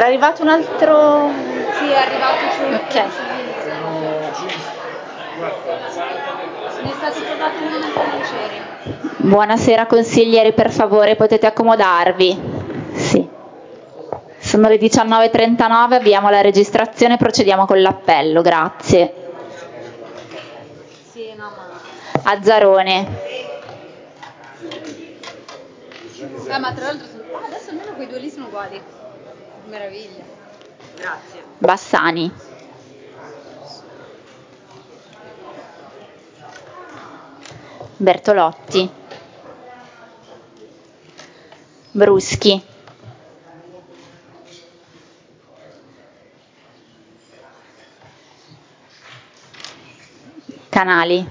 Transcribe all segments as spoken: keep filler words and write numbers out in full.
È arrivato un altro... Sì, è arrivato su. Ok. Ne è stato trovato uno mentre non c'eri. Buonasera consiglieri, per favore potete accomodarvi? Sì. Sono le diciannove e trentanove, abbiamo la registrazione, procediamo con l'appello, grazie. Sì, no, ma... Azzarone. Ah, ma tra l'altro sono... ah, adesso almeno quei due lì sono uguali. Meraviglia. Grazie. Bassani. Bertolotti. Bruschi. Canali.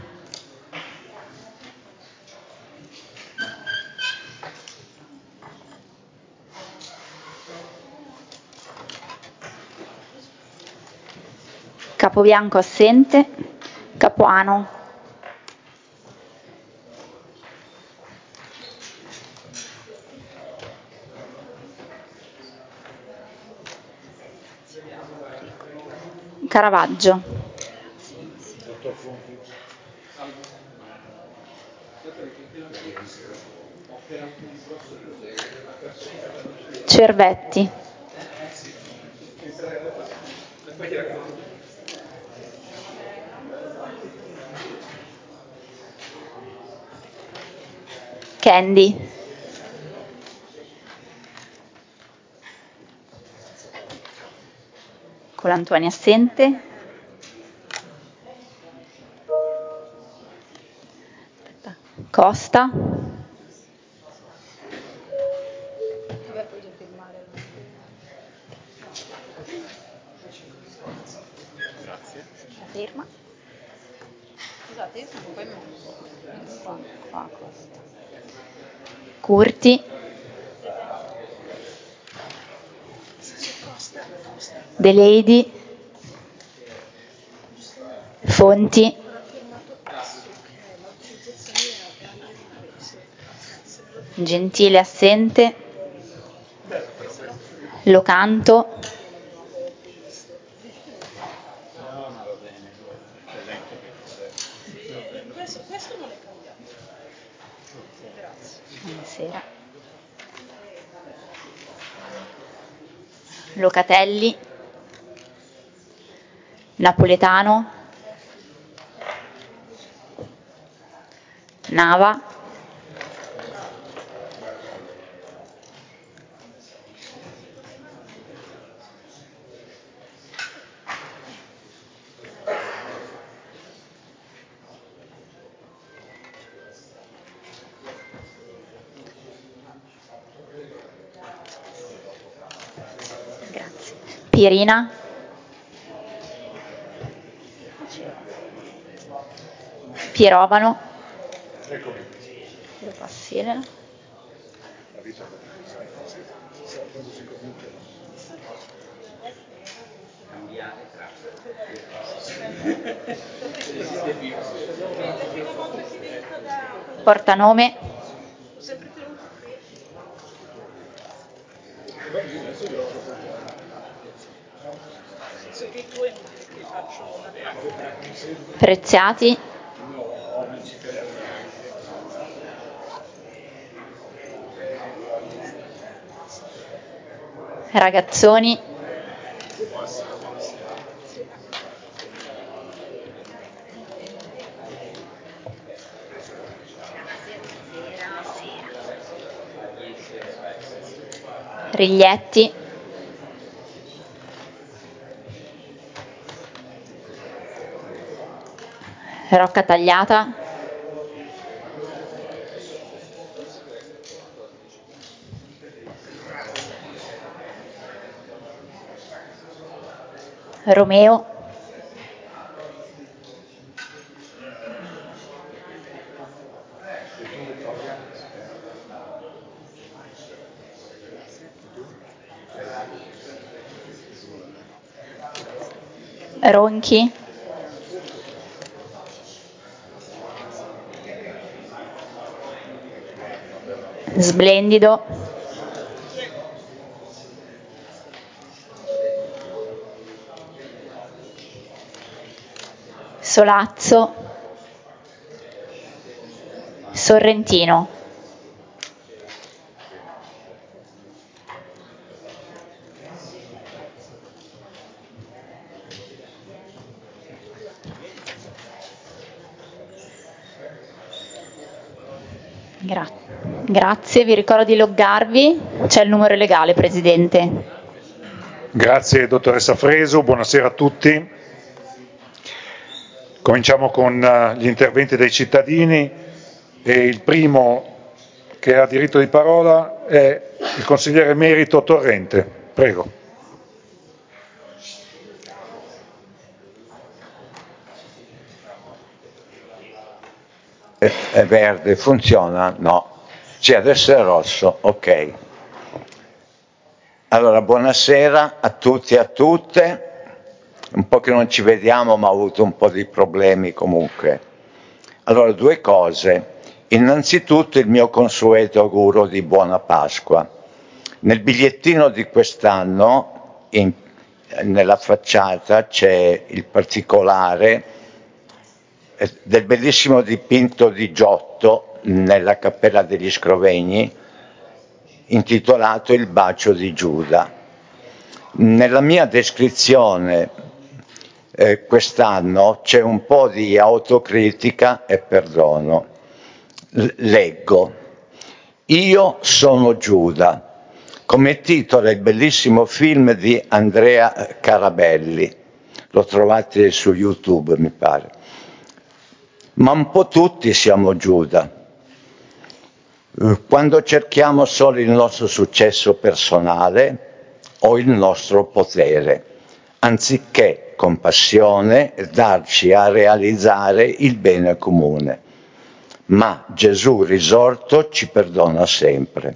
Capobianco assente. Capuano. Caravaggio. Cervetti. Candy. Colantuoni assente. Costa. Vabbè, puoi già firmare. Grazie. La firma. Scusate, io sono un po' in mezzo. Qua, qua, Costa. Curti. De Lady. Fonti. Gentile assente. Locanto. Questo non è cambiato. Grazie. Buonasera. Locatelli. Napoletano. Nava. Grazie. Pierina. Pierovano. Lo passi, Elena. Portanome. Preziati. Ragazzoni. Riglietti. Rocca tagliata. Romeo. Ronchi. Splendido. Solazzo, Sorrentino, Gra- grazie, vi ricordo di loggarvi, c'è il numero legale, Presidente. Grazie dottoressa Fresu, buonasera a tutti. Cominciamo con gli interventi dei cittadini e il primo che ha diritto di parola è il consigliere emerito Torrente. Prego. È verde, funziona? No. Sì, adesso è rosso, ok. Allora, buonasera a tutti e a tutte. Un po' che non ci vediamo, ma ho avuto un po' di problemi comunque. Allora, due cose. Innanzitutto il mio consueto augurio di buona Pasqua. Nel bigliettino di quest'anno, in, nella facciata, c'è il particolare del bellissimo dipinto di Giotto nella Cappella degli Scrovegni, intitolato Il bacio di Giuda. Nella mia descrizione eh, quest'anno c'è un po' di autocritica e perdono. L- leggo: Io sono Giuda, come titola il bellissimo film di Andrea Carabelli. Lo trovate su YouTube, mi pare. Ma un po' tutti siamo Giuda. Quando cerchiamo solo il nostro successo personale o il nostro potere, anziché con passione darci a realizzare il bene comune. Ma Gesù risorto ci perdona sempre.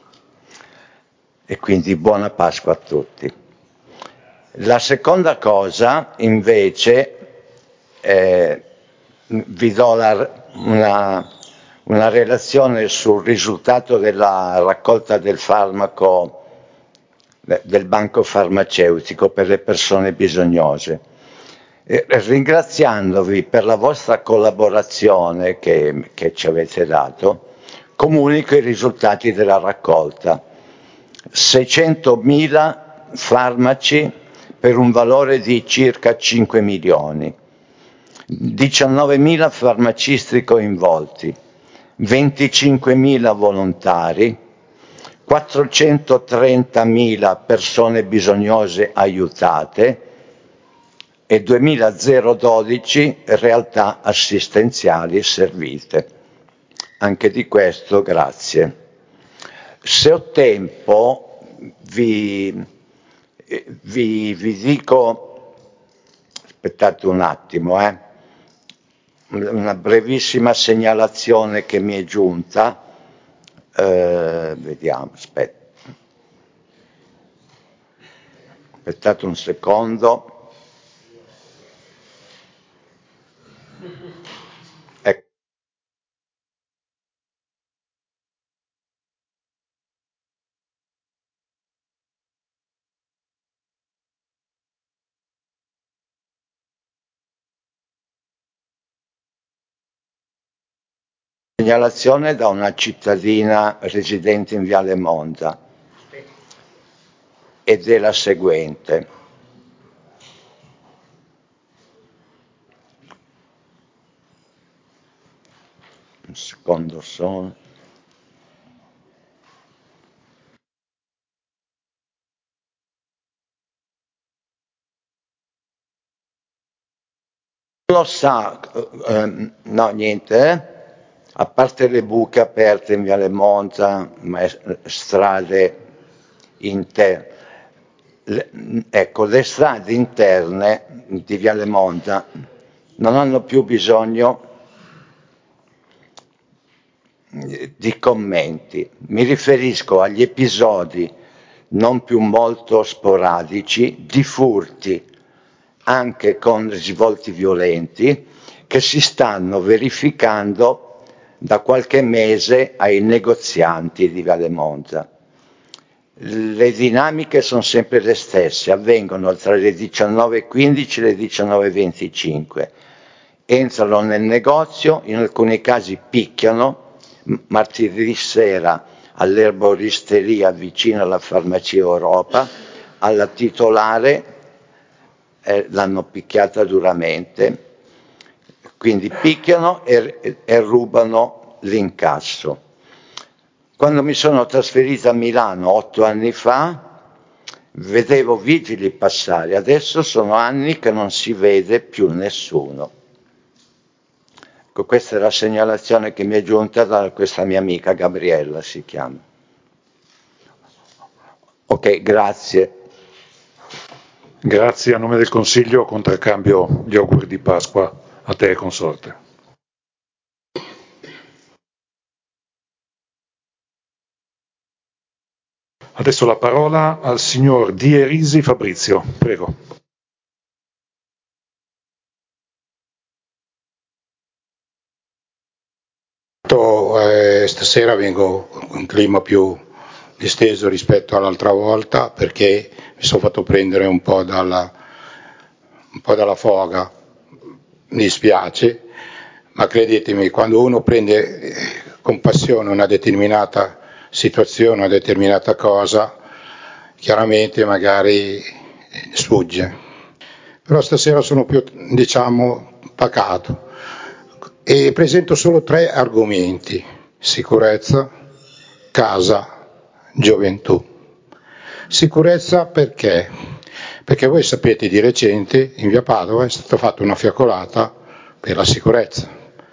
E quindi buona Pasqua a tutti. La seconda cosa, invece, eh, vi do la, una, una relazione sul risultato della raccolta del farmaco del banco farmaceutico per le persone bisognose. E, ringraziandovi per la vostra collaborazione che, che ci avete dato, comunico i risultati della raccolta. seicentomila farmaci per un valore di circa cinque milioni. diciannovemila farmacisti coinvolti, venticinquemila volontari, quattrocentotrentamila persone bisognose aiutate e duemiladodici realtà assistenziali servite. Anche di questo grazie. Se ho tempo vi, vi, vi dico, aspettate un attimo, eh. una brevissima segnalazione che mi è giunta, eh, vediamo, aspetta, aspettate un secondo, ecco. Segnalazione da una cittadina residente in Viale Monza ed è la seguente. Un secondo solo. Lo sa, eh, no niente, eh? A parte le buche aperte in Viale Monza, ma strade interne. Le, ecco, le strade interne di Viale Monza non hanno più bisogno di commenti. Mi riferisco agli episodi non più molto sporadici di furti, anche con risvolti violenti, che si stanno verificando da qualche mese ai negozianti di Viale Monza. Le dinamiche sono sempre le stesse, avvengono tra le diciannove e quindici e le diciannove e venticinque. entrano nel negozio, in alcuni casi picchiano, martedì sera all'erboristeria vicino alla farmacia Europa, alla titolare eh, l'hanno picchiata duramente, quindi picchiano e, e rubano l'incasso. Quando mi sono trasferito a Milano otto anni fa, vedevo vigili passare, adesso sono anni che non si vede più nessuno. Ecco, questa è la segnalazione che mi è giunta da questa mia amica Gabriella, si chiama. Ok, grazie. Grazie, a nome del Consiglio contraccambio gli auguri di Pasqua a te e consorte. Adesso la parola al signor Dierisi Fabrizio, prego. Eh, stasera vengo con un clima più disteso rispetto all'altra volta perché mi sono fatto prendere un po' dalla, un po' dalla foga, mi dispiace, ma credetemi, quando uno prende con passione una determinata situazione, una determinata cosa, chiaramente magari sfugge. Però stasera sono più, diciamo, pacato e presento solo tre argomenti: sicurezza, casa, gioventù. Sicurezza perché? Perché voi sapete, di recente in via Padova è stata fatta una fiaccolata per la sicurezza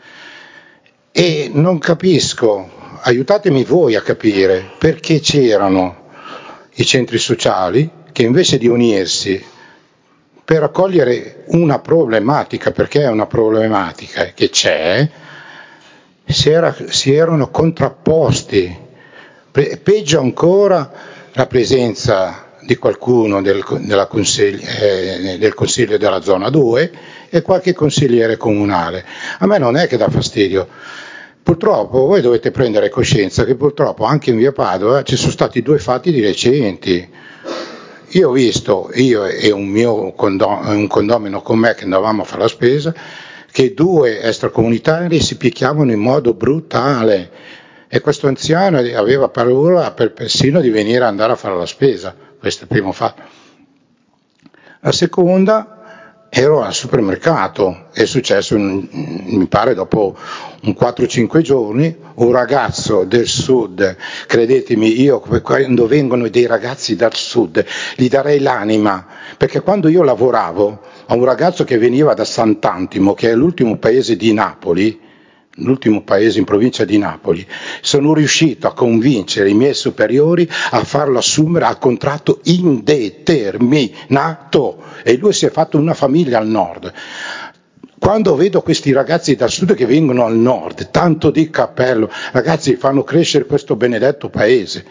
e non capisco, aiutatemi voi a capire, perché c'erano i centri sociali che invece di unirsi per accogliere una problematica, perché è una problematica che c'è, si, era, si erano contrapposti. Pe- peggio ancora la presenza di qualcuno del, della consigli- eh, del Consiglio della Zona due e qualche consigliere comunale. A me non è che dà fastidio. Purtroppo voi dovete prendere coscienza che purtroppo anche in via Padova ci sono stati due fatti di recenti. Io ho visto, io e un mio condom- un condomino con me che andavamo a fare la spesa, che due extracomunitari si picchiavano in modo brutale e questo anziano aveva paura per persino di venire ad andare a fare la spesa. Questo è il primo fatto. La seconda, ero al supermercato, è successo in, mi pare dopo un quattro cinque giorni, un ragazzo del sud, credetemi, io quando vengono dei ragazzi dal sud gli darei l'anima, perché quando io lavoravo a un ragazzo che veniva da Sant'Antimo, che è l'ultimo paese di Napoli, l'ultimo paese in provincia di Napoli, sono riuscito a convincere i miei superiori a farlo assumere a contratto indeterminato e lui si è fatto una famiglia al nord. Quando vedo questi ragazzi dal sud che vengono al nord, tanto di cappello, ragazzi, fanno crescere questo benedetto paese.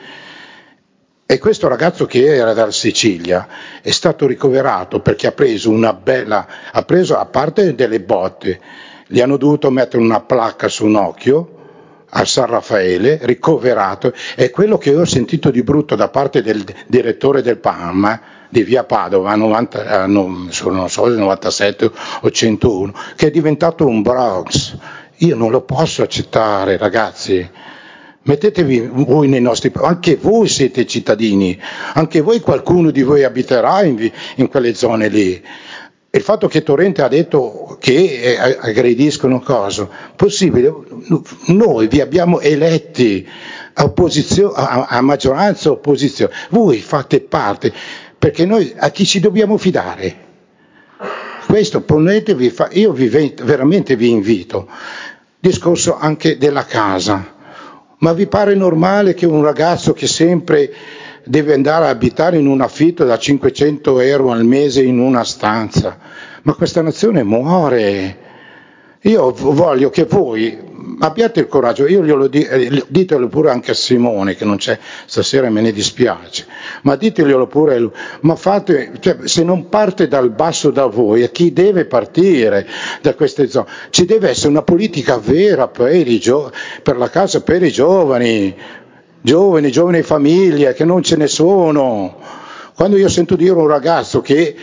E questo ragazzo che era dalla Sicilia è stato ricoverato perché ha preso una bella, ha preso a parte delle botte, gli hanno dovuto mettere una placca su un occhio a San Raffaele, ricoverato, e quello che ho sentito di brutto da parte del direttore del P A M di via Padova, novanta, non so, novantasette o centouno, che è diventato un Bronx. Io non lo posso accettare, ragazzi. Mettetevi voi nei nostri, anche voi siete cittadini, anche voi, qualcuno di voi abiterà in, in quelle zone lì. Il fatto che Torrente ha detto che aggrediscono cosa? Possibile? Noi vi abbiamo eletti a, opposizio- a, a maggioranza o opposizione, voi fate parte, perché noi a chi ci dobbiamo fidare? Questo ponetevi, fa- io vi, veramente vi invito. Discorso anche della casa. Ma vi pare normale che un ragazzo che sempre deve andare a abitare in un affitto da cinquecento euro al mese in una stanza? Ma questa nazione muore. Io voglio che voi abbiate il coraggio, io glielo dico, ditelo pure anche a Simone che non c'è stasera e me ne dispiace, ma diteglielo pure a lui, ma fate, cioè, se non parte dal basso da voi, a chi deve partire da queste zone? Ci deve essere una politica vera per, i gio- per la casa per i giovani, giovani, giovani famiglie che non ce ne sono. Quando io sento dire un ragazzo che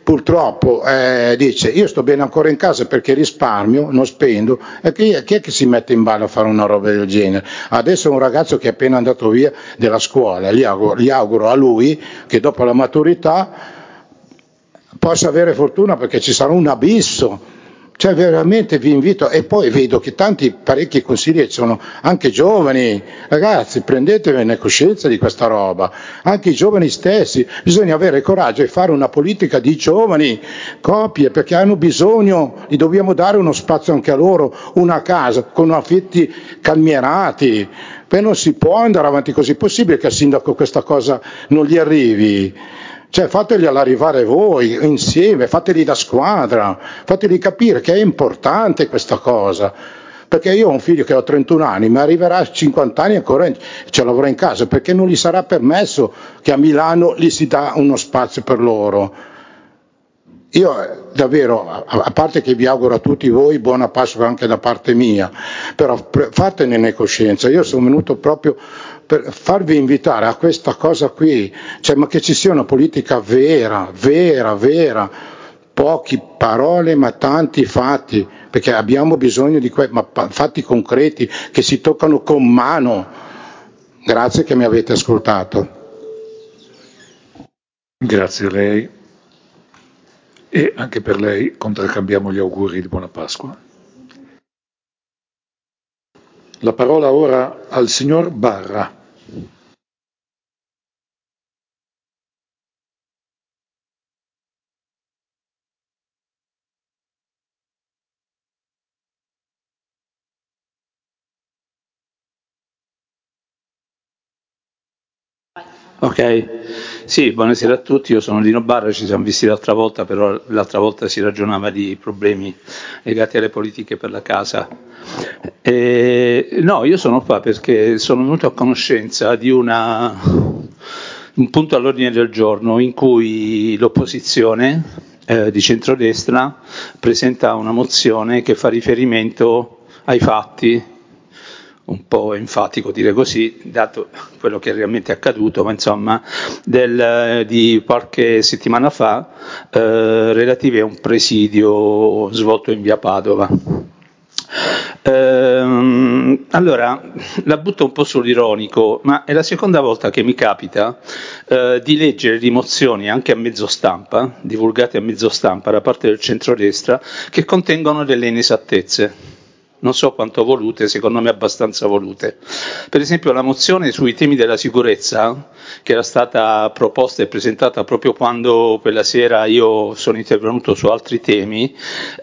purtroppo eh, dice io sto bene ancora in casa perché risparmio, non spendo, e chi è, chi è che si mette in ballo a fare una roba del genere? Adesso un ragazzo che è appena andato via della scuola, gli auguro, gli auguro a lui che dopo la maturità possa avere fortuna perché ci sarà un abisso. Cioè veramente vi invito, e poi vedo che tanti parecchi consiglieri sono anche giovani, ragazzi prendetevene coscienza di questa roba, anche i giovani stessi, bisogna avere coraggio e fare una politica di giovani, coppie, perché hanno bisogno, gli dobbiamo dare uno spazio anche a loro, una casa con affitti calmierati, poi non si può andare avanti così, è possibile che al sindaco questa cosa non gli arrivi? Cioè fategliela arrivare voi insieme, fateli da squadra, fateli capire che è importante questa cosa, perché io ho un figlio che ha trentuno anni, ma arriverà a cinquanta anni e ancora ce l'avrà in casa, perché non gli sarà permesso che a Milano gli si dà uno spazio per loro. Io davvero, a parte che vi auguro a tutti voi buona Pasqua anche da parte mia, però fatene coscienza, io sono venuto proprio per farvi invitare a questa cosa qui, cioè ma che ci sia una politica vera, vera, vera, pochi parole ma tanti fatti, perché abbiamo bisogno di que- ma fatti concreti che si toccano con mano. Grazie che mi avete ascoltato. Grazie a lei. E anche per lei contraccambiamo gli auguri di buona Pasqua. La parola ora al signor Barra. Ok, sì, buonasera a tutti, io sono Lino Barra, ci siamo visti l'altra volta, però l'altra volta si ragionava di problemi legati alle politiche per la casa. E, no, io sono qua perché sono venuto a conoscenza di una, un punto all'ordine del giorno in cui l'opposizione eh, di centrodestra presenta una mozione che fa riferimento ai fatti, un po' enfatico dire così, dato quello che è realmente accaduto, ma insomma, del, di qualche settimana fa, eh, relative a un presidio svolto in via Padova. Ehm, allora, la butto un po' sull'ironico, ma è la seconda volta che mi capita eh, di leggere rimozioni anche a mezzo stampa, divulgate a mezzo stampa da parte del centrodestra, che contengono delle inesattezze. Non so quanto volute, secondo me abbastanza volute. Per esempio la mozione sui temi della sicurezza, che era stata proposta e presentata proprio quando quella sera io sono intervenuto su altri temi,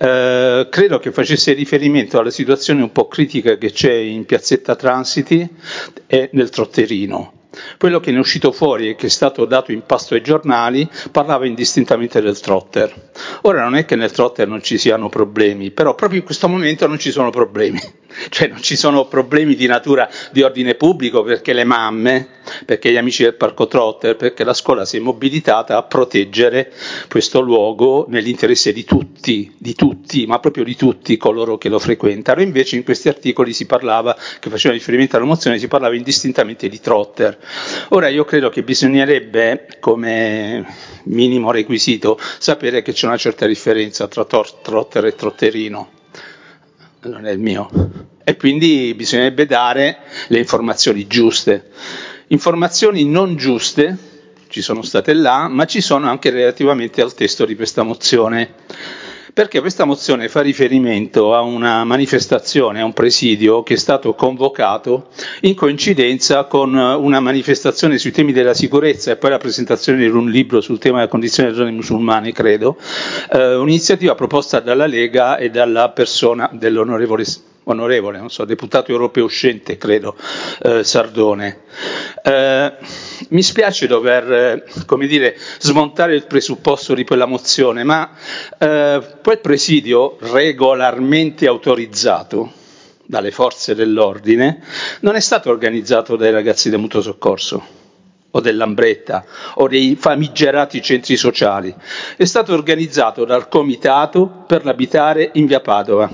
eh, credo che facesse riferimento alla situazione un po' critica che c'è in piazzetta Transiti e nel Trotterino. Quello che ne è uscito fuori e che è stato dato in pasto ai giornali parlava indistintamente del trotter. Ora non è che nel trotter non ci siano problemi, però proprio in questo momento non ci sono problemi, cioè non ci sono problemi di natura di ordine pubblico perché le mamme, perché gli amici del parco trotter, perché la scuola si è mobilitata a proteggere questo luogo nell'interesse di tutti, di tutti, ma proprio di tutti coloro che lo frequentano. Invece in questi articoli si parlava, che facevano riferimento alla mozione, si parlava indistintamente di trotter. Ora io credo che bisognerebbe, come minimo requisito, sapere che c'è una certa differenza tra tor- trotter e trotterino, non è il mio, e quindi bisognerebbe dare le informazioni giuste. Informazioni non giuste ci sono state là, ma ci sono anche relativamente al testo di questa mozione. Perché questa mozione fa riferimento a una manifestazione, a un presidio che è stato convocato in coincidenza con una manifestazione sui temi della sicurezza e poi la presentazione di un libro sul tema della condizione delle donne musulmane, credo, eh, un'iniziativa proposta dalla Lega e dalla persona dell'onorevole onorevole, non so, deputato europeo uscente, credo, eh, Sardone. Eh, mi spiace dover, eh, come dire, smontare il presupposto di quella mozione, ma eh, quel presidio regolarmente autorizzato dalle forze dell'ordine non è stato organizzato dai ragazzi del mutuo soccorso o dell'Ambretta o dei famigerati centri sociali, è stato organizzato dal Comitato per l'abitare in via Padova.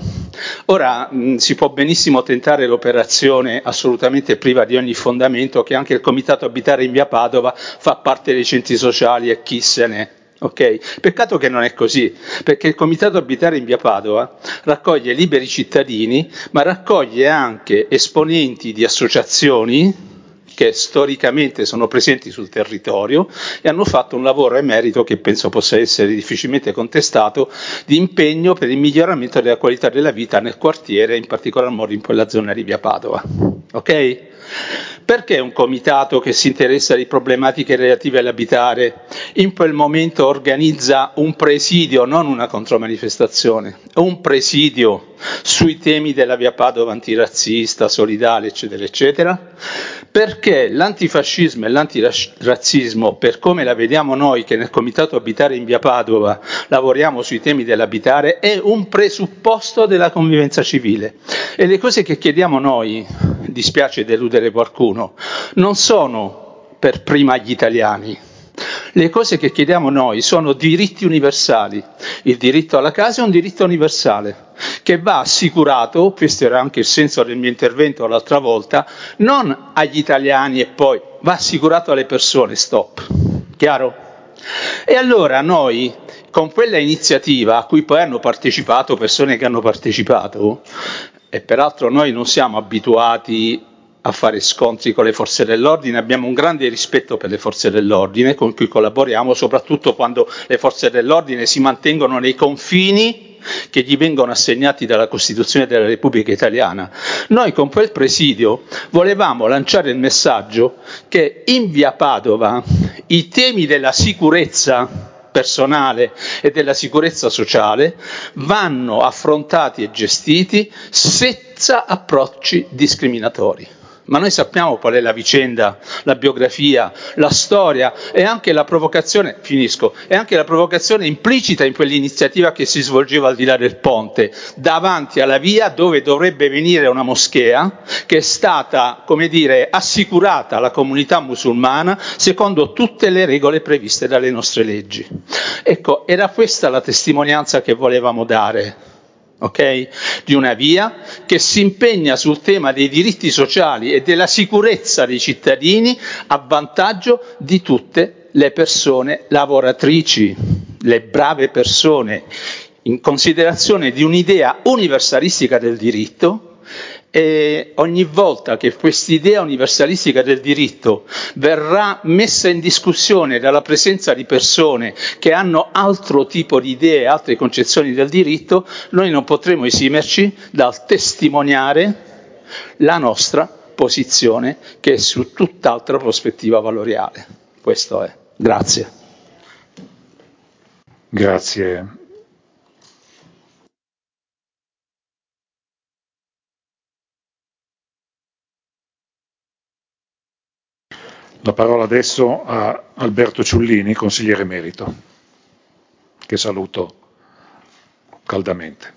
Ora mh, si può benissimo tentare l'operazione assolutamente priva di ogni fondamento che anche il Comitato abitare in via Padova fa parte dei centri sociali e chi se ne ok? Peccato che non è così, perché il Comitato Abitare in via Padova raccoglie liberi cittadini, ma raccoglie anche esponenti di associazioni che storicamente sono presenti sul territorio e hanno fatto un lavoro emerito che penso possa essere difficilmente contestato, di impegno per il miglioramento della qualità della vita nel quartiere, in particolar modo in quella zona di via Padova. Ok? Perché un comitato che si interessa di problematiche relative all'abitare in quel momento organizza un presidio, non una contromanifestazione, un presidio sui temi della via Padova antirazzista, solidale, eccetera, eccetera? Perché l'antifascismo e l'antirazzismo, per come la vediamo noi che nel Comitato Abitare in via Padova lavoriamo sui temi dell'abitare, è un presupposto della convivenza civile. E le cose che chiediamo noi, dispiace deludere qualcuno, non sono per prima agli italiani. Le cose che chiediamo noi sono diritti universali. Il diritto alla casa è un diritto universale che va assicurato, questo era anche il senso del mio intervento l'altra volta, non agli italiani e poi va assicurato alle persone, stop. Chiaro? E allora noi, con quella iniziativa a cui poi hanno partecipato persone che hanno partecipato, e peraltro noi non siamo abituati a fare scontri con le forze dell'ordine, abbiamo un grande rispetto per le forze dell'ordine con cui collaboriamo, soprattutto quando le forze dell'ordine si mantengono nei confini che gli vengono assegnati dalla Costituzione della Repubblica Italiana. Noi con quel presidio volevamo lanciare il messaggio che in via Padova i temi della sicurezza personale e della sicurezza sociale vanno affrontati e gestiti senza approcci discriminatori. Ma noi sappiamo qual è la vicenda, la biografia, la storia e anche la provocazione, finisco, e anche la provocazione implicita in quell'iniziativa che si svolgeva al di là del ponte, davanti alla via dove dovrebbe venire una moschea che è stata, come dire, assicurata alla comunità musulmana secondo tutte le regole previste dalle nostre leggi. Ecco, era questa la testimonianza che volevamo dare. Okay? Di una via che si impegna sul tema dei diritti sociali e della sicurezza dei cittadini a vantaggio di tutte le persone lavoratrici, le brave persone, in considerazione di un'idea universalistica del diritto. E ogni volta che quest'idea universalistica del diritto verrà messa in discussione dalla presenza di persone che hanno altro tipo di idee, altre concezioni del diritto, noi non potremo esimerci dal testimoniare la nostra posizione che è su tutt'altra prospettiva valoriale. Questo è. Grazie. Grazie. La parola adesso a Alberto Ciullini, consigliere emerito, che saluto caldamente.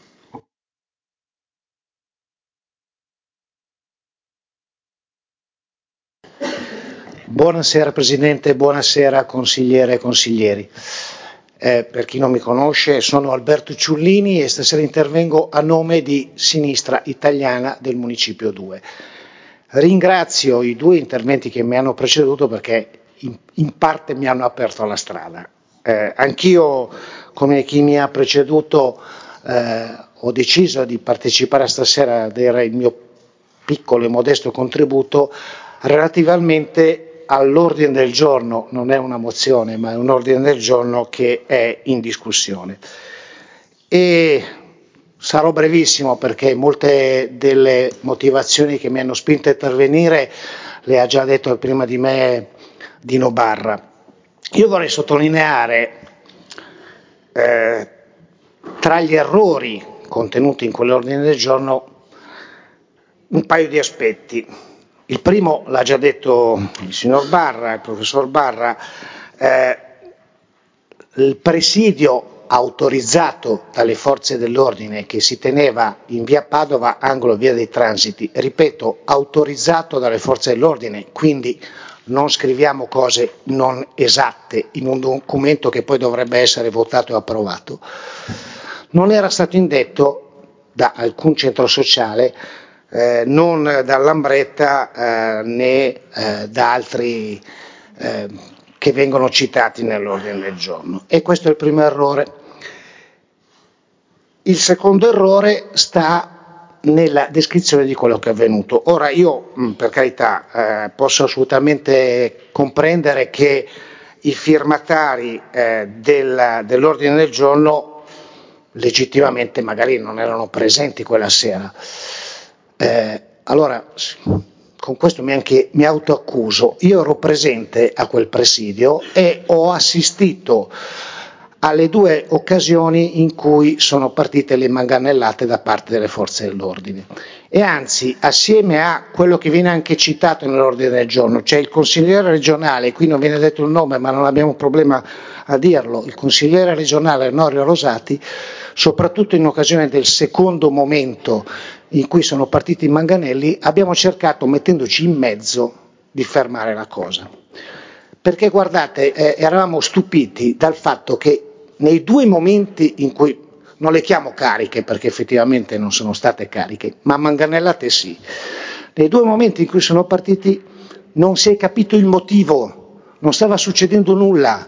Buonasera Presidente, buonasera consigliere e consiglieri. Eh, per chi non mi conosce, sono Alberto Ciullini e stasera intervengo a nome di Sinistra Italiana del Municipio due. Ringrazio i due interventi che mi hanno preceduto perché in, in parte mi hanno aperto la strada. Eh, anch'io, come chi mi ha preceduto, eh, ho deciso di partecipare stasera a dare il mio piccolo e modesto contributo relativamente all'ordine del giorno, non è una mozione ma è un ordine del giorno che è in discussione. E sarò brevissimo perché molte delle motivazioni che mi hanno spinto a intervenire le ha già detto prima di me Dino Barra. Io vorrei sottolineare eh, tra gli errori contenuti in quell'ordine del giorno un paio di aspetti. Il primo l'ha già detto il signor Barra, il professor Barra, eh, il presidio autorizzato dalle forze dell'ordine che si teneva in via Padova, angolo via dei Transiti, ripeto, autorizzato dalle forze dell'ordine, quindi non scriviamo cose non esatte in un documento che poi dovrebbe essere votato e approvato, non era stato indetto da alcun centro sociale, eh, non da Lambretta eh, né eh, da altri eh, che vengono citati nell'ordine del giorno. E questo è il primo errore. Il secondo errore sta nella descrizione di quello che è avvenuto. Ora io, per carità, eh, posso assolutamente comprendere che i firmatari eh, del, dell'ordine del giorno legittimamente magari non erano presenti quella sera. Eh, allora, con questo mi, anche, mi autoaccuso. Io ero presente a quel presidio e ho assistito alle due occasioni in cui sono partite le manganellate da parte delle forze dell'ordine. E anzi, assieme a quello che viene anche citato nell'ordine del giorno, cioè il consigliere regionale, qui non viene detto il nome ma non abbiamo problema a dirlo, il consigliere regionale Norio Rosati, soprattutto in occasione del secondo momento in cui sono partiti i manganelli, abbiamo cercato, mettendoci in mezzo, di fermare la cosa. Perché guardate, eh, eravamo stupiti dal fatto che nei due momenti in cui, non le chiamo cariche perché effettivamente non sono state cariche, ma manganellate sì, nei due momenti in cui sono partiti non si è capito il motivo, non stava succedendo nulla,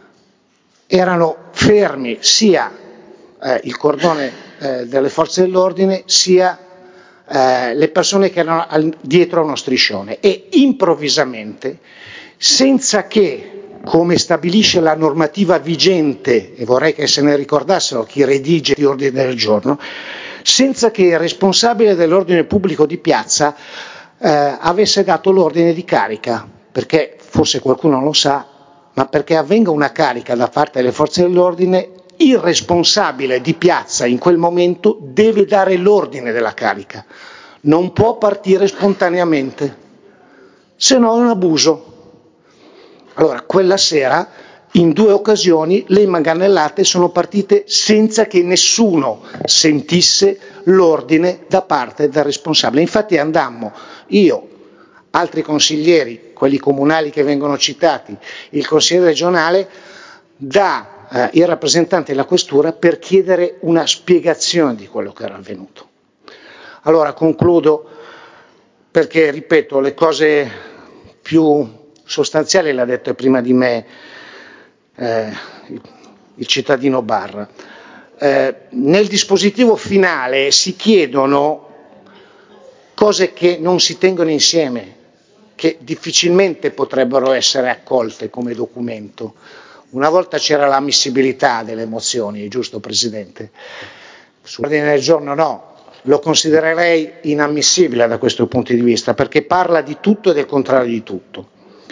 erano fermi sia eh, il cordone eh, delle forze dell'ordine sia eh, le persone che erano al, dietro a uno striscione e improvvisamente, senza che, come stabilisce la normativa vigente, e vorrei che se ne ricordassero chi redige gli ordini del giorno, senza che il responsabile dell'ordine pubblico di piazza eh, avesse dato l'ordine di carica, perché forse qualcuno non lo sa, ma perché avvenga una carica da parte delle forze dell'ordine, il responsabile di piazza in quel momento deve dare l'ordine della carica, non può partire spontaneamente, se no è un abuso. Allora, quella sera, in due occasioni, le manganellate sono partite senza che nessuno sentisse l'ordine da parte del responsabile. Infatti andammo, io, altri consiglieri, quelli comunali che vengono citati, il consigliere regionale, da eh, il rappresentante della questura per chiedere una spiegazione di quello che era avvenuto. Allora, concludo perché, ripeto, le cose più sostanziale l'ha detto prima di me eh, il, il cittadino Barra. Eh, nel dispositivo finale si chiedono cose che non si tengono insieme, che difficilmente potrebbero essere accolte come documento. Una volta c'era l'ammissibilità delle mozioni, giusto Presidente? Sull'ordine del giorno no, lo considererei inammissibile da questo punto di vista, perché parla di tutto e del contrario di tutto.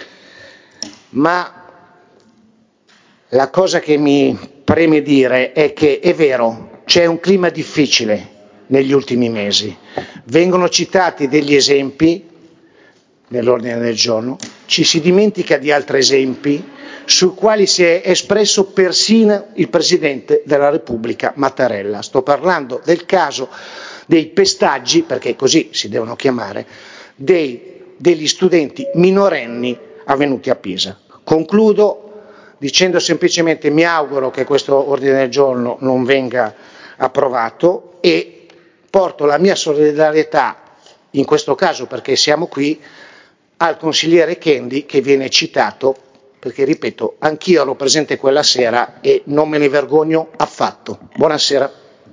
Ma la cosa che mi preme dire è che è vero, c'è un clima difficile negli ultimi mesi, vengono citati degli esempi nell'ordine del giorno, ci si dimentica di altri esempi sui quali si è espresso persino il Presidente della Repubblica Mattarella. Sto parlando del caso dei pestaggi, perché così si devono chiamare, dei, degli studenti minorenni avvenuti a Pisa. Concludo dicendo semplicemente mi auguro che questo ordine del giorno non venga approvato e porto la mia solidarietà, in questo caso perché siamo qui, al consigliere Kendi che viene citato, perché ripeto, anch'io ero presente quella sera e non me ne vergogno affatto. Buonasera.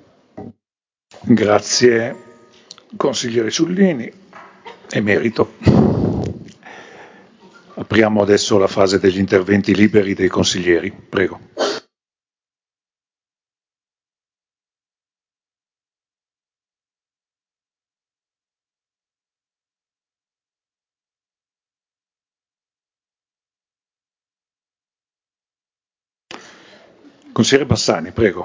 Grazie consigliere Ciullini, emerito. Apriamo adesso la fase degli interventi liberi dei consiglieri. Prego. Consigliere Bassani, prego.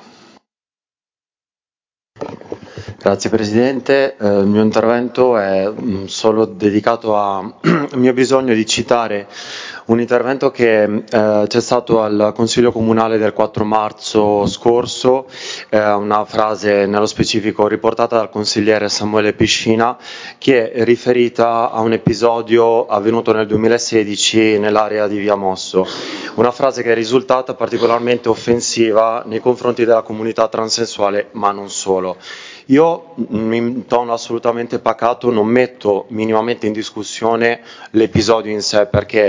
Grazie Presidente, eh, il mio intervento è mh, solo dedicato al mio bisogno di citare un intervento che eh, c'è stato al Consiglio Comunale del quattro marzo scorso, eh, una frase nello specifico riportata dal consigliere Samuele Piscina che è riferita a un episodio avvenuto nel duemilasedici nell'area di Via Mosso, una frase che è risultata particolarmente offensiva nei confronti della comunità transessuale, ma non solo. Io in tono assolutamente pacato non metto minimamente in discussione l'episodio in sé perché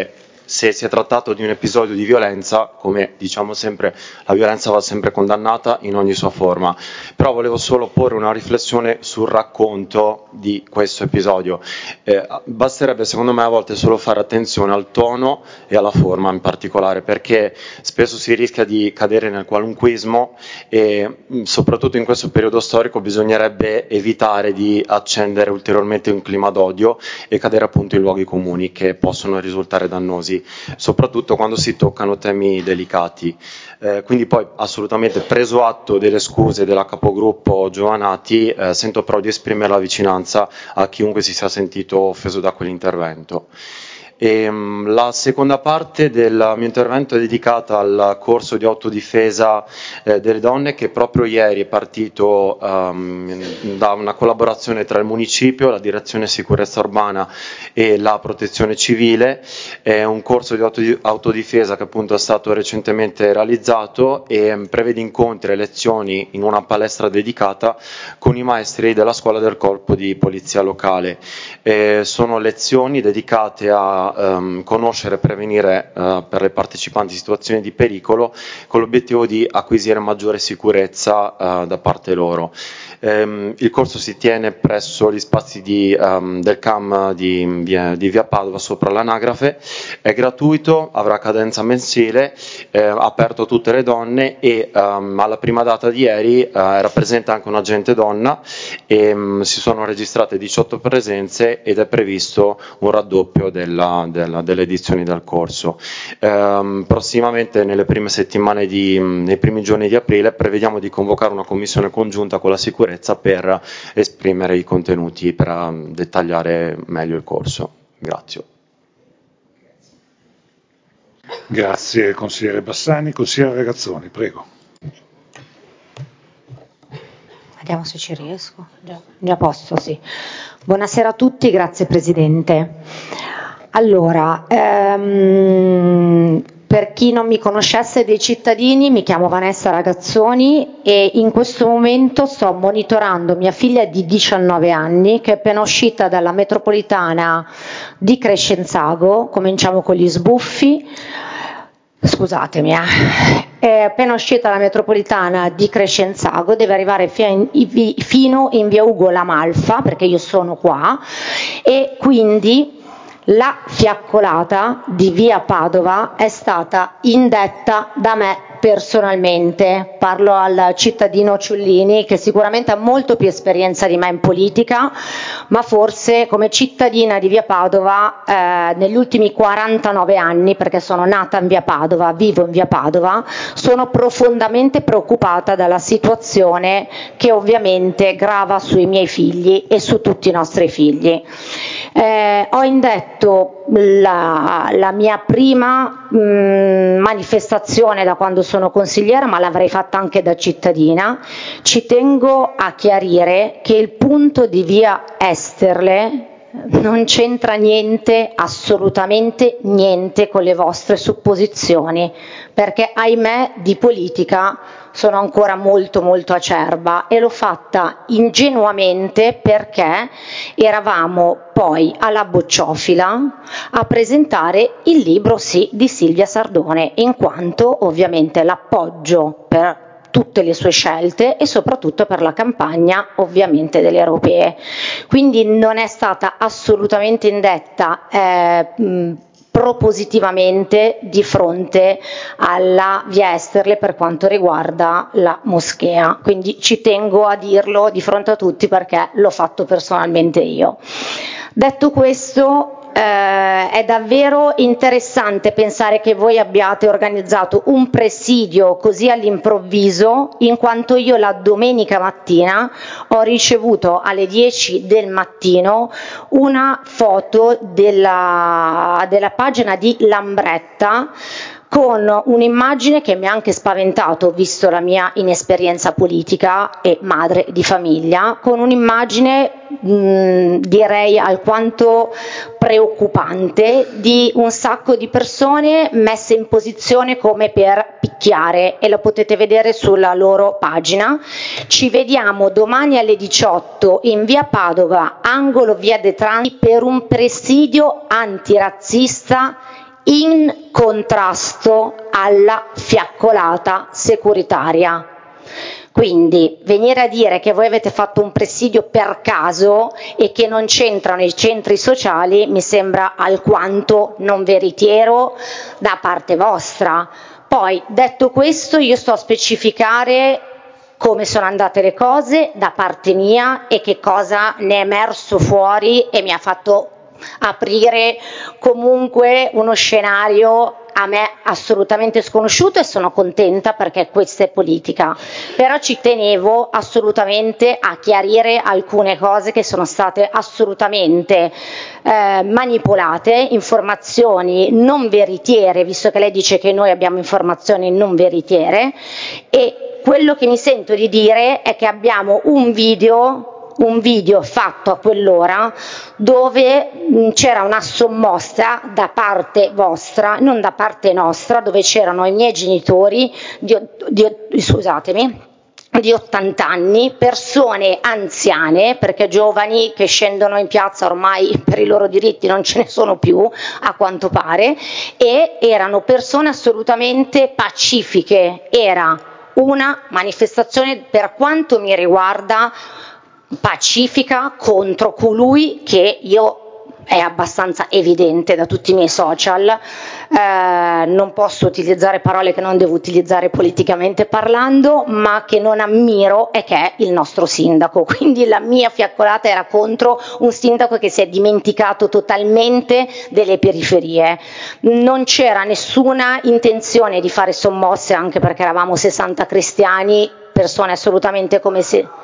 se si è trattato di un episodio di violenza, come diciamo sempre, la violenza va sempre condannata in ogni sua forma. Però volevo solo porre una riflessione sul racconto di questo episodio. Eh, basterebbe secondo me a volte solo fare attenzione al tono e alla forma in particolare, perché spesso si rischia di cadere nel qualunquismo e soprattutto in questo periodo storico bisognerebbe evitare di accendere ulteriormente un clima d'odio e cadere appunto in luoghi comuni che possono risultare dannosi, soprattutto quando si toccano temi delicati. Eh, quindi poi assolutamente preso atto delle scuse della capogruppo Giovanati, eh, sento però di esprimere la vicinanza a chiunque si sia sentito offeso da quell'intervento. E, um, la seconda parte del mio intervento è dedicata al corso di autodifesa eh, delle donne, che proprio ieri è partito um, da una collaborazione tra il municipio, la direzione sicurezza urbana e la protezione civile. È un corso di autodifesa che appunto è stato recentemente realizzato e um, prevede incontri e lezioni in una palestra dedicata con i maestri della scuola del corpo di polizia locale. Eh, sono lezioni dedicate a Um, conoscere e prevenire uh, per le partecipanti situazioni di pericolo, con l'obiettivo di acquisire maggiore sicurezza uh, da parte loro. Um, il corso si tiene presso gli spazi di, um, del C A M di via, di via Padova sopra l'anagrafe, è gratuito, avrà cadenza mensile, eh, aperto a tutte le donne e um, alla prima data di ieri uh, era presente anche un agente donna e um, si sono registrate diciotto presenze ed è previsto un raddoppio della Della, delle edizioni del corso. Ehm, prossimamente nelle prime settimane di, nei primi giorni di aprile prevediamo di convocare una commissione congiunta con la sicurezza per esprimere i contenuti, per um, dettagliare meglio il corso. Grazie. Grazie consigliere Bassani. Consigliere Ragazzoni, prego. Vediamo se ci riesco. Già, già posso, sì. Buonasera a tutti, grazie Presidente. Allora, ehm, per chi non mi conoscesse dei cittadini, mi chiamo Vanessa Ragazzoni e in questo momento sto monitorando mia figlia di diciannove anni che è appena uscita dalla metropolitana di Crescenzago. Cominciamo con gli sbuffi. Scusatemi, eh. È appena uscita dalla metropolitana di Crescenzago, deve arrivare fino in via Ugo La Malfa, perché io sono qua, e quindi la fiaccolata di via Padova è stata indetta da me personalmente. Parlo al cittadino Ciullini, che sicuramente ha molto più esperienza di me in politica, ma forse come cittadina di via Padova eh, negli ultimi quarantanove anni, perché sono nata in via Padova, vivo in via Padova, sono profondamente preoccupata dalla situazione che ovviamente grava sui miei figli e su tutti i nostri figli. Eh, ho indetto la, la mia prima mh, manifestazione da quando sono consigliera, ma l'avrei fatta anche da cittadina. Ci tengo a chiarire che il punto di via Esterle non c'entra niente, assolutamente niente, con le vostre supposizioni, perché ahimè di politica sono ancora molto molto acerba e l'ho fatta ingenuamente perché eravamo poi alla Bocciofila a presentare il libro Sì di Silvia Sardone, in quanto ovviamente l'appoggio per tutte le sue scelte e soprattutto per la campagna ovviamente delle europee. Quindi non è stata assolutamente indetta eh, mh, propositivamente di fronte alla via Esterle per quanto riguarda la moschea. Quindi ci tengo a dirlo di fronte a tutti perché l'ho fatto personalmente io. Detto questo, Eh, è davvero interessante pensare che voi abbiate organizzato un presidio così all'improvviso, in quanto io la domenica mattina ho ricevuto alle dieci del mattino una foto della, della pagina di Lambretta con un'immagine che mi ha anche spaventato, visto la mia inesperienza politica e madre di famiglia, con un'immagine mh, direi alquanto preoccupante di un sacco di persone messe in posizione come per picchiare, e lo potete vedere sulla loro pagina. Ci vediamo domani alle diciotto in via Padova, angolo via De Trani, per un presidio antirazzista in contrasto alla fiaccolata securitaria. Quindi venire a dire che voi avete fatto un presidio per caso e che non c'entrano i centri sociali mi sembra alquanto non veritiero da parte vostra. Poi, detto questo, io sto a specificare come sono andate le cose da parte mia e che cosa ne è emerso fuori e mi ha fatto aprire comunque uno scenario a me assolutamente sconosciuto, e sono contenta perché questa è politica, però ci tenevo assolutamente a chiarire alcune cose che sono state assolutamente eh, manipolate, informazioni non veritiere, visto che lei dice che noi abbiamo informazioni non veritiere, e quello che mi sento di dire è che abbiamo un video un video fatto a quell'ora dove mh, c'era una sommossa da parte vostra, non da parte nostra, dove c'erano i miei genitori di, di, scusatemi, di ottanta anni, persone anziane, perché giovani che scendono in piazza ormai per i loro diritti non ce ne sono più, a quanto pare, e erano persone assolutamente pacifiche. Era una manifestazione, per quanto mi riguarda, pacifica contro colui che io, è abbastanza evidente da tutti i miei social, eh, non posso utilizzare parole che non devo utilizzare politicamente parlando, ma che non ammiro, e che è il nostro sindaco. Quindi la mia fiaccolata era contro un sindaco che si è dimenticato totalmente delle periferie. Non c'era nessuna intenzione di fare sommosse, anche perché eravamo sessanta cristiani, persone assolutamente come se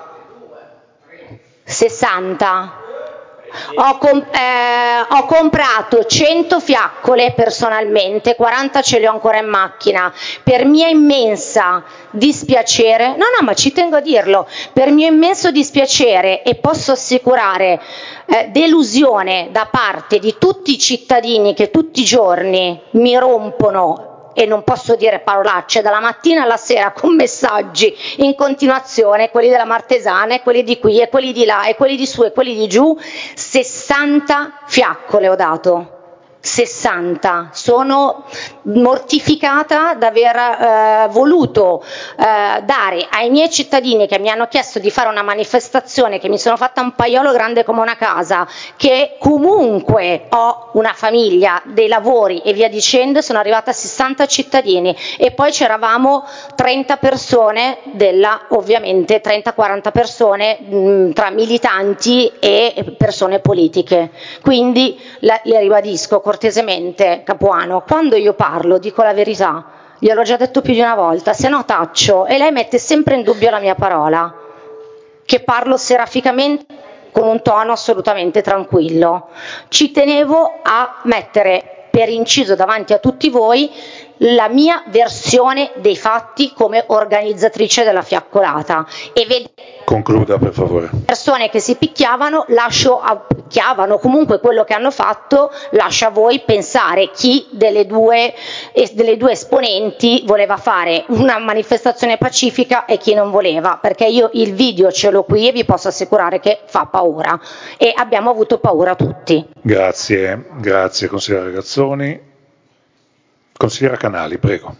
sessanta. Ho, com- eh, ho comprato cento fiaccole personalmente, quaranta ce le ho ancora in macchina. Per mia immensa dispiacere, no no ma ci tengo a dirlo, per mio immenso dispiacere, e posso assicurare eh, delusione da parte di tutti i cittadini che tutti i giorni mi rompono, e non posso dire parolacce, dalla mattina alla sera con messaggi in continuazione, quelli della Martesana e quelli di qui e quelli di là e quelli di su e quelli di giù. Sessanta fiaccole ho dato, sessanta. Sono mortificata di aver eh, voluto eh, dare ai miei cittadini che mi hanno chiesto di fare una manifestazione, che mi sono fatta un paiolo grande come una casa, che comunque ho una famiglia, dei lavori e via dicendo, sono arrivata a sessanta cittadini, e poi c'eravamo trenta persone della, ovviamente trenta quaranta persone mh, tra militanti e persone politiche. Quindi la, le ribadisco cortesemente, Capuano, quando io parlo dico la verità, gliel'ho già detto più di una volta, se no taccio, e lei mette sempre in dubbio la mia parola, che parlo seraficamente con un tono assolutamente tranquillo. Ci tenevo a mettere per inciso davanti a tutti voi la mia versione dei fatti come organizzatrice della fiaccolata, e vedere concluda per favore. Persone che si picchiavano, lascio a, picchiavano comunque quello che hanno fatto, lascia a voi pensare chi delle due, delle due esponenti voleva fare una manifestazione pacifica e chi non voleva, perché io il video ce l'ho qui e vi posso assicurare che fa paura, e abbiamo avuto paura tutti. Grazie, grazie consigliere Gazzoni. Consigliera Canali, prego.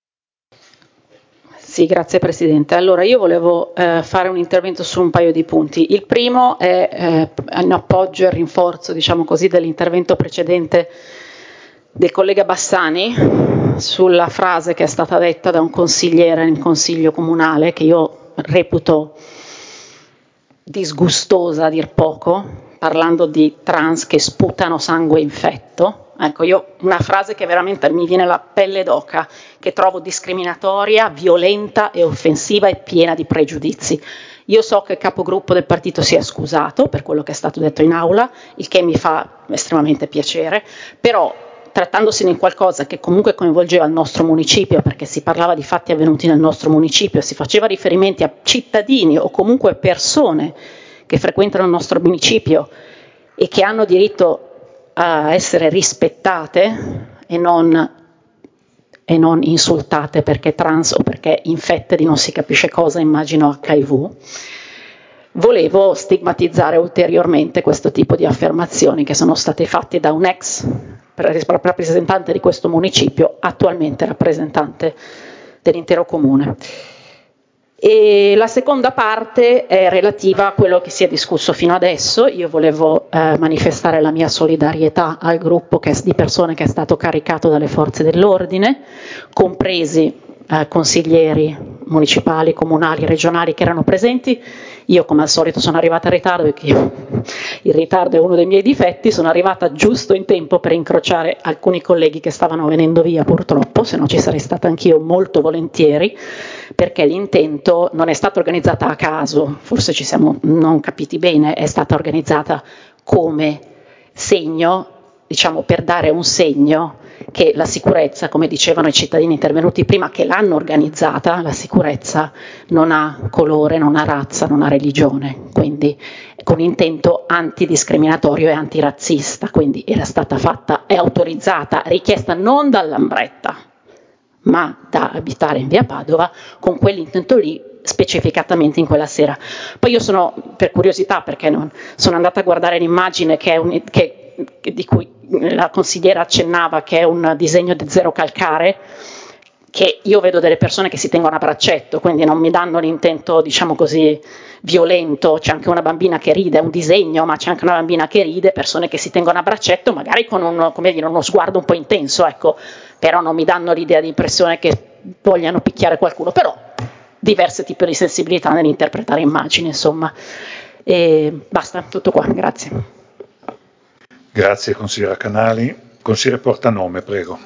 Sì, grazie Presidente. Allora io volevo eh, fare un intervento su un paio di punti. Il primo è eh, in appoggio e rinforzo, diciamo così, dell'intervento precedente del collega Bassani sulla frase che è stata detta da un consigliere in consiglio comunale, che io reputo disgustosa a dir poco, parlando di trans che sputano sangue infetto. Ecco, io una frase che veramente mi viene la pelle d'oca, che trovo discriminatoria, violenta e offensiva e piena di pregiudizi. Io so che il capogruppo del partito si è scusato per quello che è stato detto in aula, il che mi fa estremamente piacere, però trattandosi di qualcosa che comunque coinvolgeva il nostro municipio, perché si parlava di fatti avvenuti nel nostro municipio, si faceva riferimenti a cittadini o comunque persone che frequentano il nostro municipio e che hanno diritto a essere rispettate e non, e non insultate perché trans o perché infette di non si capisce cosa, immagino acca i vu. volevo stigmatizzare ulteriormente questo tipo di affermazioni che sono state fatte da un ex rappresentante di questo municipio, attualmente rappresentante dell'intero comune. E la seconda parte è relativa a quello che si è discusso fino adesso. Io volevo eh, manifestare la mia solidarietà al gruppo che, di persone che è stato caricato dalle forze dell'ordine, compresi eh, consiglieri municipali, comunali, regionali che erano presenti. Io come al solito sono arrivata in ritardo perché io, il ritardo è uno dei miei difetti, sono arrivata giusto in tempo per incrociare alcuni colleghi che stavano venendo via purtroppo, se no ci sarei stata anch'io molto volentieri, perché l'intento non è stata organizzata a caso, forse ci siamo non capiti bene, è stata organizzata come segno, diciamo per dare un segno che la sicurezza, come dicevano i cittadini intervenuti prima che l'hanno organizzata, la sicurezza non ha colore, non ha razza, non ha religione, quindi con intento antidiscriminatorio e antirazzista, quindi era stata fatta, è autorizzata, richiesta non dall'Ambretta, ma da abitare in via Padova, con quell'intento lì specificatamente in quella sera. Poi io sono, per curiosità, perché non, sono andata a guardare l'immagine che è un, che, di cui la consigliera accennava, che è un disegno di zero calcare, che io vedo delle persone che si tengono a braccetto, quindi non mi danno l'intento, diciamo così, violento. C'è anche una bambina che ride, è un disegno, ma c'è anche una bambina che ride, persone che si tengono a braccetto, magari con uno, come dire, uno sguardo un po' intenso, ecco, però non mi danno l'idea di impressione che vogliano picchiare qualcuno, però diversi tipi di sensibilità nell'interpretare immagini, insomma. E basta, tutto qua, grazie. Grazie consigliera Canali. Consigliere Portanome, prego.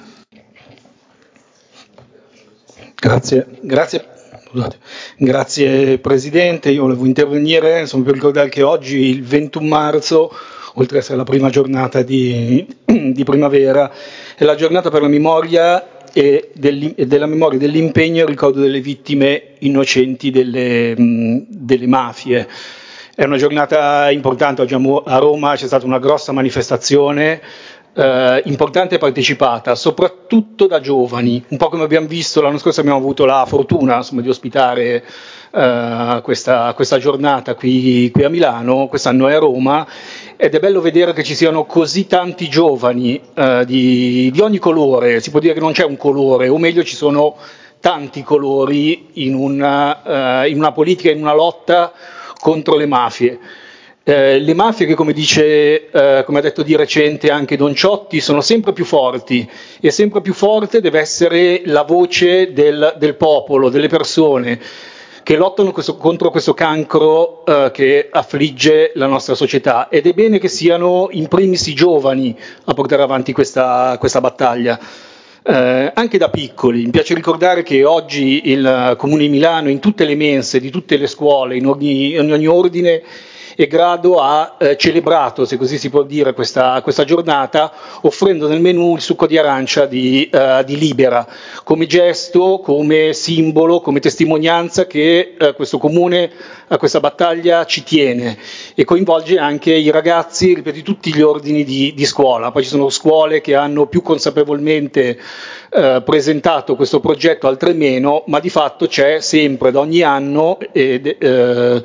Grazie, grazie, scusate. Grazie Presidente, io volevo intervenire insomma, per ricordare che oggi, il ventuno marzo, oltre ad essere la prima giornata di, di primavera, è la giornata per la memoria e, del, e della memoria dell'impegno e il ricordo delle vittime innocenti delle, mh, delle mafie. È una giornata importante, oggi a Roma c'è stata una grossa manifestazione eh, importante e partecipata, soprattutto da giovani, un po' come abbiamo visto l'anno scorso. Abbiamo avuto la fortuna insomma, di ospitare eh, questa, questa giornata qui, qui a Milano, quest'anno è a Roma, ed è bello vedere che ci siano così tanti giovani eh, di, di ogni colore. Si può dire che non c'è un colore, o meglio ci sono tanti colori in una, uh, in una politica, in una lotta contro le mafie. Eh, le mafie che, come dice, eh, come ha detto di recente anche Don Ciotti, sono sempre più forti, e sempre più forte deve essere la voce del, del popolo, delle persone che lottano questo, contro questo cancro eh, che affligge la nostra società, ed è bene che siano in primis i giovani a portare avanti questa, questa battaglia. Eh, anche da piccoli. Mi piace ricordare che oggi il Comune di Milano, in tutte le mense di tutte le scuole, in ogni, in ogni ordine e grado, ha eh, celebrato, se così si può dire, questa, questa giornata, offrendo nel menù il succo di arancia di, uh, di Libera, come gesto, come simbolo, come testimonianza che uh, questo Comune a questa battaglia ci tiene, e coinvolge anche i ragazzi, ripeto, di tutti gli ordini di, di scuola. Poi ci sono scuole che hanno più consapevolmente eh, presentato questo progetto, altre meno, ma di fatto c'è sempre, da ogni anno, ed, eh,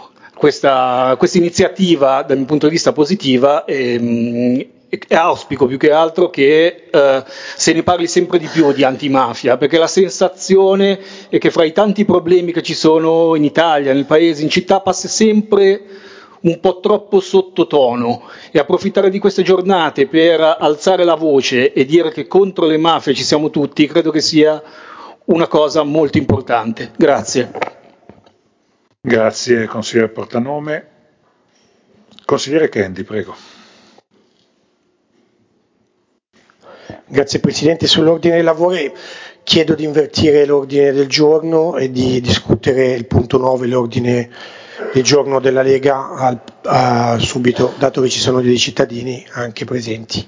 questa, questa iniziativa dal mio punto di vista positiva, e, e auspico più che altro che eh, se ne parli sempre di più di antimafia, perché la sensazione è che fra i tanti problemi che ci sono in Italia, nel paese, in città, passa sempre un po' troppo sottotono, e approfittare di queste giornate per alzare la voce e dire che contro le mafie ci siamo tutti, credo che sia una cosa molto importante. Grazie. Grazie consigliere Portanome. Consigliere Kendi, prego. Grazie Presidente. Sull'ordine dei lavori chiedo di invertire l'ordine del giorno e di discutere il punto nove, l'ordine del giorno della Lega, al, a, subito, dato che ci sono dei cittadini anche presenti.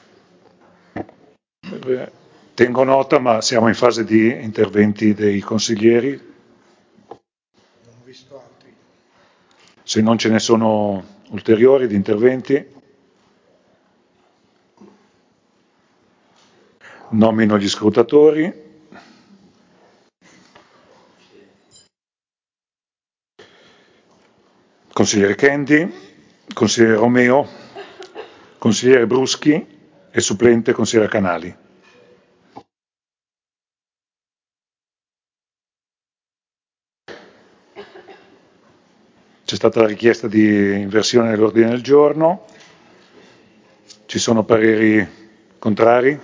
Tengo nota, ma siamo in fase di interventi dei consiglieri. Se non ce ne sono ulteriori di interventi, nomino gli scrutatori. consigliere Kendi, consigliere Romeo, consigliere Bruschi e supplente consigliere Canali. C'è stata la richiesta di inversione dell'ordine del giorno. Ci sono pareri contrari?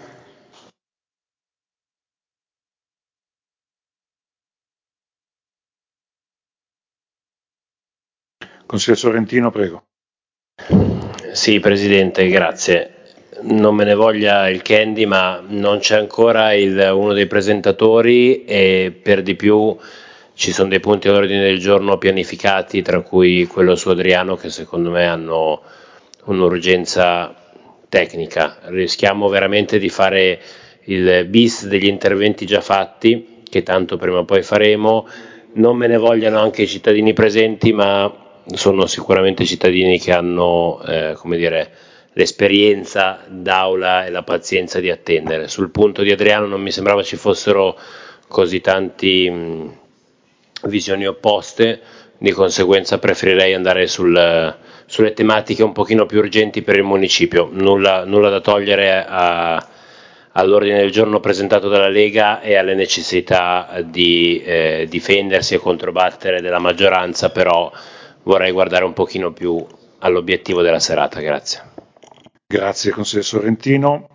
Consigliere Sorrentino, prego. Sì, Presidente, grazie. Non me ne voglia il Kendi, ma non c'è ancora il, uno dei presentatori e per di più ci sono dei punti all'ordine del giorno pianificati, tra cui quello su Adriano, che secondo me hanno un'urgenza tecnica. Rischiamo veramente di fare il bis degli interventi già fatti, che tanto prima o poi faremo. Non me ne vogliano anche i cittadini presenti, ma sono sicuramente cittadini che hanno, eh, come dire, l'esperienza d'aula e la pazienza di attendere. Sul punto di Adriano non mi sembrava ci fossero così tanti mh, visioni opposte, di conseguenza preferirei andare sul, sulle tematiche un pochino più urgenti per il municipio. Nulla, nulla da togliere a, all'ordine del giorno presentato dalla Lega e alle necessità di eh, difendersi e controbattere della maggioranza, però vorrei guardare un pochino più all'obiettivo della serata. Grazie. Grazie, consigliere Sorrentino.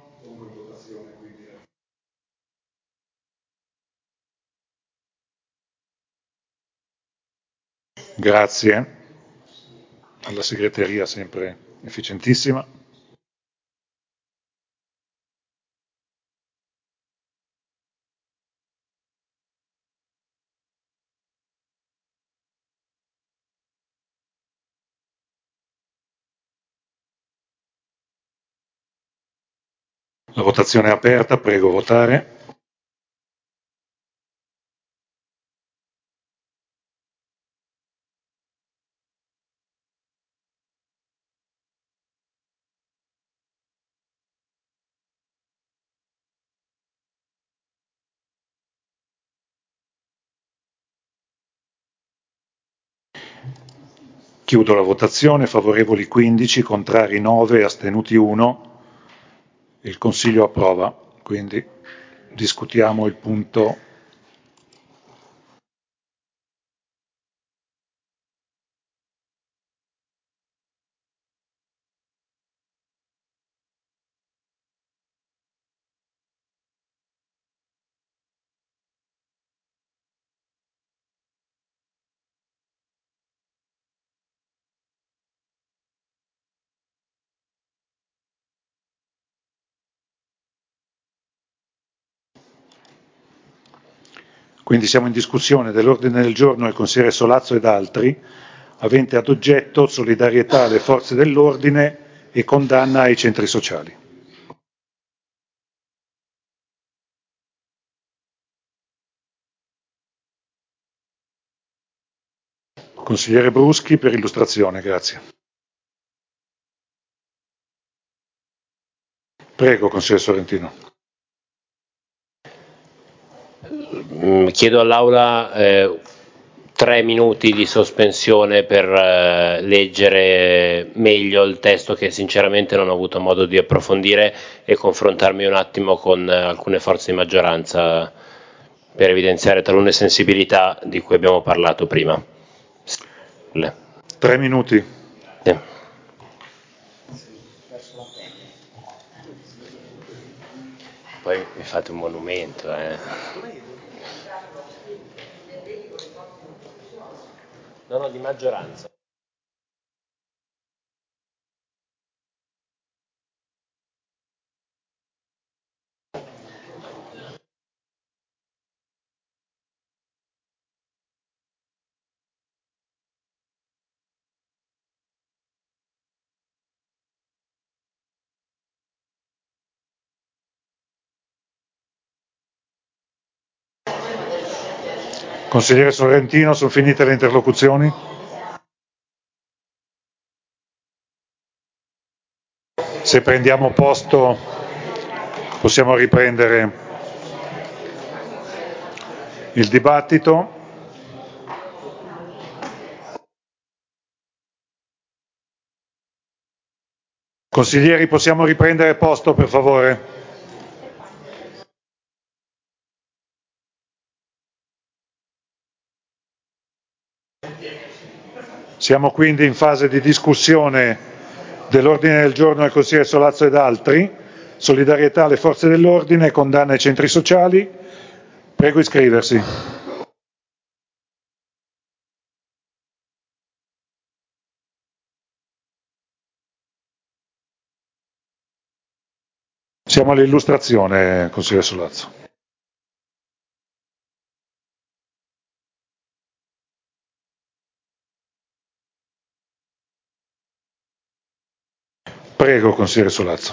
Grazie alla segreteria, sempre efficientissima. La votazione è aperta, prego votare. Chiudo la votazione, favorevoli quindici, contrari nove, astenuti uno. Il Consiglio approva, quindi discutiamo il punto Quindi siamo in discussione dell'ordine del giorno del consigliere Solazzo ed altri, avente ad oggetto solidarietà alle forze dell'ordine e condanna ai centri sociali. Consigliere Bruschi per illustrazione, grazie. Prego, consigliere Sorrentino. Chiedo all'Aula eh, tre minuti di sospensione per eh, leggere meglio il testo che sinceramente non ho avuto modo di approfondire e confrontarmi un attimo con eh, alcune forze di maggioranza per evidenziare talune sensibilità di cui abbiamo parlato prima. Le. Tre minuti. Sì. Poi mi fate un monumento. Eh. No, no, di maggioranza. Consigliere Sorrentino, sono finite le interlocuzioni? Se prendiamo posto possiamo riprendere il dibattito. Consiglieri, possiamo riprendere posto, per favore? Siamo quindi in fase di discussione dell'ordine del giorno del consigliere Solazzo ed altri, solidarietà alle forze dell'ordine e condanna ai centri sociali. Prego iscriversi. Siamo all'illustrazione, consigliere Solazzo. Prego, consigliere Solazzo.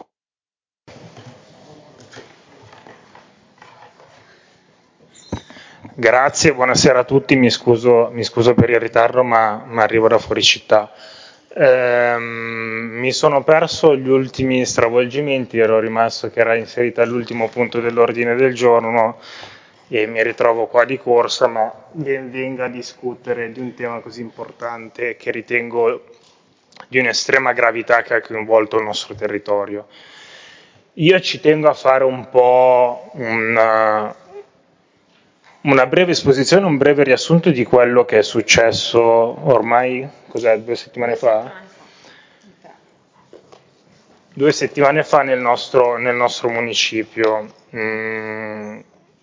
Grazie, buonasera a tutti, mi scuso, mi scuso per il ritardo ma, ma arrivo da fuori città. Ehm, mi sono perso gli ultimi stravolgimenti, ero rimasto che era inserita all'ultimo punto dell'ordine del giorno e mi ritrovo qua di corsa, ma ben venga a discutere di un tema così importante che ritengo di un'estrema gravità che ha coinvolto il nostro territorio. Io ci tengo a fare un po' una, una breve esposizione, un breve riassunto di quello che è successo ormai, cos'è, due settimane fa? Due settimane fa nel nostro, nel nostro municipio. Mm,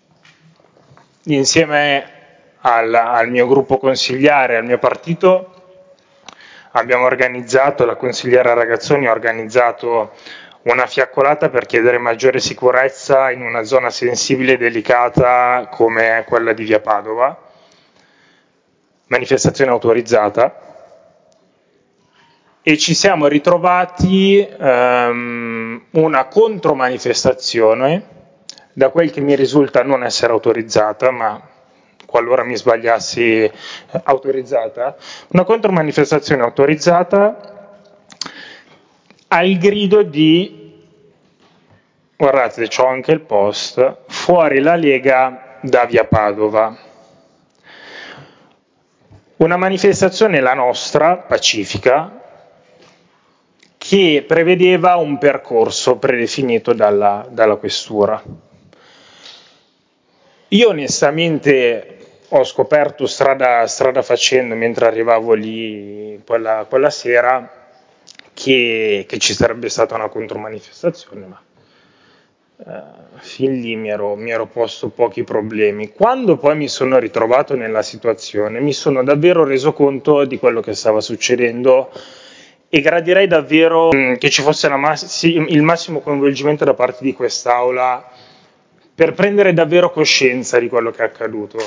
insieme al, al mio gruppo consigliare, al mio partito, abbiamo organizzato, la consigliera Ragazzoni ha organizzato una fiaccolata per chiedere maggiore sicurezza in una zona sensibile e delicata come quella di Via Padova, manifestazione autorizzata, e ci siamo ritrovati um, una contromanifestazione, da quel che mi risulta non essere autorizzata, ma qualora mi sbagliassi autorizzata, una contromanifestazione autorizzata al grido di, guardate, c'ho anche il post, fuori la Lega da Via Padova. Una manifestazione, la nostra, pacifica, che prevedeva un percorso predefinito dalla, dalla questura. Io onestamente ho scoperto strada, strada facendo, mentre arrivavo lì quella, quella sera, che, che ci sarebbe stata una contromanifestazione, ma eh, fin lì mi ero, mi ero posto pochi problemi. Quando poi mi sono ritrovato nella situazione, mi sono davvero reso conto di quello che stava succedendo e gradirei davvero mh, che ci fosse la massi- il massimo coinvolgimento da parte di quest'Aula per prendere davvero coscienza di quello che è accaduto.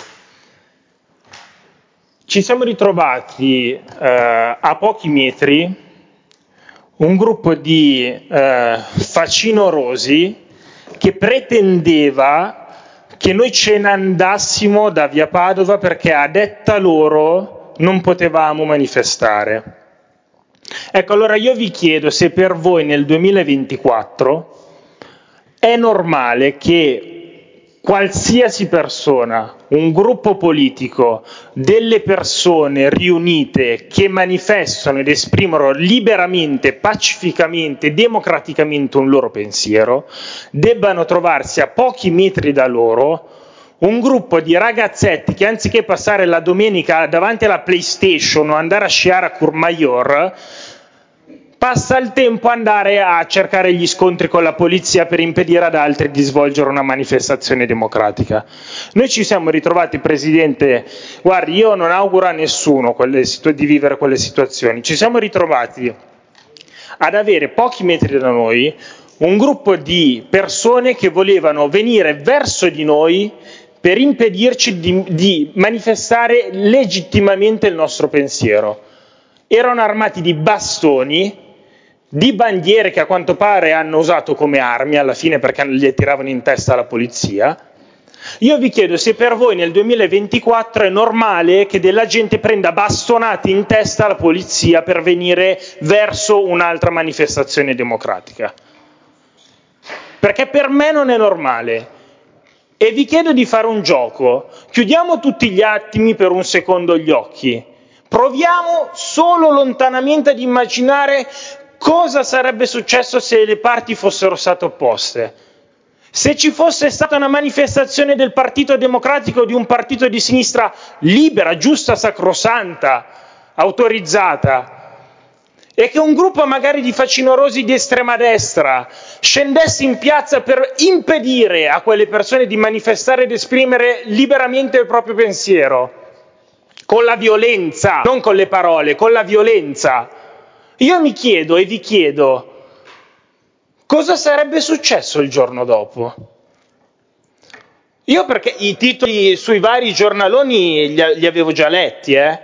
Ci siamo ritrovati eh, a pochi metri un gruppo di eh, facinorosi che pretendeva che noi ce ne andassimo da Via Padova perché a detta loro non potevamo manifestare. Ecco, allora io vi chiedo se per voi nel duemilaventiquattro è normale che qualsiasi persona, un gruppo politico, delle persone riunite che manifestano ed esprimono liberamente, pacificamente, democraticamente un loro pensiero, debbano trovarsi a pochi metri da loro un gruppo di ragazzetti che anziché passare la domenica davanti alla PlayStation o andare a sciare a Courmayeur, passa il tempo a andare a cercare gli scontri con la polizia per impedire ad altri di svolgere una manifestazione democratica. Noi ci siamo ritrovati, Presidente, guardi, io non auguro a nessuno quelle, di vivere quelle situazioni, ci siamo ritrovati ad avere pochi metri da noi un gruppo di persone che volevano venire verso di noi per impedirci di, di manifestare legittimamente il nostro pensiero. Erano armati di bastoni, di bandiere che a quanto pare hanno usato come armi alla fine perché le tiravano in testa alla polizia. Io vi chiedo se per voi nel duemilaventiquattro è normale che della gente prenda bastonate in testa alla polizia per venire verso un'altra manifestazione democratica. Perché per me non è normale. E vi chiedo di fare un gioco. Chiudiamo tutti gli attimi per un secondo gli occhi. Proviamo solo lontanamente ad immaginare cosa sarebbe successo se le parti fossero state opposte? Se ci fosse stata una manifestazione del Partito Democratico, di un partito di sinistra libera, giusta, sacrosanta, autorizzata, e che un gruppo magari di facinorosi di estrema destra scendesse in piazza per impedire a quelle persone di manifestare ed esprimere liberamente il proprio pensiero, con la violenza, non con le parole, con la violenza, io mi chiedo e vi chiedo, cosa sarebbe successo il giorno dopo? Io perché i titoli sui vari giornaloni li, li avevo già letti, eh?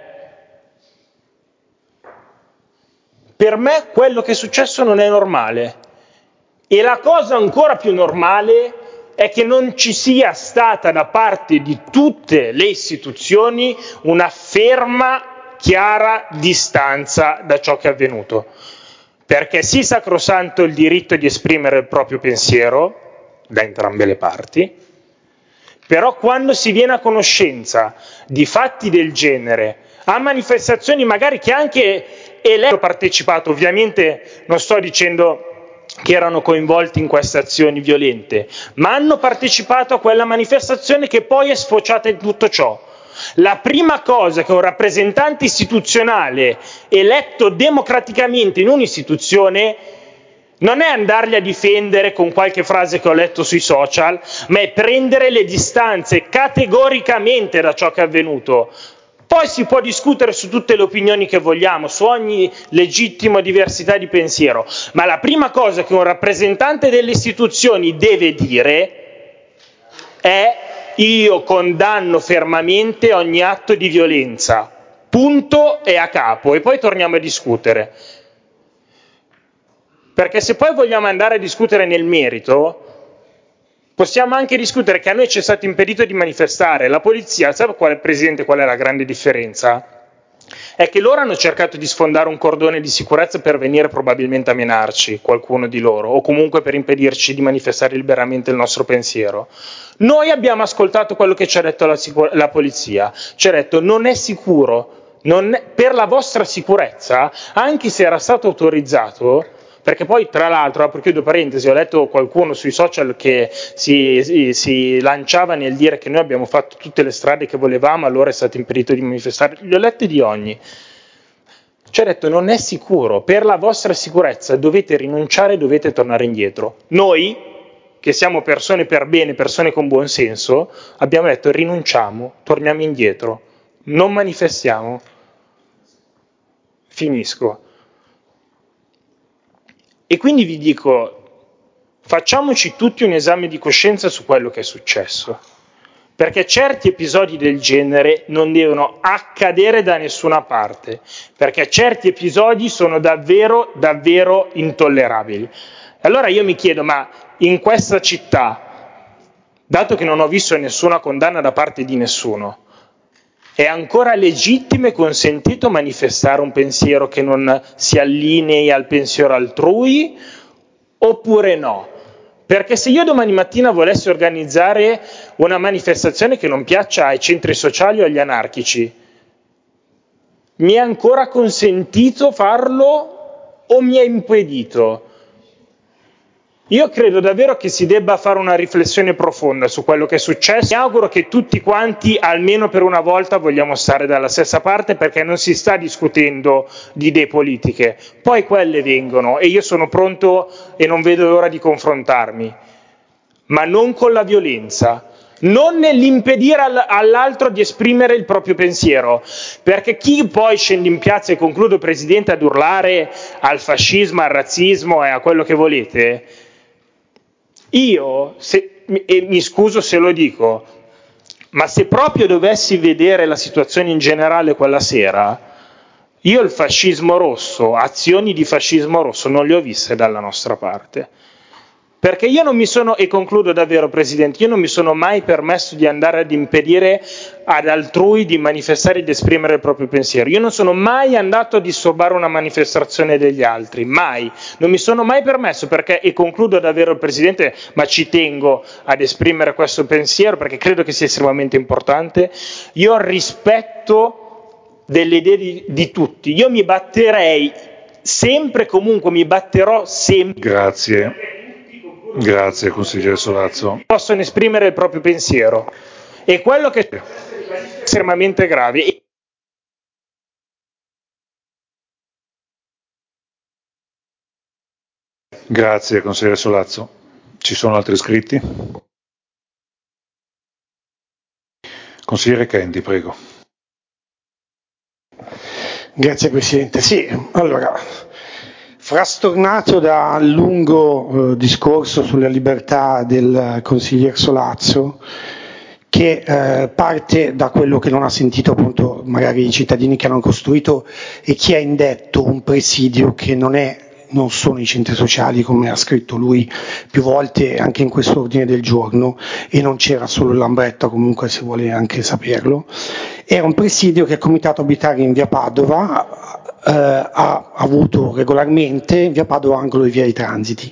Per me quello che è successo non è normale e la cosa ancora più normale è che non ci sia stata da parte di tutte le istituzioni una ferma, chiara distanza da ciò che è avvenuto. Perché sì, sacrosanto il diritto di esprimere il proprio pensiero, da entrambe le parti, però quando si viene a conoscenza di fatti del genere, a manifestazioni magari che anche eletto partecipato, ovviamente non sto dicendo che erano coinvolti in queste azioni violente, ma hanno partecipato a quella manifestazione che poi è sfociata in tutto ciò. La prima cosa che un rappresentante istituzionale eletto democraticamente in un'istituzione non è andarli a difendere con qualche frase che ho letto sui social, ma è prendere le distanze categoricamente da ciò che è avvenuto. Poi si può discutere su tutte le opinioni che vogliamo, su ogni legittima diversità di pensiero, ma la prima cosa che un rappresentante delle istituzioni deve dire è: io condanno fermamente ogni atto di violenza, punto e a capo, e poi torniamo a discutere. Perché se poi vogliamo andare a discutere nel merito, possiamo anche discutere che a noi ci è stato impedito di manifestare. La polizia, sa qual, Presidente, qual è la grande differenza? È che loro hanno cercato di sfondare un cordone di sicurezza per venire probabilmente a menarci, qualcuno di loro, o comunque per impedirci di manifestare liberamente il nostro pensiero. Noi abbiamo ascoltato quello che ci ha detto la, la polizia, ci ha detto non è sicuro, non è, per la vostra sicurezza, anche se era stato autorizzato, perché poi tra l'altro, apro chiudo parentesi, ho letto qualcuno sui social che si, si, si lanciava nel dire che noi abbiamo fatto tutte le strade che volevamo, allora è stato impedito di manifestare, li ho letti di ogni. Ci ha detto non è sicuro, per la vostra sicurezza dovete rinunciare, dovete tornare indietro. Noi, che siamo persone per bene, persone con buon senso, abbiamo detto rinunciamo, torniamo indietro, non manifestiamo. Finisco. E quindi vi dico, facciamoci tutti un esame di coscienza su quello che è successo, perché certi episodi del genere non devono accadere da nessuna parte, perché certi episodi sono davvero, davvero intollerabili. Allora io mi chiedo, ma in questa città, dato che non ho visto nessuna condanna da parte di nessuno, è ancora legittimo e consentito manifestare un pensiero che non si allinei al pensiero altrui oppure no? Perché se io domani mattina volessi organizzare una manifestazione che non piaccia ai centri sociali o agli anarchici, mi è ancora consentito farlo o mi è impedito? Io credo davvero che si debba fare una riflessione profonda su quello che è successo. Mi auguro che tutti quanti, almeno per una volta, vogliamo stare dalla stessa parte, perché non si sta discutendo di idee politiche. Poi quelle vengono e io sono pronto e non vedo l'ora di confrontarmi, ma non con la violenza, non nell'impedire all'altro di esprimere il proprio pensiero, perché chi poi scende in piazza, e concludo Presidente, ad urlare al fascismo, al razzismo e a quello che volete, io, se, e mi scuso se lo dico, ma se proprio dovessi vedere la situazione in generale quella sera, io il fascismo rosso, azioni di fascismo rosso non le ho viste dalla nostra parte. Perché io non mi sono, e concludo davvero Presidente, io non mi sono mai permesso di andare ad impedire ad altrui di manifestare e di esprimere il proprio pensiero. Io non sono mai andato a disturbare una manifestazione degli altri, mai. Non mi sono mai permesso perché, e concludo davvero Presidente, ma ci tengo ad esprimere questo pensiero perché credo che sia estremamente importante, io rispetto delle idee di, di tutti. Io mi batterei sempre e comunque mi batterò sempre. Grazie, grazie consigliere Solazzo. Possono esprimere il proprio pensiero e quello che è estremamente grave. Grazie consigliere Solazzo. Ci sono altri iscritti? Consigliere Kendi, prego. Grazie Presidente. Sì, allora, frastornato dal lungo eh, discorso sulla libertà del consigliere Solazzo, che eh, parte da quello che non ha sentito appunto magari i cittadini che hanno costruito e chi ha indetto un presidio che non è non sono i centri sociali come ha scritto lui più volte anche in questo ordine del giorno, e non c'era solo il Lambretta, comunque se vuole anche saperlo. Era un presidio che il Comitato Abitare in via Padova eh, ha avuto regolarmente, in via Padova angolo di via dei Transiti.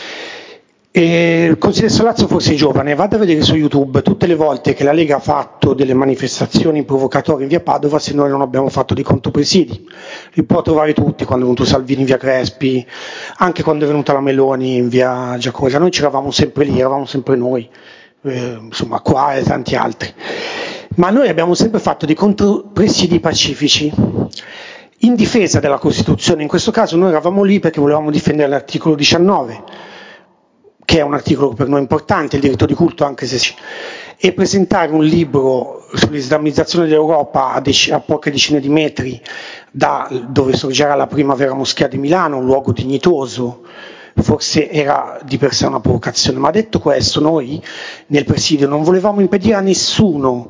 E il consigliere Solazzo forse è giovane, vada a vedere su YouTube tutte le volte che la Lega ha fatto delle manifestazioni provocatorie in via Padova, se noi non abbiamo fatto di contropresidi. Li può trovare tutti, quando è venuto Salvini in via Crespi, anche quando è venuta la Meloni in via Giacosa, noi c'eravamo sempre lì, eravamo sempre noi, eh, insomma qua e tanti altri. Ma noi abbiamo sempre fatto di contropresidi pacifici, in difesa della Costituzione. In questo caso noi eravamo lì perché volevamo difendere l'articolo diciannove, che è un articolo per noi importante, il diritto di culto, anche se si... e presentare un libro sull'islamizzazione dell'Europa a, dec- a poche decine di metri da dove sorgerà la Primavera Moschea di Milano, un luogo dignitoso, forse era di per sé una provocazione. Ma detto questo, noi nel presidio non volevamo impedire a nessuno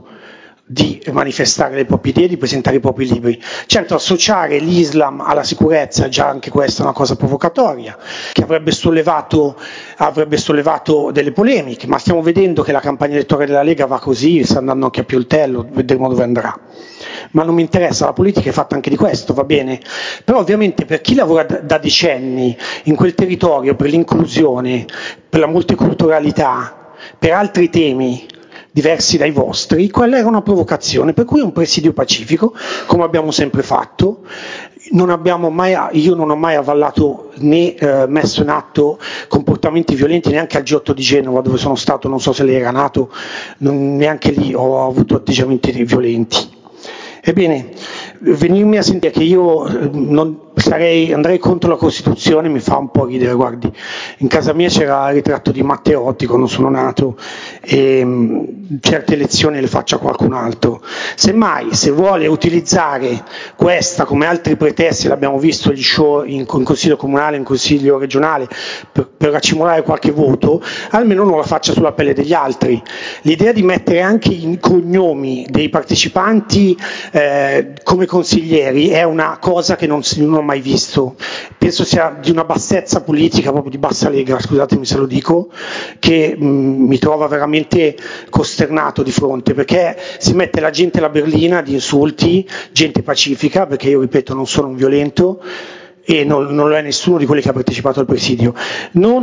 di manifestare le proprie idee, di presentare i propri libri. Certo, associare l'Islam alla sicurezza, già anche questa è una cosa provocatoria, che avrebbe sollevato, avrebbe sollevato delle polemiche, ma stiamo vedendo che la campagna elettorale della Lega va così, sta andando anche a Pioltello, vedremo dove andrà. Ma non mi interessa, la politica è fatta anche di questo, va bene? Però ovviamente per chi lavora da decenni in quel territorio, per l'inclusione, per la multiculturalità, per altri temi diversi dai vostri, quella era una provocazione, per cui un presidio pacifico, come abbiamo sempre fatto. Non abbiamo mai, io non ho mai avallato né eh, messo in atto comportamenti violenti, neanche al G otto di Genova dove sono stato, non so se lei era nato, non, neanche lì ho avuto atteggiamenti violenti. Ebbene, venirmi a sentire che io non sarei, andrei contro la Costituzione mi fa un po' ridere. Guardi, in casa mia c'era il ritratto di Matteotti quando sono nato, e mh, certe lezioni le faccio a qualcun altro. Semmai, se vuole utilizzare questa come altri pretesti, l'abbiamo visto gli show in, in consiglio comunale, in consiglio regionale, per, per accumulare qualche voto, almeno non la faccia sulla pelle degli altri. L'idea di mettere anche i cognomi dei partecipanti eh, come consiglieri è una cosa che non, non ho mai visto. Penso sia di una bassezza politica, proprio di bassa lega, scusatemi se lo dico, che mh, mi trova veramente costernato di fronte, perché si mette la gente alla berlina di insulti, gente pacifica, perché io ripeto non sono un violento e non, non lo è nessuno di quelli che ha partecipato al presidio. Non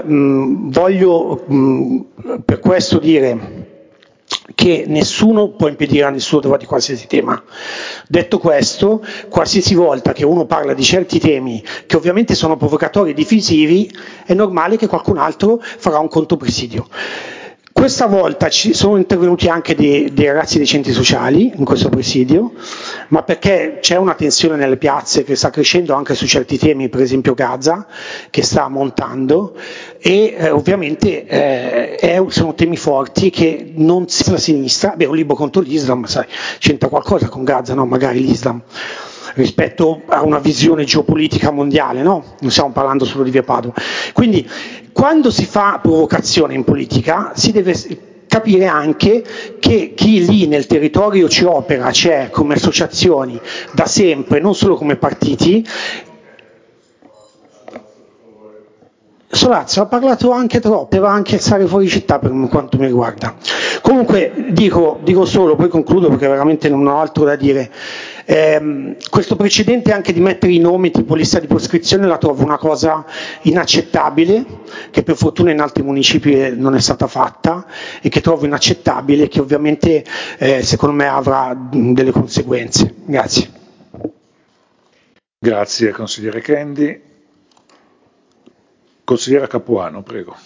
mh, voglio mh, per questo dire che nessuno può impedire a nessuno di qualsiasi tema. Detto questo, qualsiasi volta che uno parla di certi temi che ovviamente sono provocatori e divisivi, è normale che qualcun altro farà un contropresidio. Questa volta ci sono intervenuti anche dei, dei ragazzi dei centri sociali in questo presidio, ma perché c'è una tensione nelle piazze che sta crescendo anche su certi temi, per esempio Gaza, che sta montando, e eh, ovviamente eh, è, sono temi forti che non si la sinistra, beh, un libro contro l'Islam, sai, c'entra qualcosa con Gaza, no? Magari l'Islam, rispetto a una visione geopolitica mondiale, no? Non stiamo parlando solo di via Padova. Quindi, quando si fa provocazione in politica, si deve capire anche che chi lì nel territorio ci opera, c'è come associazioni da sempre, non solo come partiti. Solazzo ha parlato anche troppo, deve anche stare fuori città per quanto mi riguarda. Comunque dico, dico solo, poi concludo perché veramente non ho altro da dire. Eh, questo precedente anche di mettere i nomi tipo lista di proscrizione la trovo una cosa inaccettabile, che per fortuna in altri municipi non è stata fatta e che trovo inaccettabile e che ovviamente eh, secondo me avrà delle conseguenze. Grazie. Grazie consigliere Kendi. Consigliera Capuano, prego.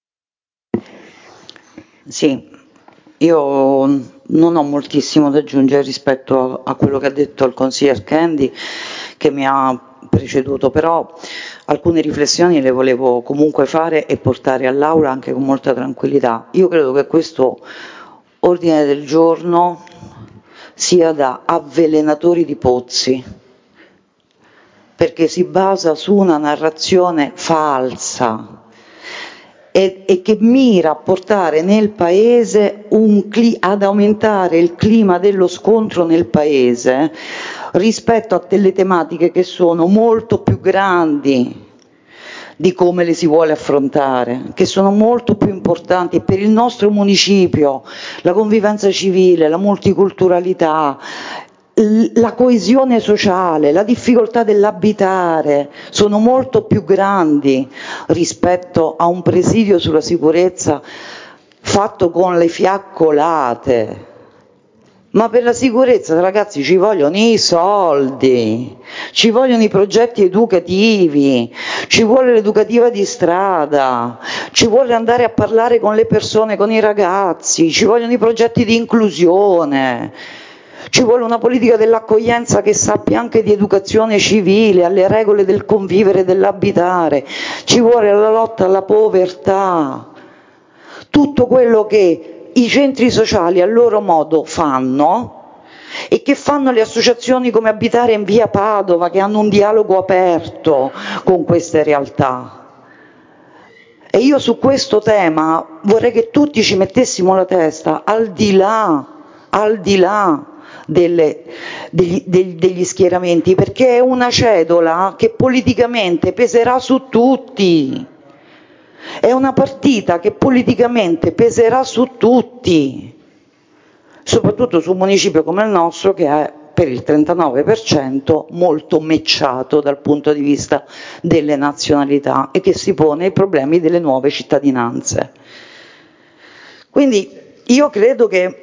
Sì, io non ho moltissimo da aggiungere rispetto a, a quello che ha detto il consigliere Kendi, che mi ha preceduto, però alcune riflessioni le volevo comunque fare e portare all'Aula anche con molta tranquillità. Io credo che questo ordine del giorno sia da avvelenatori di pozzi, perché si basa su una narrazione falsa e, e che mira a portare nel Paese un cli- ad aumentare il clima dello scontro nel Paese rispetto a delle tematiche che sono molto più grandi di come le si vuole affrontare, che sono molto più importanti per il nostro municipio, la convivenza civile, la multiculturalità, la coesione sociale, la difficoltà dell'abitare sono molto più grandi rispetto a un presidio sulla sicurezza fatto con le fiaccolate. Ma per la sicurezza, ragazzi, ci vogliono i soldi, ci vogliono i progetti educativi, ci vuole l'educativa di strada, ci vuole andare a parlare con le persone, con i ragazzi, ci vogliono i progetti di inclusione. Ci vuole una politica dell'accoglienza che sappia anche di educazione civile, alle regole del convivere e dell'abitare, ci vuole la lotta alla povertà, tutto quello che i centri sociali a loro modo fanno e che fanno le associazioni come Abitare in via Padova, che hanno un dialogo aperto con queste realtà. E io su questo tema vorrei che tutti ci mettessimo la testa, al di là, al di là Delle, degli, degli, degli schieramenti, perché è una cedola che politicamente peserà su tutti, è una partita che politicamente peserà su tutti, soprattutto su un municipio come il nostro che è per il trentanove per cento molto mecciato dal punto di vista delle nazionalità e che si pone i problemi delle nuove cittadinanze. Quindi io credo che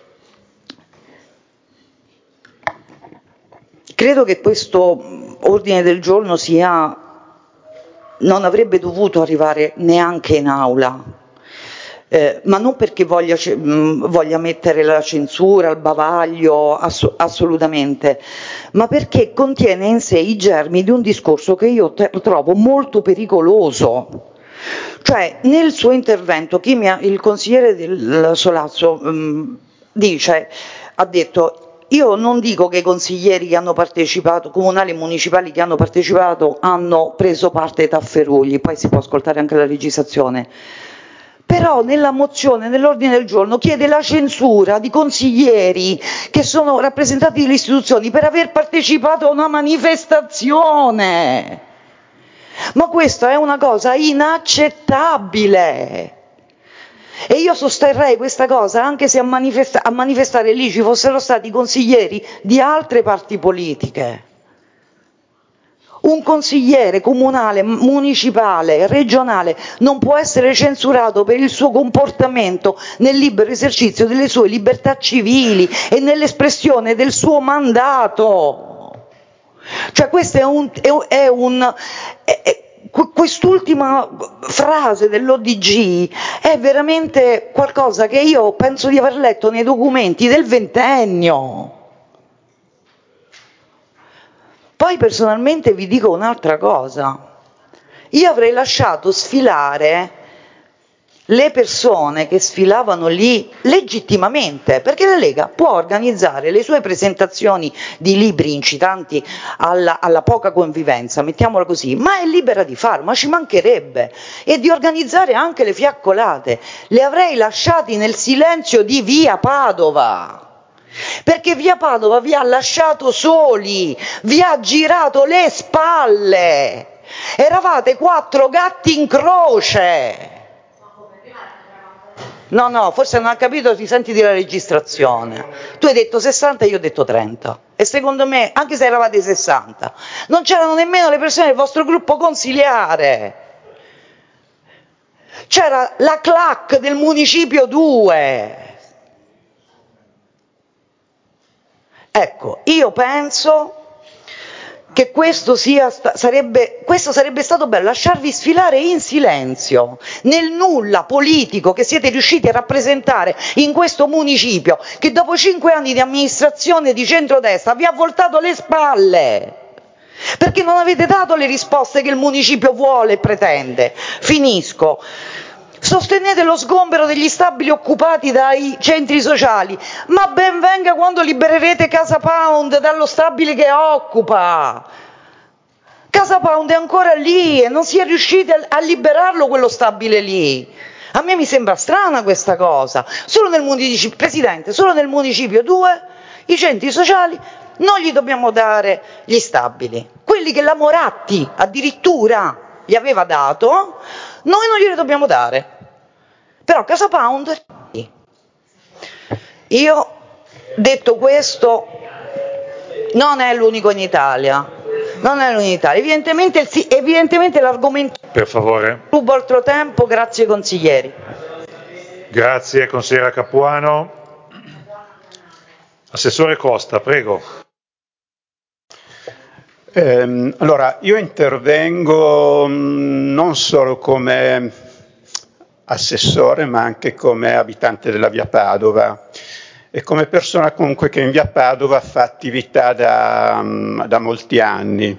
Credo che questo ordine del giorno sia, non avrebbe dovuto arrivare neanche in aula, eh, ma non perché voglia, mh, voglia mettere la censura, il bavaglio, ass- assolutamente, ma perché contiene in sé i germi di un discorso che io te- trovo molto pericoloso. Cioè, nel suo intervento, chi mi ha, il consigliere del Solazzo mh, dice, ha detto: io non dico che i consiglieri che hanno partecipato, comunali e municipali che hanno partecipato, hanno preso parte ai tafferugli, poi si può ascoltare anche la legislazione, però nella mozione, nell'ordine del giorno, chiede la censura di consiglieri che sono rappresentanti delle istituzioni per aver partecipato a una manifestazione. Ma questa è una cosa inaccettabile. E io sosterrei questa cosa anche se a, manifesta- a manifestare lì ci fossero stati consiglieri di altre parti politiche. Un consigliere comunale, municipale, regionale non può essere censurato per il suo comportamento nel libero esercizio delle sue libertà civili e nell'espressione del suo mandato. Cioè questo è un... È un, è un è, è, quest'ultima frase dell'O D G è veramente qualcosa che io penso di aver letto nei documenti del ventennio. Poi personalmente vi dico un'altra cosa, io avrei lasciato sfilare le persone che sfilavano lì legittimamente, perché la Lega può organizzare le sue presentazioni di libri incitanti alla, alla poca convivenza, mettiamola così, ma è libera di farlo, ma ci mancherebbe, e di organizzare anche le fiaccolate. Le avrei lasciati nel silenzio di via Padova, perché via Padova vi ha lasciato soli, vi ha girato le spalle, eravate quattro gatti in croce. No, no, forse non ha capito, risentiti la registrazione. Tu hai detto sessanta e io ho detto trenta. E secondo me, anche se eravate sessanta, non c'erano nemmeno le persone del vostro gruppo consiliare. C'era la clac del municipio due. Ecco, io penso che questo, sia, sarebbe, questo sarebbe stato bello, lasciarvi sfilare in silenzio, nel nulla politico che siete riusciti a rappresentare in questo municipio, che dopo cinque anni di amministrazione di centrodestra vi ha voltato le spalle, perché non avete dato le risposte che il municipio vuole e pretende. Finisco. Sostenete lo sgombero degli stabili occupati dai centri sociali, ma ben venga quando libererete Casa Pound dallo stabile che occupa. Casa Pound è ancora lì e non si è riusciti a liberarlo quello stabile lì. A me mi sembra strana questa cosa. Solo nel municipio, Presidente, solo nel municipio due i centri sociali non gli dobbiamo dare gli stabili. Quelli che la Moratti addirittura gli aveva dato, noi non glieli dobbiamo dare. Però Casa Pound, io detto questo, non è l'unico in Italia, non è l'unico in Italia, evidentemente, evidentemente l'argomento. Per favore. Rubo altro tempo, grazie consiglieri. Grazie consigliera Capuano. Assessore Costa, prego. Eh, allora, io intervengo mh, non solo come assessore, ma anche come abitante della via Padova e come persona comunque che in via Padova fa attività da, mh, da molti anni.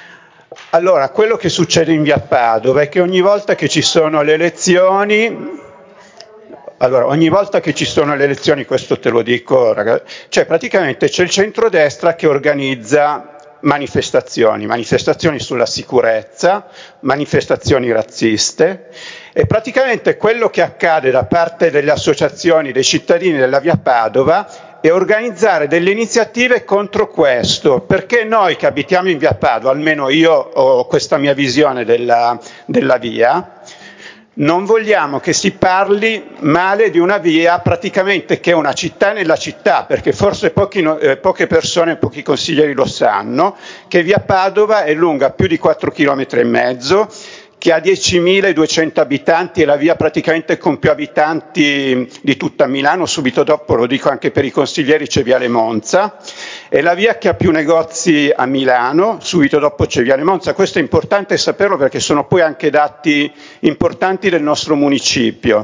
Allora, quello che succede in via Padova è che ogni volta che ci sono le elezioni, allora, ogni volta che ci sono le elezioni, questo te lo dico, ragazzi, cioè praticamente c'è il centrodestra che organizza manifestazioni, manifestazioni sulla sicurezza, manifestazioni razziste e praticamente quello che accade da parte delle associazioni dei cittadini della via Padova è organizzare delle iniziative contro questo, perché noi che abitiamo in via Padova, almeno io ho questa mia visione della, della via, non vogliamo che si parli male di una via praticamente che è una città nella città, perché forse pochi, eh, poche persone, pochi consiglieri lo sanno, che via Padova è lunga più di quattro chilometri e mezzo, che ha diecimiladuecento abitanti, è la via praticamente con più abitanti di tutta Milano, subito dopo, lo dico anche per i consiglieri, c'è Viale Monza, è la via che ha più negozi a Milano, subito dopo c'è Viale Monza. Questo è importante saperlo perché sono poi anche dati importanti del nostro municipio.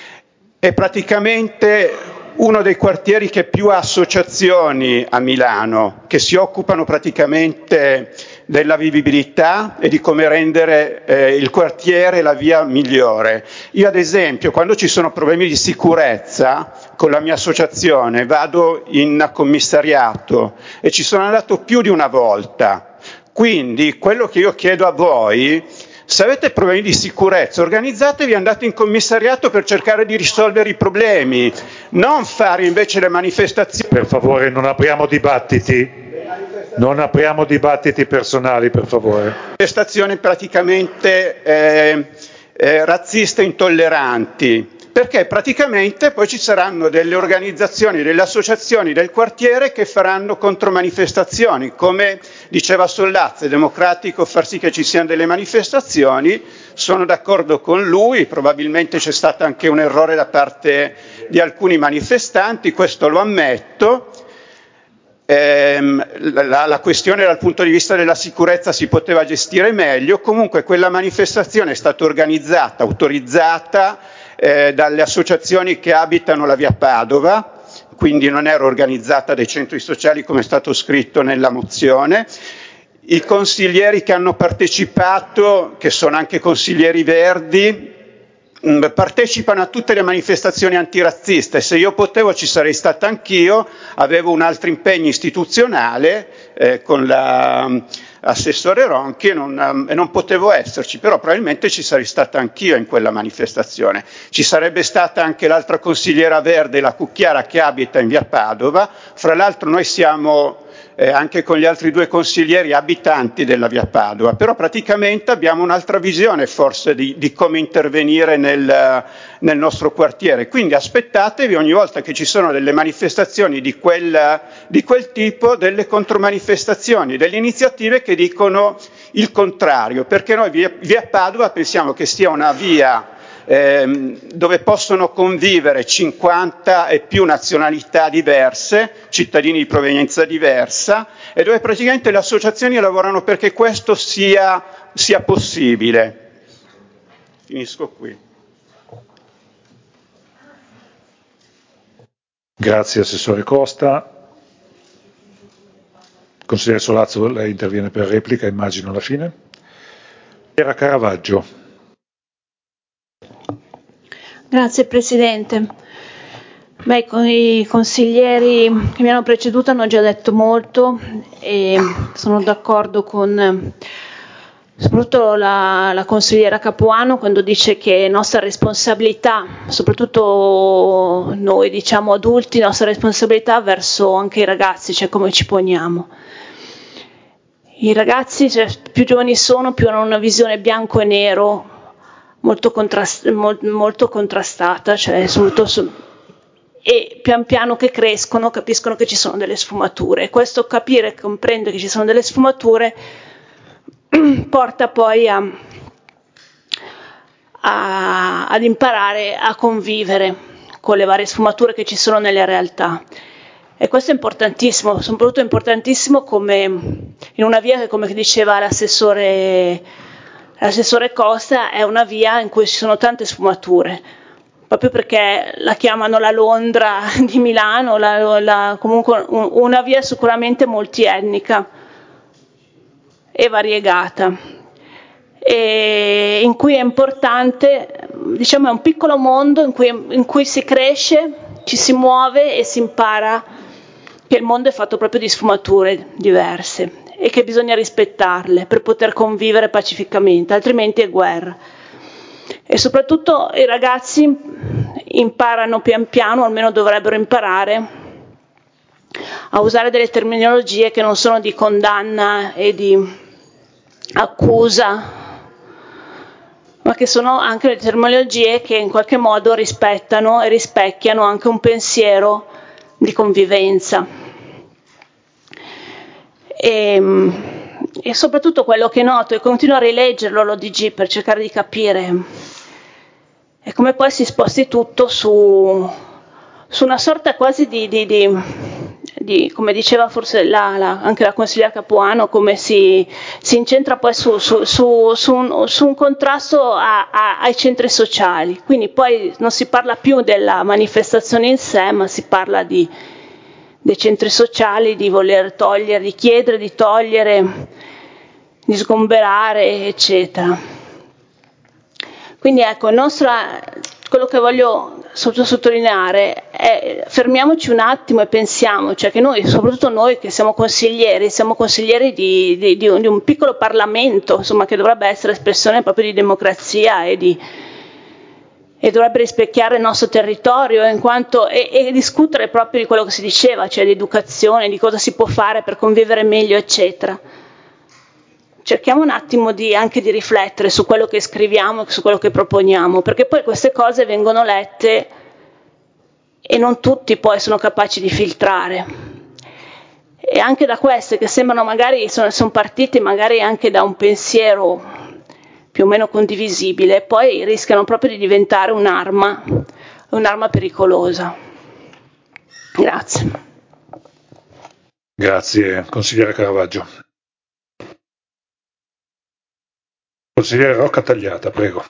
È praticamente uno dei quartieri che più ha associazioni a Milano, che si occupano praticamente della vivibilità e di come rendere eh, il quartiere la via migliore. Io ad esempio, quando ci sono problemi di sicurezza, con la mia associazione vado in commissariato e ci sono andato più di una volta. Quindi quello che io chiedo a voi, se avete problemi di sicurezza, organizzatevi e andate in commissariato per cercare di risolvere i problemi, non fare invece le manifestazioni. Per favore, non apriamo dibattiti. Non apriamo dibattiti personali, per favore. Manifestazioni praticamente eh, eh, razziste e intolleranti, perché praticamente poi ci saranno delle organizzazioni, delle associazioni del quartiere che faranno contromanifestazioni. Come diceva Sollazzo, è democratico far sì che ci siano delle manifestazioni, sono d'accordo con lui, probabilmente c'è stato anche un errore da parte di alcuni manifestanti, questo lo ammetto. La, la questione dal punto di vista della sicurezza si poteva gestire meglio, comunque quella manifestazione è stata organizzata, autorizzata eh, dalle associazioni che abitano la via Padova, quindi non era organizzata dai centri sociali come è stato scritto nella mozione. I consiglieri che hanno partecipato, che sono anche consiglieri verdi, partecipano a tutte le manifestazioni antirazziste. Se io potevo ci sarei stata anch'io, avevo un altro impegno istituzionale eh, con l'assessore Ronchi e non, e non potevo esserci, però probabilmente ci sarei stata anch'io in quella manifestazione. Ci sarebbe stata anche l'altra consigliera verde, la Cucchiara, che abita in via Padova. Fra l'altro noi siamo Eh, anche con gli altri due consiglieri abitanti della via Padova, però praticamente abbiamo un'altra visione forse di, di come intervenire nel, nel nostro quartiere, quindi aspettatevi ogni volta che ci sono delle manifestazioni di quel, di quel tipo, delle contromanifestazioni, delle iniziative che dicono il contrario, perché noi via, via Padova pensiamo che sia una via ehm, dove possono convivere cinquanta e più nazionalità diverse, cittadini di provenienza diversa, e dove praticamente le associazioni lavorano perché questo sia, sia possibile. Finisco qui. Grazie Assessore Costa. Consigliere Solazzo, lei interviene per replica, immagino alla fine. Era Caravaggio. Grazie Presidente. Beh, con i consiglieri che mi hanno preceduto hanno già detto molto e sono d'accordo con soprattutto la, la consigliera Capuano quando dice che è nostra responsabilità, soprattutto noi diciamo adulti, nostra responsabilità verso anche i ragazzi, cioè come ci poniamo. I ragazzi, cioè, più giovani sono, più hanno una visione bianco e nero molto, contrast- mol- molto contrastata, cioè soprattutto su- e pian piano che crescono capiscono che ci sono delle sfumature. E questo capire e comprendere che ci sono delle sfumature porta poi a, a, ad imparare a convivere con le varie sfumature che ci sono nelle realtà. E questo è importantissimo, soprattutto importantissimo come in una via che, come diceva l'assessore, l'assessore Costa, è una via in cui ci sono tante sfumature, proprio perché la chiamano la Londra di Milano, la, la, comunque un, una via sicuramente multietnica e variegata, e in cui è importante, diciamo è un piccolo mondo in cui, in cui si cresce, ci si muove e si impara che il mondo è fatto proprio di sfumature diverse e che bisogna rispettarle per poter convivere pacificamente, altrimenti è guerra. E soprattutto i ragazzi imparano pian piano, almeno dovrebbero imparare, a usare delle terminologie che non sono di condanna e di accusa, ma che sono anche le terminologie che in qualche modo rispettano e rispecchiano anche un pensiero di convivenza. E, e soprattutto quello che noto, e continuo a rileggerlo l'O D G per cercare di capire, è come poi si sposti tutto su, su una sorta quasi di, di, di, di come diceva forse la, la, anche la consigliera Capuano, come si, si incentra poi su, su, su, su, un, su un contrasto a, a, ai centri sociali. Quindi poi non si parla più della manifestazione in sé, ma si parla di dei centri sociali, di voler togliere, di chiedere di togliere, di sgomberare, eccetera. Quindi ecco, il nostro, quello che voglio sottolineare è fermiamoci un attimo e pensiamo, cioè che noi, soprattutto noi che siamo consiglieri, siamo consiglieri di, di, di, un, di un piccolo Parlamento, insomma, che dovrebbe essere espressione proprio di democrazia e di e dovrebbe rispecchiare il nostro territorio in quanto, e, e discutere proprio di quello che si diceva, cioè di educazione, di cosa si può fare per convivere meglio, eccetera. Cerchiamo un attimo di, anche di riflettere su quello che scriviamo e su quello che proponiamo, perché poi queste cose vengono lette e non tutti poi sono capaci di filtrare. E anche da queste che sembrano magari, sono, sono partite magari anche da un pensiero più o meno condivisibile, poi rischiano proprio di diventare un'arma, un'arma pericolosa. Grazie. Grazie, consigliere Caravaggio. Consigliere Rocca Tagliata, prego.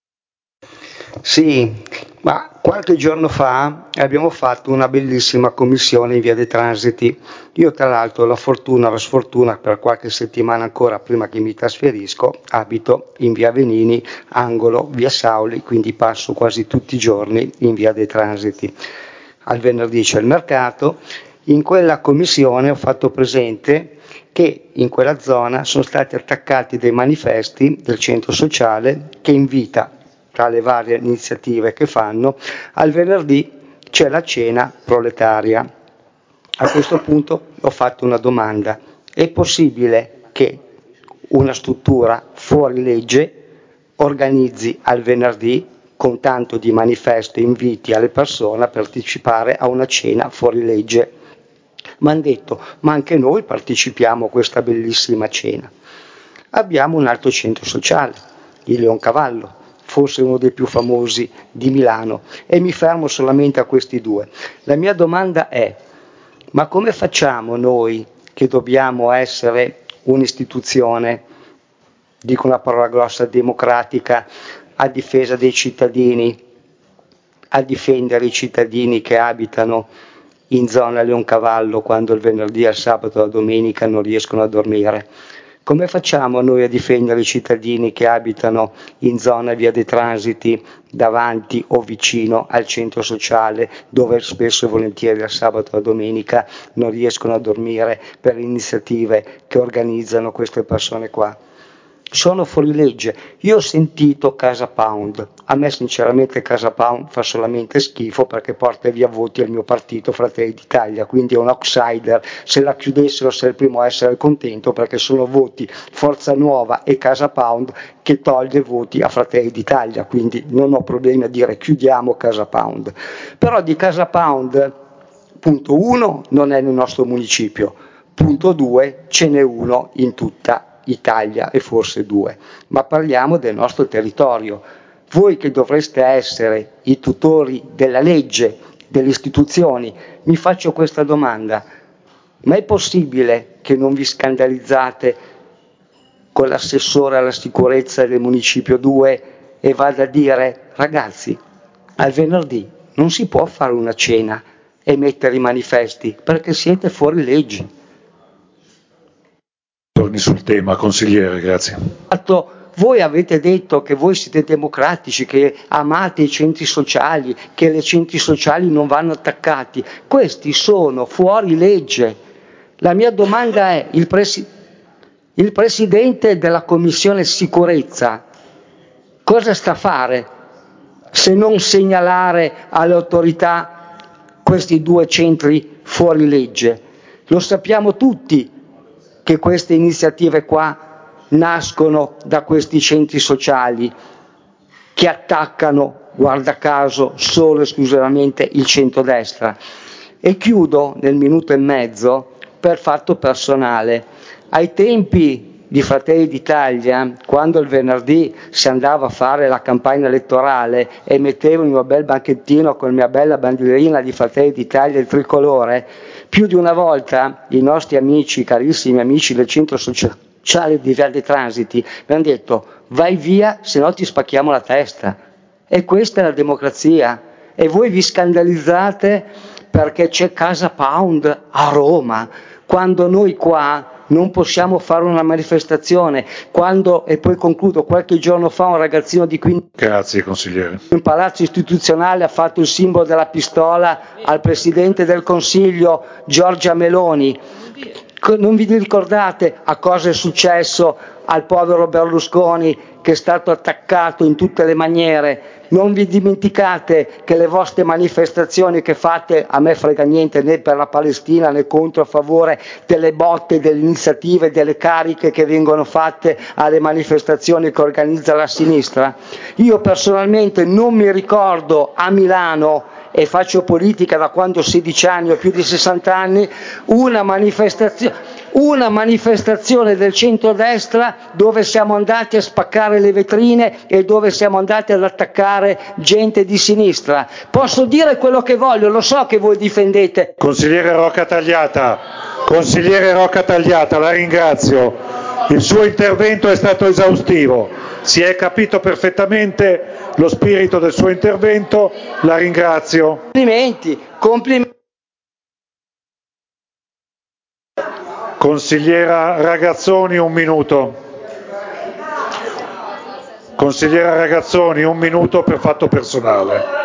Sì, ma qualche giorno fa abbiamo fatto una bellissima commissione in via dei Transiti. Io tra l'altro la fortuna, la sfortuna, per qualche settimana ancora prima che mi trasferisco, abito in via Venini, angolo via Sauli, quindi passo quasi tutti i giorni in via dei Transiti. Al venerdì c'è il mercato. In quella commissione ho fatto presente che in quella zona sono stati attaccati dei manifesti del centro sociale che invita, tra le varie iniziative che fanno, al venerdì c'è la cena proletaria. A questo punto ho fatto una domanda: è possibile che una struttura fuori legge organizzi al venerdì con tanto di manifesto inviti alle persone a partecipare a una cena fuori legge? Mi hanno detto, ma anche noi partecipiamo a questa bellissima cena. Abbiamo un altro centro sociale, il Leoncavallo, forse uno dei più famosi di Milano, e mi fermo solamente a questi due. La mia domanda è: ma come facciamo noi, che dobbiamo essere un'istituzione, dico una parola grossa, democratica, a difesa dei cittadini, a difendere i cittadini che abitano in zona Leoncavallo quando il venerdì, il sabato e la domenica non riescono a dormire? Come facciamo noi a difendere i cittadini che abitano in zona Via dei Transiti, davanti o vicino al centro sociale, dove spesso e volentieri il sabato e la domenica non riescono a dormire per le iniziative che organizzano queste persone qua? Sono fuori legge. Io ho sentito Casa Pound. A me sinceramente Casa Pound fa solamente schifo perché porta via voti al mio partito Fratelli d'Italia, quindi è un outsider. Se la chiudessero sarei il primo a essere contento, perché sono voti Forza Nuova e Casa Pound che toglie voti a Fratelli d'Italia, quindi non ho problemi a dire chiudiamo Casa Pound. Però di Casa Pound, punto uno, non è nel nostro municipio, punto due, ce n'è uno in tutta Italia e forse due, ma parliamo del nostro territorio. Voi che dovreste essere i tutori della legge, delle istituzioni, mi faccio questa domanda: ma è possibile che non vi scandalizzate con l'assessore alla sicurezza del municipio due e vada a dire: ragazzi, al venerdì non si può fare una cena e mettere i manifesti perché siete fuori legge? Torni sul tema, consigliere, grazie. Voi avete detto che voi siete democratici, che amate i centri sociali, che i centri sociali non vanno attaccati. Questi sono fuori legge. La mia domanda è: il, presi- il Presidente della Commissione Sicurezza cosa sta a fare se non segnalare alle autorità questi due centri fuori legge? Lo sappiamo tutti che queste iniziative qua nascono da questi centri sociali che attaccano, guarda caso, solo e esclusivamente il centrodestra. E chiudo nel minuto e mezzo per fatto personale. Ai tempi di Fratelli d'Italia, quando il venerdì si andava a fare la campagna elettorale e mettevo il mio bel banchettino con la mia bella bandierina di Fratelli d'Italia, il tricolore, più di una volta i nostri amici, carissimi amici del centro sociale di Via dei Transiti, mi hanno detto: vai via, se no ti spacchiamo la testa. E questa è la democrazia. E voi vi scandalizzate perché c'è Casa Pound a Roma, quando noi qua non possiamo fare una manifestazione, quando, e poi concludo, qualche giorno fa un ragazzino di quindici Grazie, consigliere. in palazzo istituzionale ha fatto il simbolo della pistola al Presidente del Consiglio Giorgia Meloni. Non vi ricordate a cosa è successo al povero Berlusconi, che è stato attaccato in tutte le maniere? Non vi dimenticate che le vostre manifestazioni che fate, a me frega niente né per la Palestina né contro a favore delle botte, delle iniziative, delle cariche che vengono fatte alle manifestazioni che organizza la sinistra? Io personalmente non mi ricordo a Milano, e faccio politica da quando ho sedici anni, ho più di sessanta anni, una manifestazione, una manifestazione del centrodestra dove siamo andati a spaccare le vetrine e dove siamo andati ad attaccare gente di sinistra. Posso dire quello che voglio, lo so che voi difendete. Consigliere Rocca Tagliata, consigliere Rocca Tagliata, la ringrazio. Il suo intervento è stato esaustivo, si è capito perfettamente lo spirito del suo intervento, la ringrazio. Complimenti, complimenti. Consigliera Ragazzoni, un minuto. Consigliera Ragazzoni, un minuto per fatto personale.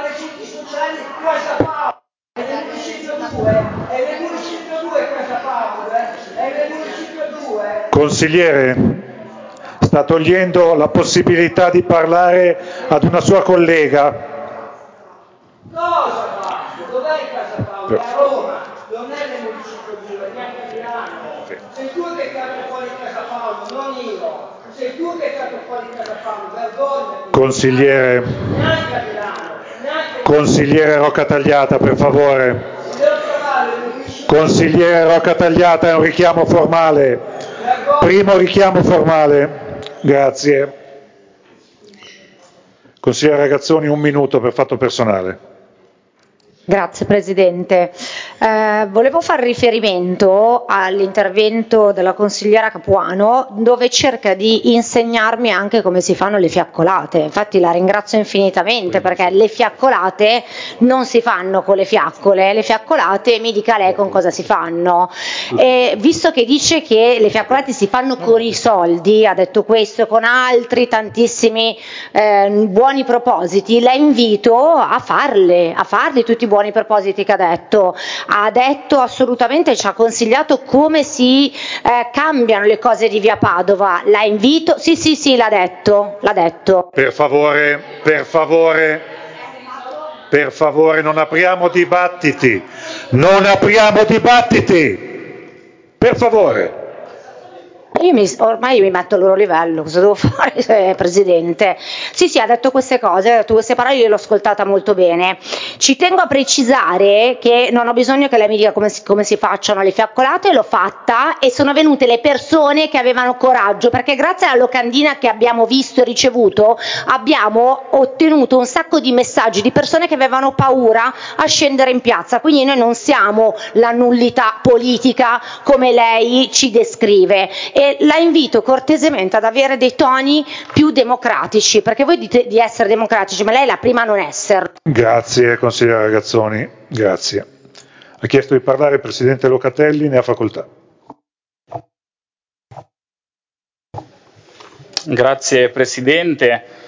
Consigliere, sta togliendo la possibilità di parlare ad una sua collega. Cosa? Dov'è Casa Paolo? È a Roma, non è nel municipio due, neanche a Milano. Sei tu che cacci fuori Casa Paolo, non io. Sei tu che cacci fuori Casa Paolo, vergognati. Consigliere, Neanche a Milano. Neanche consigliere Rocca Tagliata, per favore. Consigliere Rocca Tagliata, è un richiamo formale. Primo richiamo formale. Grazie. Consigliere Ragazzoni, un minuto per fatto personale. Grazie Presidente. Eh, volevo fare riferimento all'intervento della consigliera Capuano, dove cerca di insegnarmi anche come si fanno le fiaccolate. Infatti la ringrazio infinitamente, perché le fiaccolate non si fanno con le fiaccole, le fiaccolate mi dica lei con cosa si fanno. E visto che dice che le fiaccolate si fanno con i soldi, ha detto questo, con altri tantissimi eh, buoni propositi, la invito a farle, a farli tutti i buoni propositi che ha detto. Ha detto assolutamente, ci ha consigliato come si eh, cambiano le cose di Via Padova. La invito, sì sì sì, l'ha detto, l'ha detto. Per favore, per favore, per favore, non apriamo dibattiti, non apriamo dibattiti, per favore. Io mi, ormai mi metto al loro livello, cosa devo fare, eh, Presidente? Sì, sì, ha detto queste cose, ha detto queste parole, io l'ho ascoltata molto bene. Ci tengo a precisare che non ho bisogno che lei mi dica come si, come si facciano le fiaccolate, l'ho fatta e sono venute le persone che avevano coraggio, perché grazie alla locandina che abbiamo visto e ricevuto abbiamo ottenuto un sacco di messaggi di persone che avevano paura a scendere in piazza, quindi noi non siamo la nullità politica come lei ci descrive. E la invito cortesemente ad avere dei toni più democratici, perché voi dite di essere democratici, ma lei è la prima a non esserlo. Grazie consigliere Ragazzoni, grazie. Ha chiesto di parlare il Presidente Locatelli, ne ha facoltà. Grazie Presidente.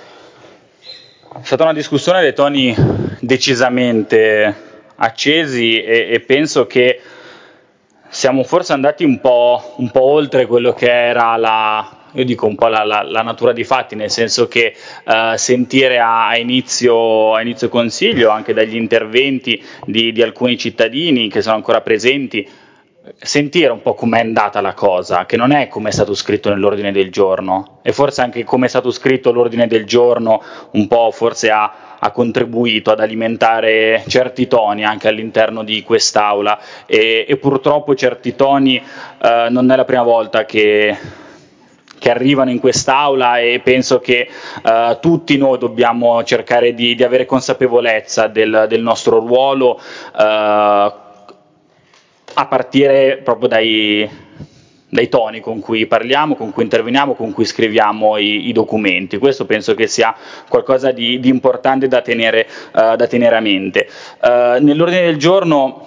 È stata una discussione dai toni decisamente accesi e, e penso che siamo forse andati un po', un po' oltre quello che era la, io dico un po' la, la, la natura dei fatti, nel senso che eh, sentire a, a, inizio, a inizio consiglio, anche dagli interventi di, di alcuni cittadini che sono ancora presenti, sentire un po' com'è andata la cosa, che non è come è stato scritto nell'ordine del giorno, e forse anche come è stato scritto l'ordine del giorno un po' forse ha, ha contribuito ad alimentare certi toni anche all'interno di quest'Aula e, e purtroppo certi toni eh, non è la prima volta che che arrivano in quest'Aula e penso che eh, tutti noi dobbiamo cercare di, di avere consapevolezza del, del nostro ruolo eh, a partire proprio dai, dai toni con cui parliamo, con cui interveniamo, con cui scriviamo i, i documenti. Questo penso che sia qualcosa di, di importante da tenere, uh, da tenere a mente. Uh, nell'ordine del giorno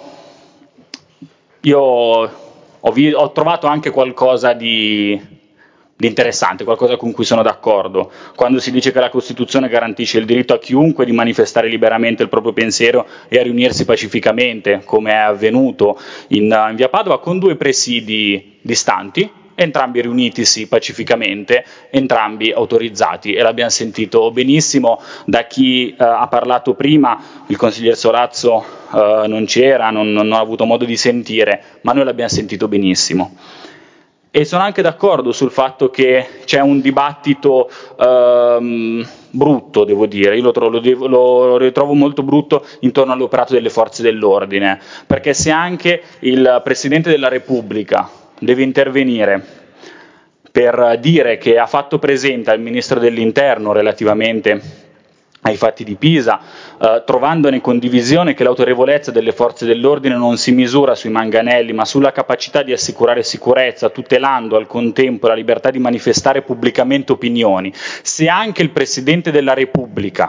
io ho, vi- ho trovato anche qualcosa di di interessante, qualcosa con cui sono d'accordo, quando si dice che la Costituzione garantisce il diritto a chiunque di manifestare liberamente il proprio pensiero e a riunirsi pacificamente, come è avvenuto in, in Via Padova, con due presidi distanti, entrambi riunitisi pacificamente, entrambi autorizzati, e l'abbiamo sentito benissimo da chi eh, ha parlato prima. Il consigliere Sorazzo eh, non c'era, non, non ho avuto modo di sentire, ma noi l'abbiamo sentito benissimo. E sono anche d'accordo sul fatto che c'è un dibattito ehm, brutto, devo dire, io lo, trovo, lo, lo ritrovo molto brutto intorno all'operato delle forze dell'ordine, perché se anche il Presidente della Repubblica deve intervenire per dire che ha fatto presente al Ministro dell'Interno relativamente ai fatti di Pisa, eh, trovandone condivisione che l'autorevolezza delle forze dell'ordine non si misura sui manganelli, ma sulla capacità di assicurare sicurezza, tutelando al contempo la libertà di manifestare pubblicamente opinioni. Se anche il Presidente della Repubblica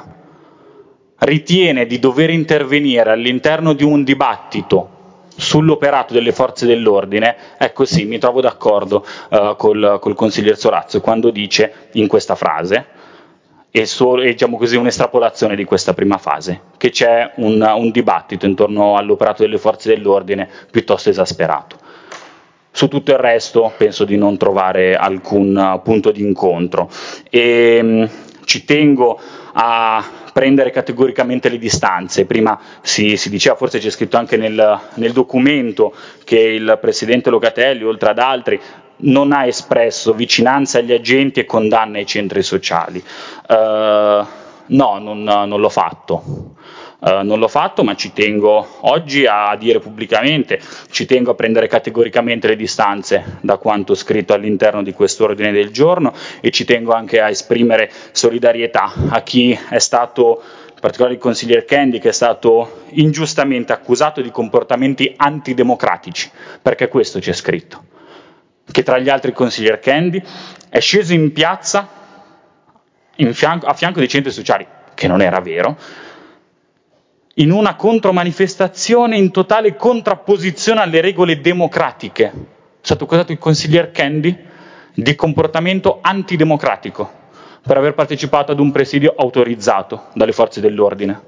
ritiene di dover intervenire all'interno di un dibattito sull'operato delle forze dell'ordine, ecco sì, mi trovo d'accordo eh, col, col consigliere Sorazzo quando dice in questa frase, e solo, e diciamo così, un'estrapolazione di questa prima fase, che c'è un, un dibattito intorno all'operato delle forze dell'ordine piuttosto esasperato. Su tutto il resto penso di non trovare alcun punto di incontro e mh, ci tengo a prendere categoricamente le distanze. Prima si, si diceva, forse c'è scritto anche nel, nel documento, che il Presidente Locatelli, oltre ad altri, non ha espresso vicinanza agli agenti e condanna ai centri sociali. Uh, no, non, non l'ho fatto. Uh, non l'ho fatto, ma ci tengo oggi a dire pubblicamente, ci tengo a prendere categoricamente le distanze da quanto scritto all'interno di questo ordine del giorno e ci tengo anche a esprimere solidarietà a chi è stato, in particolare il consigliere Kendi, che è stato ingiustamente accusato di comportamenti antidemocratici, perché questo c'è scritto, che tra gli altri il consigliere Kendi è sceso in piazza in fianco, a fianco dei centri sociali, che non era vero, in una contromanifestazione in totale contrapposizione alle regole democratiche. È stato accusato il consigliere Kendi di comportamento antidemocratico per aver partecipato ad un presidio autorizzato dalle forze dell'ordine.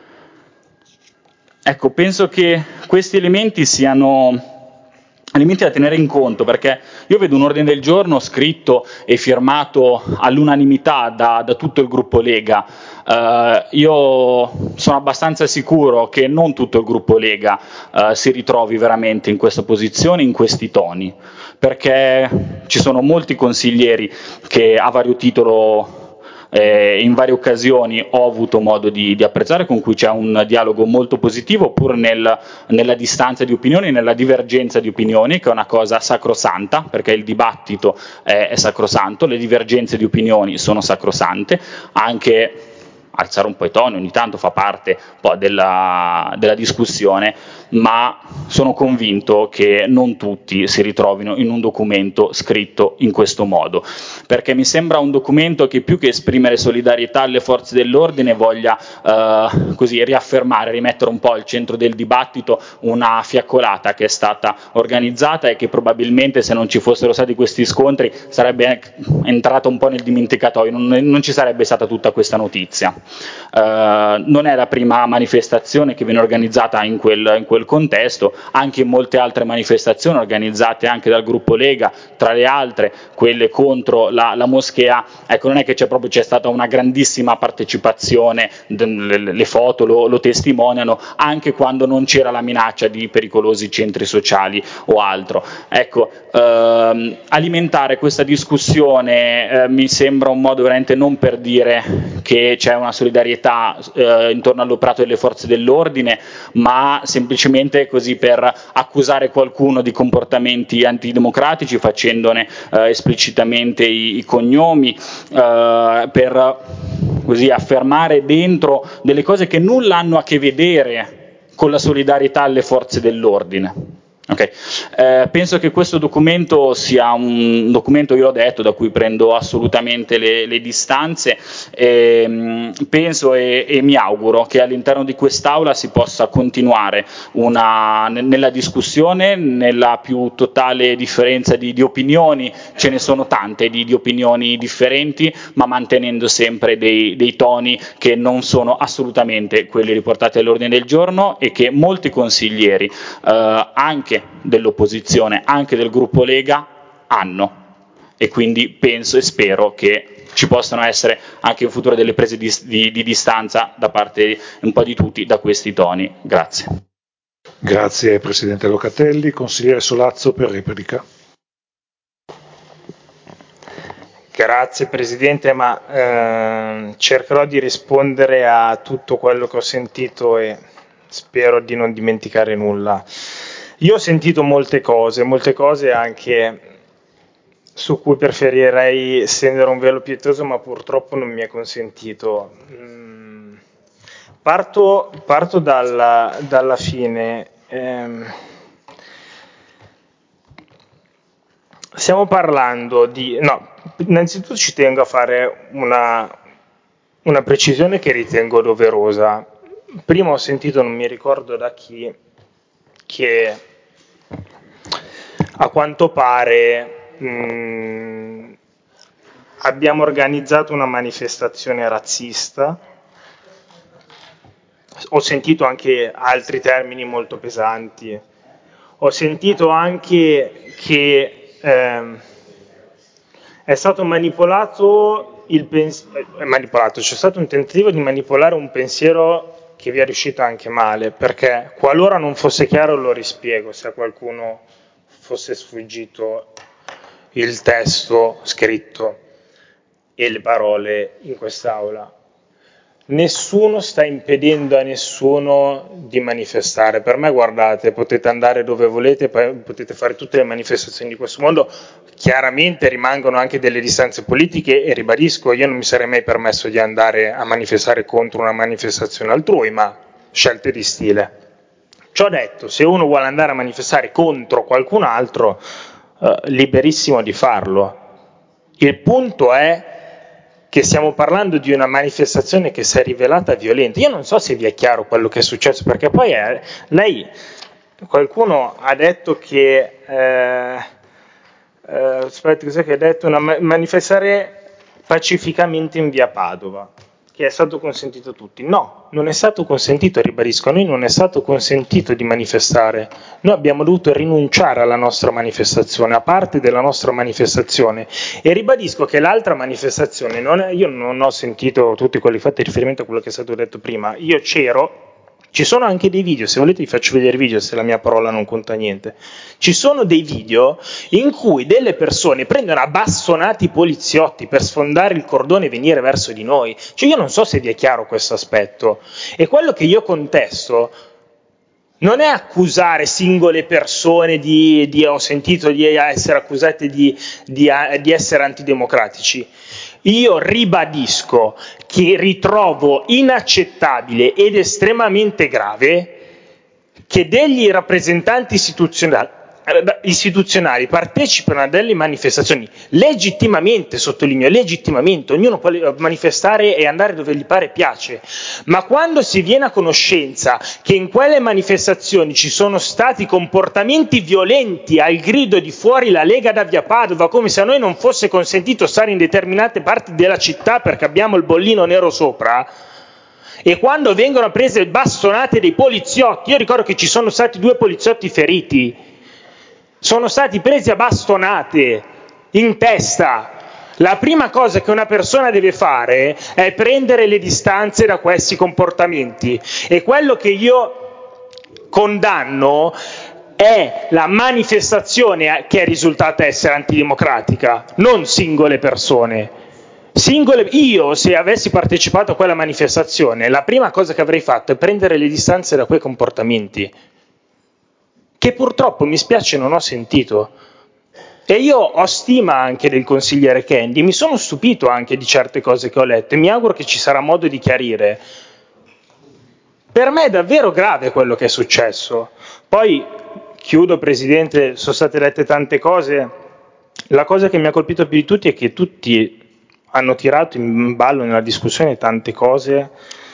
Ecco, penso che questi elementi siano elementi da tenere in conto, perché io vedo un ordine del giorno scritto e firmato all'unanimità da, da tutto il gruppo Lega. Uh, io sono abbastanza sicuro che non tutto il gruppo Lega uh, si ritrovi veramente in questa posizione, in questi toni, perché ci sono molti consiglieri che a vario titolo Eh, in varie occasioni ho avuto modo di, di apprezzare, con cui c'è un dialogo molto positivo, pur nel, nella distanza di opinioni, nella divergenza di opinioni, che è una cosa sacrosanta, perché il dibattito è, è sacrosanto, le divergenze di opinioni sono sacrosante, anche alzare un po' i toni ogni tanto fa parte un po' della, della discussione, ma sono convinto che non tutti si ritrovino in un documento scritto in questo modo, perché mi sembra un documento che più che esprimere solidarietà alle forze dell'ordine voglia eh, così riaffermare, rimettere un po' al centro del dibattito una fiaccolata che è stata organizzata e che probabilmente, se non ci fossero stati questi scontri, sarebbe entrata un po' nel dimenticatoio, non, non ci sarebbe stata tutta questa notizia. Uh, non è la prima manifestazione che viene organizzata in quel, in quel contesto, anche in molte altre manifestazioni organizzate anche dal gruppo Lega, tra le altre quelle contro la, la moschea, ecco, non è che c'è proprio c'è stata una grandissima partecipazione, le, le foto lo, lo testimoniano, anche quando non c'era la minaccia di pericolosi centri sociali o altro. Ecco, ehm, alimentare questa discussione eh, mi sembra un modo veramente non per dire che c'è una solidarietà eh, intorno all'operato delle forze dell'ordine, ma semplicemente così per accusare qualcuno di comportamenti antidemocratici, facendone eh, esplicitamente i, i cognomi, eh, per così affermare dentro delle cose che nulla hanno a che vedere con la solidarietà alle forze dell'ordine. Okay. Eh, penso che questo documento sia un documento, io l'ho detto, da cui prendo assolutamente le, le distanze, e, mh, penso e, e mi auguro che all'interno di quest'Aula si possa continuare una, nella discussione, nella più totale differenza di, di opinioni, ce ne sono tante di, di opinioni differenti, ma mantenendo sempre dei, dei toni che non sono assolutamente quelli riportati all'ordine del giorno e che molti consiglieri, eh, anche dell'opposizione, anche del gruppo Lega, hanno, e quindi penso e spero che ci possano essere anche in futuro delle prese di, di, di distanza da parte un po' di tutti da questi toni. Grazie. Grazie Presidente Locatelli. Consigliere Solazzo per replica. Grazie Presidente, ma eh, cercherò di rispondere a tutto quello che ho sentito e spero di non dimenticare nulla. Io ho sentito molte cose, molte cose anche su cui preferirei stendere un velo pietoso, ma purtroppo non mi è consentito. Mm, parto, parto dalla, dalla fine. Ehm, stiamo parlando di... No, innanzitutto ci tengo a fare una, una precisione che ritengo doverosa. Prima ho sentito, non mi ricordo da chi, che a quanto pare mh, abbiamo organizzato una manifestazione razzista. Ho sentito anche altri termini molto pesanti. Ho sentito anche che ehm, è stato manipolato il pensiero, manipolato, c'è stato un tentativo di manipolare un pensiero che vi è riuscito anche male, perché qualora non fosse chiaro lo rispiego, se a qualcuno fosse sfuggito il testo scritto e le parole in quest'aula. nessuno sta impedendo a nessuno di manifestare. Per me, guardate, potete andare dove volete, potete fare tutte le manifestazioni di questo mondo, chiaramente rimangono anche delle distanze politiche e ribadisco, io non mi sarei mai permesso di andare a manifestare contro una manifestazione altrui, ma scelte di stile. Ciò detto, se uno vuole andare a manifestare contro qualcun altro, eh, liberissimo di farlo. Il punto è che stiamo parlando di una manifestazione che si è rivelata violenta. Io non so se vi è chiaro quello che è successo, perché poi è, lei, qualcuno ha detto che, eh, eh, aspetta, cos'è che ha detto? Una, manifestare pacificamente in via Padova, che è stato consentito a tutti. No, non è stato consentito, ribadisco, a noi non è stato consentito di manifestare. Noi abbiamo dovuto rinunciare alla nostra manifestazione, a parte della nostra manifestazione, e ribadisco che l'altra manifestazione, non è, io non ho sentito tutti quelli fatti riferimento a quello che è stato detto prima, io c'ero. Ci sono anche dei video, se volete vi faccio vedere video se la mia parola non conta niente. Ci sono dei video in cui delle persone prendono a bastonati i poliziotti per sfondare il cordone e venire verso di noi. Cioè io non so se vi è chiaro questo aspetto. E quello che io contesto non è accusare singole persone di, di ho sentito di essere accusate di, di, di essere antidemocratici. Io ribadisco che ritrovo inaccettabile ed estremamente grave che degli rappresentanti istituzionali, istituzionali partecipano a delle manifestazioni legittimamente, sottolineo legittimamente, ognuno può manifestare e andare dove gli pare piace, ma quando si viene a conoscenza che in quelle manifestazioni ci sono stati comportamenti violenti al grido di fuori la Lega da via Padova, come se a noi non fosse consentito stare in determinate parti della città perché abbiamo il bollino nero sopra, e quando vengono prese bastonate dei poliziotti, io ricordo che ci sono stati due poliziotti feriti, sono stati presi a bastonate in testa. La prima cosa che una persona deve fare è prendere le distanze da questi comportamenti, e quello che io condanno è la manifestazione che è risultata essere antidemocratica, non singole persone. Singole, io se avessi partecipato a quella manifestazione, la prima cosa che avrei fatto è prendere le distanze da quei comportamenti, che purtroppo mi spiace non ho sentito. E io ho stima anche del consigliere Kendi, mi sono stupito anche di certe cose che ho letto e mi auguro che ci sarà modo di chiarire. Per me è davvero grave quello che è successo. Poi chiudo, Presidente, sono state dette tante cose. La cosa che mi ha colpito più di tutti è che tutti hanno tirato in ballo nella discussione tante cose,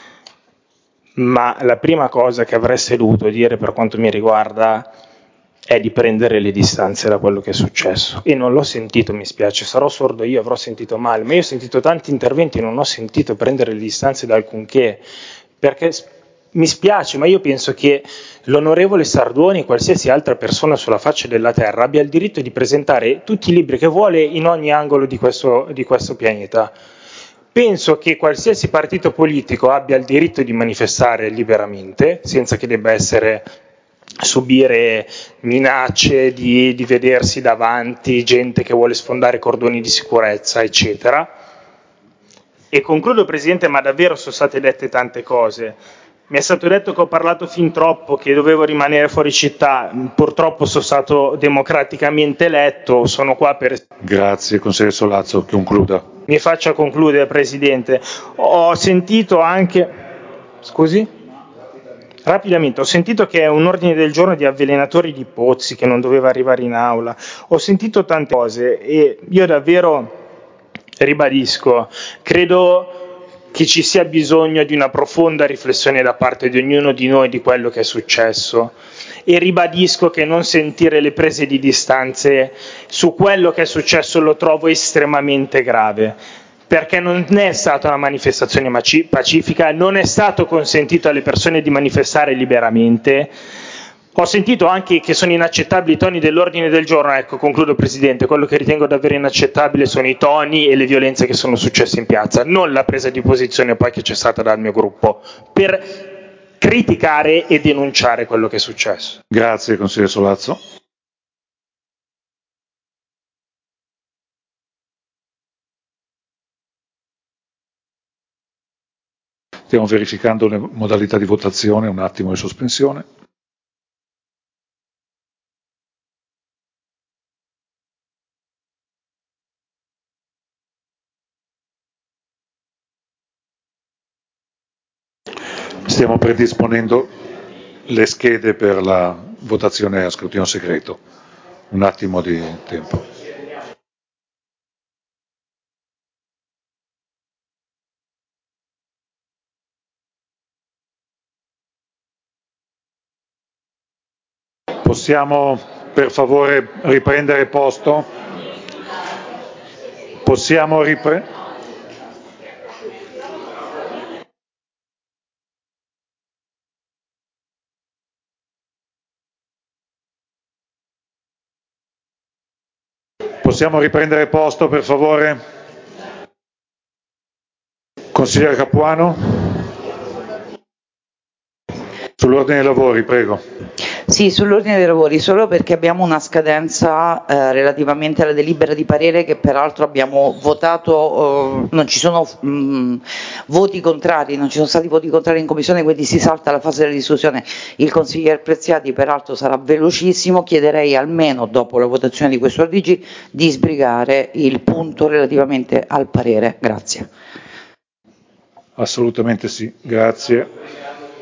ma la prima cosa che avreste dovuto dire, per quanto mi riguarda, è di prendere le distanze da quello che è successo. E non l'ho sentito, mi spiace, sarò sordo io, avrò sentito male, ma io ho sentito tanti interventi e non ho sentito prendere le distanze da alcunché, perché mi spiace, ma io penso che l'onorevole Sardoni e qualsiasi altra persona sulla faccia della terra abbia il diritto di presentare tutti i libri che vuole in ogni angolo di questo, di questo pianeta. Penso che qualsiasi partito politico abbia il diritto di manifestare liberamente, senza che debba essere subire minacce di, di vedersi davanti gente che vuole sfondare cordoni di sicurezza, eccetera. E concludo, Presidente, ma davvero sono state dette tante cose. Mi è stato detto che ho parlato fin troppo, che dovevo rimanere fuori città, purtroppo sono stato democraticamente eletto, sono qua per... Grazie, consigliere Solazzo, concluda. Mi faccia concludere, Presidente. Ho sentito anche... Scusi? Rapidamente, ho sentito che è un ordine del giorno di avvelenatori di pozzi che non doveva arrivare in aula, ho sentito tante cose e io davvero ribadisco, credo che ci sia bisogno di una profonda riflessione da parte di ognuno di noi di quello che è successo, e ribadisco che non sentire le prese di distanze su quello che è successo lo trovo estremamente grave, perché non è stata una manifestazione pacifica, non è stato consentito alle persone di manifestare liberamente. Ho sentito anche che sono inaccettabili i toni dell'ordine del giorno. Ecco, concludo, Presidente, quello che ritengo davvero inaccettabile sono i toni e le violenze che sono successe in piazza, non la presa di posizione poi che c'è stata dal mio gruppo per criticare e denunciare quello che è successo. Grazie, consigliere Solazzo. Stiamo verificando le modalità di votazione, un attimo di sospensione. Stiamo predisponendo le schede per la votazione a scrutinio segreto. Un attimo di tempo. Possiamo per favore riprendere posto? Possiamo riprendere? Possiamo riprendere posto, per favore? Consigliere Capuano? Sull'ordine dei lavori, prego. Sì, sull'ordine dei lavori, solo perché abbiamo una scadenza eh, relativamente alla delibera di parere che peraltro abbiamo votato, eh, non ci sono mh, voti contrari, non ci sono stati voti contrari in commissione, quindi si salta la fase della discussione. Il consigliere Preziati peraltro sarà velocissimo, chiederei almeno dopo la votazione di questo O D G di sbrigare il punto relativamente al parere. Grazie. Assolutamente sì, grazie.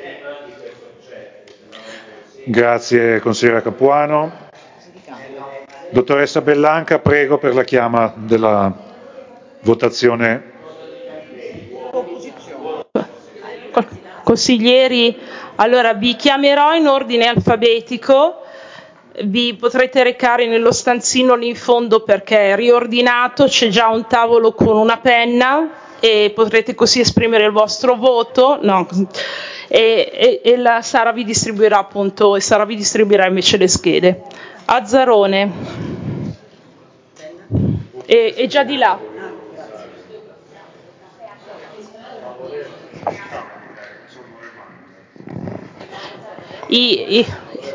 Grazie consigliera Capuano. Dottoressa Bellanca, prego per la chiama della votazione. Consiglieri, allora vi chiamerò in ordine alfabetico, vi potrete recare nello stanzino lì in fondo perché è riordinato, c'è già un tavolo con una penna e potrete così esprimere il vostro voto. No. E, e, e la Sara vi distribuirà appunto e Sara vi distribuirà invece le schede. Azzarone e, e già di là. I, i,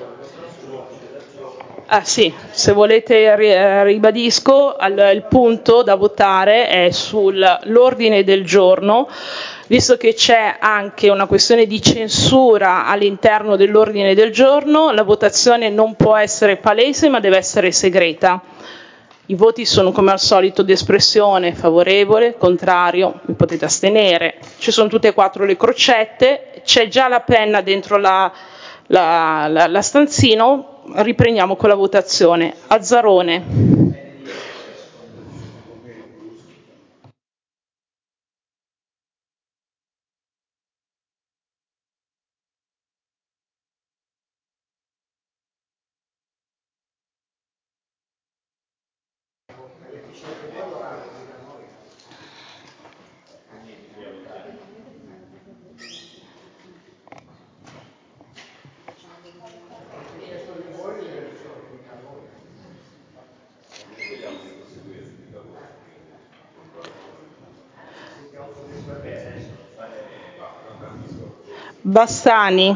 ah sì, se volete ribadisco, al, il punto da votare è sull'ordine del giorno, visto che c'è anche una questione di censura all'interno dell'ordine del giorno, la votazione non può essere palese ma deve essere segreta. I voti sono come al solito di espressione favorevole, contrario, vi potete astenere, ci sono tutte e quattro le crocette, c'è già la penna dentro la, la, la, la stanzino, riprendiamo con la votazione. Azzarone. Bassani.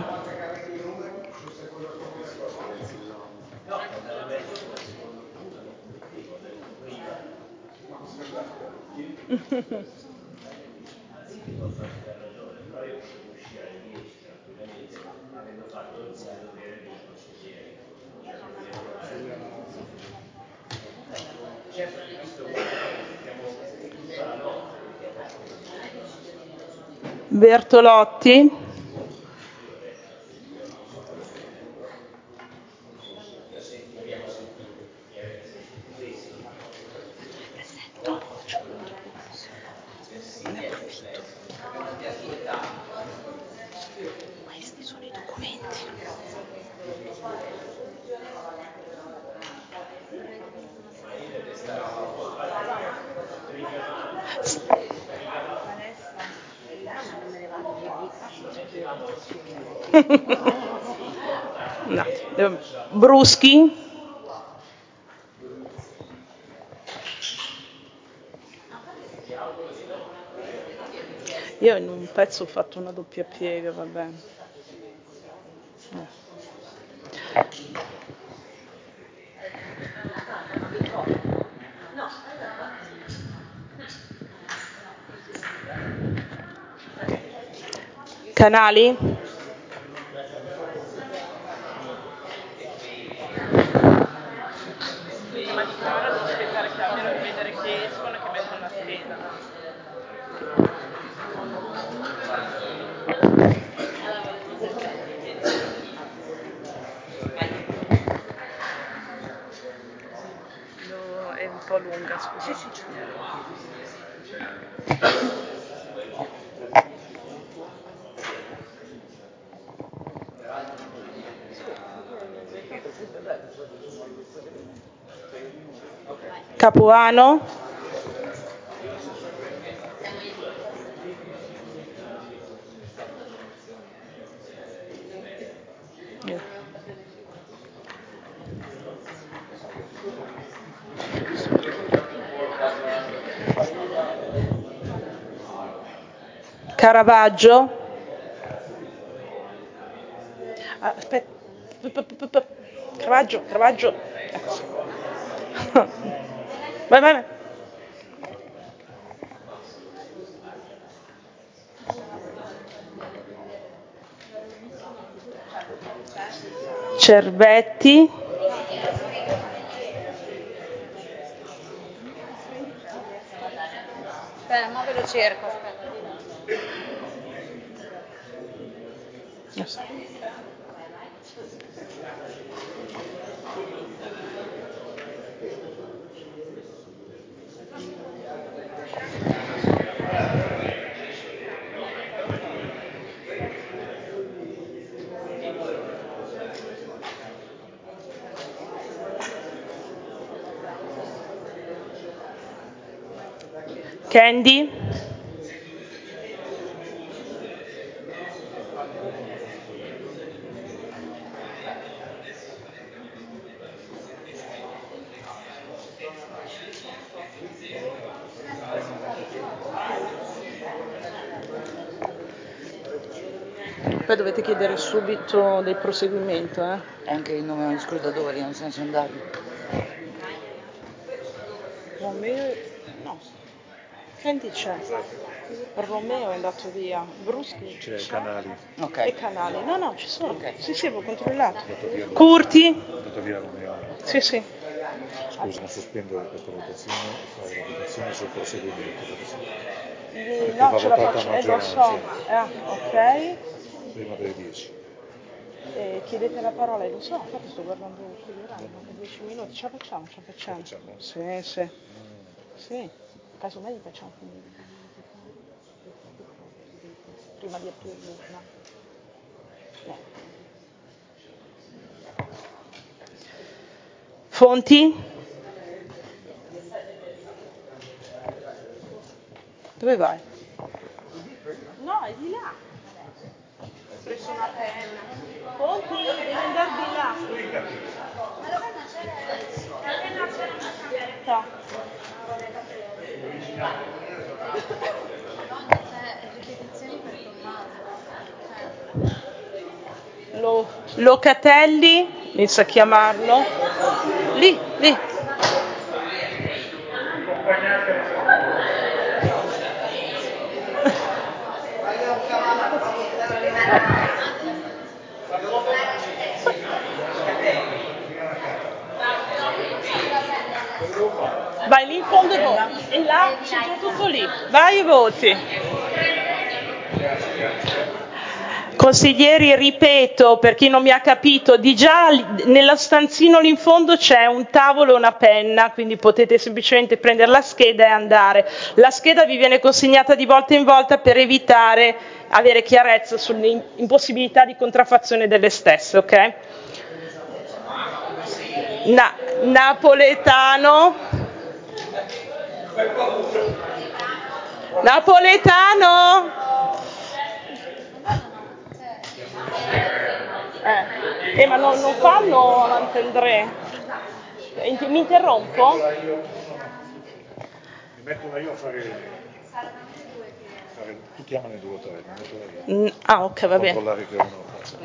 Bertolotti. Questi sono i documenti. No. Bruschi. Io in un pezzo ho fatto una doppia piega, va bene. Canali? Ma di ora devo aspettare che abbiano vedere che escono e che mettono la scheda. No, è un po' lunga, scusa. Sì, sì. Capuano? Caravaggio? Ah, aspetta. Caravaggio, Caravaggio. Vai, vai, vai. Cervetti? Aspetta, ma ve lo cerco, aspetta. Candy? Poi dovete chiedere subito del proseguimento, eh? Anche il nome degli scrutatori, non sono andati. Romeo, no. Candy c'è. Romeo è andato via. Bruschi C'è Canali. Okay. E Canali. No, no, ci sono. Okay. Sì, sì, avevo controllato. Curti? È andato via Romeo. Sì, sì. Scusa, non sospendo questa votazione e fare la votazione sul proseguimento. Gli- Perché No, va ce la votata a faccio, eh, lo maggioranza. so. Ah, ok. Prima delle dieci. Eh, chiedete la parola, e lo so, infatti sto guardando qui l'orario, manca dieci minuti, ce la facciamo, ce la facciamo. Sì, sì. Sì, casomai li facciamo finire. Prima di aprire l'urna. Eh. Fonti? Dove vai? No, è di là. Ho preso una penna. Fonti, devi andare di là. Ma la penna c'è? La penna c'è nella cameretta. Ripetizioni per Tommaso. Lo, Locatelli, inizia a chiamarlo. Lì, lì. Vai lì in fondo e voti. E là c'è già tutto lì. Vai e voti. Consiglieri, ripeto, per chi non mi ha capito, di già nella stanzino lì in fondo c'è un tavolo e una penna, quindi potete semplicemente prendere la scheda e andare. La scheda vi viene consegnata di volta in volta per evitare avere chiarezza sull'impossibilità di contraffazione delle stesse, ok? Na- Napoletano. Napoletano. Eh, eh ma non, non fanno avanti Andrea. Mi interrompo? Mi metto una io a fare, fare tu chiamane due o tre, mi metto una io. Mm, ah, ok, va bene. Controllare che uno faccia.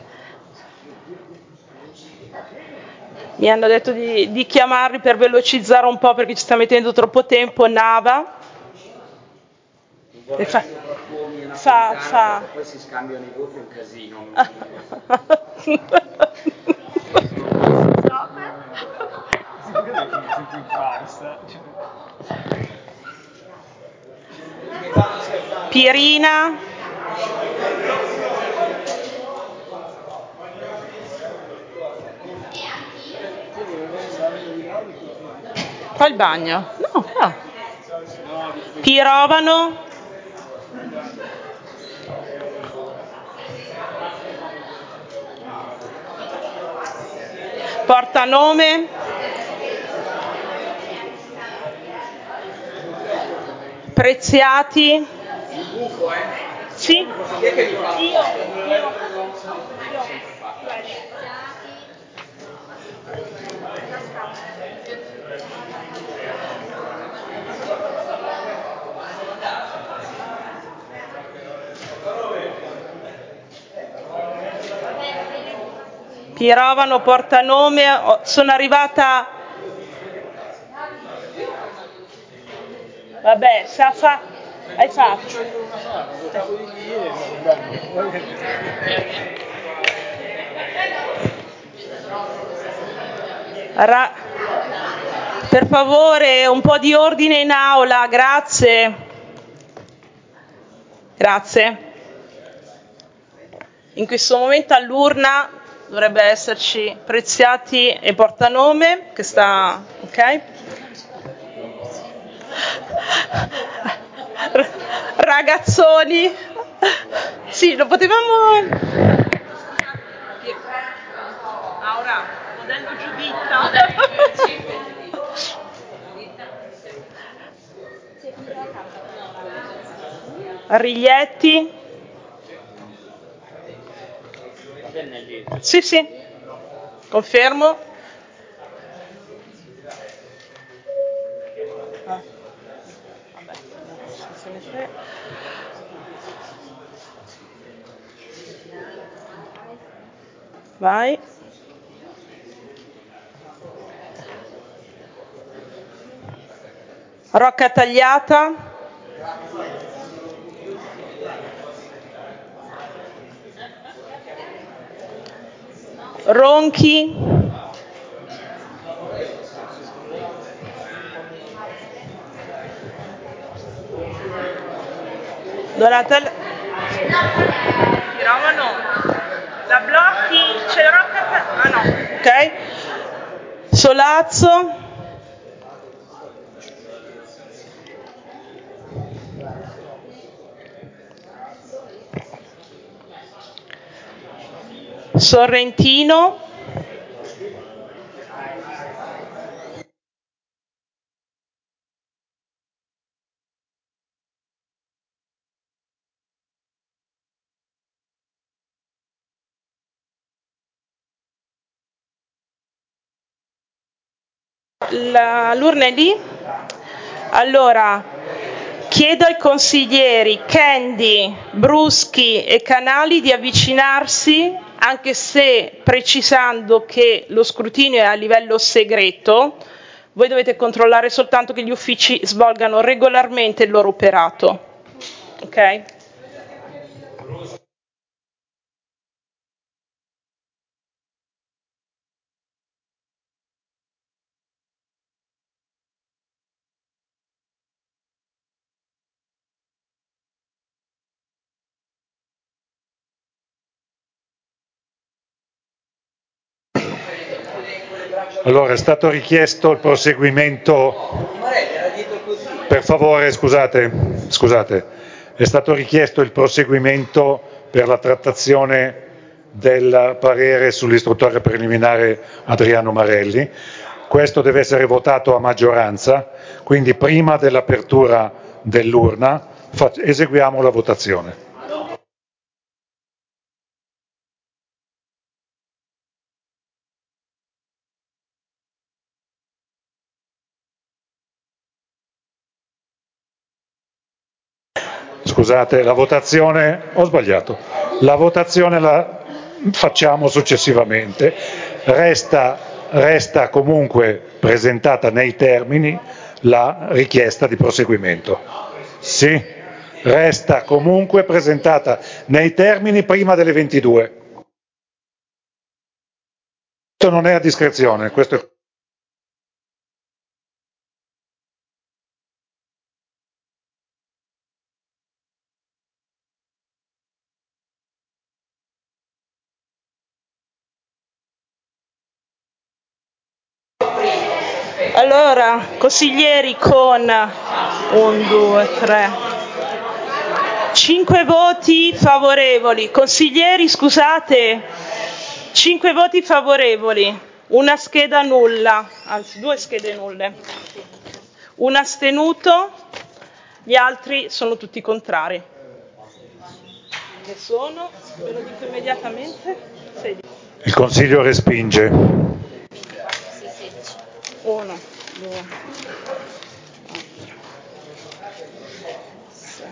Mi hanno detto di, di chiamarli per velocizzare un po' perché ci sta mettendo troppo tempo. Nava. E fa, fa, fa. Poi si scambiano i voti, è un casino. Pierina. Fa il bagno? No, no. Pirovano. Portanome. Preziati. Sì? Io, io, Pirovano, Portanome, sono arrivata. Vabbè, sa fa. Hai fatto. Ra- per favore, un po' di ordine in aula, grazie. Grazie. In questo momento all'urna dovrebbe esserci Preziati e Portanome, che sta, ok? Ragazzoni, sì, lo potevamo. Aura, modello Giuditta. Riglietti. Sì, sì, confermo. Ah. Vabbè, se ne frega. Vai. Rocca tagliata. Ronchi. Donatella. Pirovano. La blocchi? C'è la rocca. Ah no. Ok. Solazzo. Sorrentino. La, l'urna è lì. Allora, chiedo ai consiglieri Kendi, Bruschi e Canali di avvicinarsi, anche se precisando che lo scrutinio è a livello segreto. Voi dovete controllare soltanto che gli uffici svolgano regolarmente il loro operato. Ok? Allora, è stato richiesto il proseguimento, per favore, scusate, scusate, è stato richiesto il proseguimento per la trattazione del parere sull'istruttoria preliminare Adriano Marelli. Questo deve essere votato a maggioranza, quindi prima dell'apertura dell'urna eseguiamo la votazione. Scusate, la votazione, ho sbagliato, la votazione la facciamo successivamente, resta, resta comunque presentata nei termini la richiesta di proseguimento. Sì? resta comunque presentata nei termini prima delle ventidue. Questo non è a discrezione, questo è... Allora, consiglieri con un, due, tre, cinque voti favorevoli. Consiglieri, scusate, cinque voti favorevoli, una scheda nulla, anzi due schede nulle, un astenuto, gli altri sono tutti contrari. Che sono, ve lo dico immediatamente, sedici. Il Consiglio respinge. Uno, due, sette,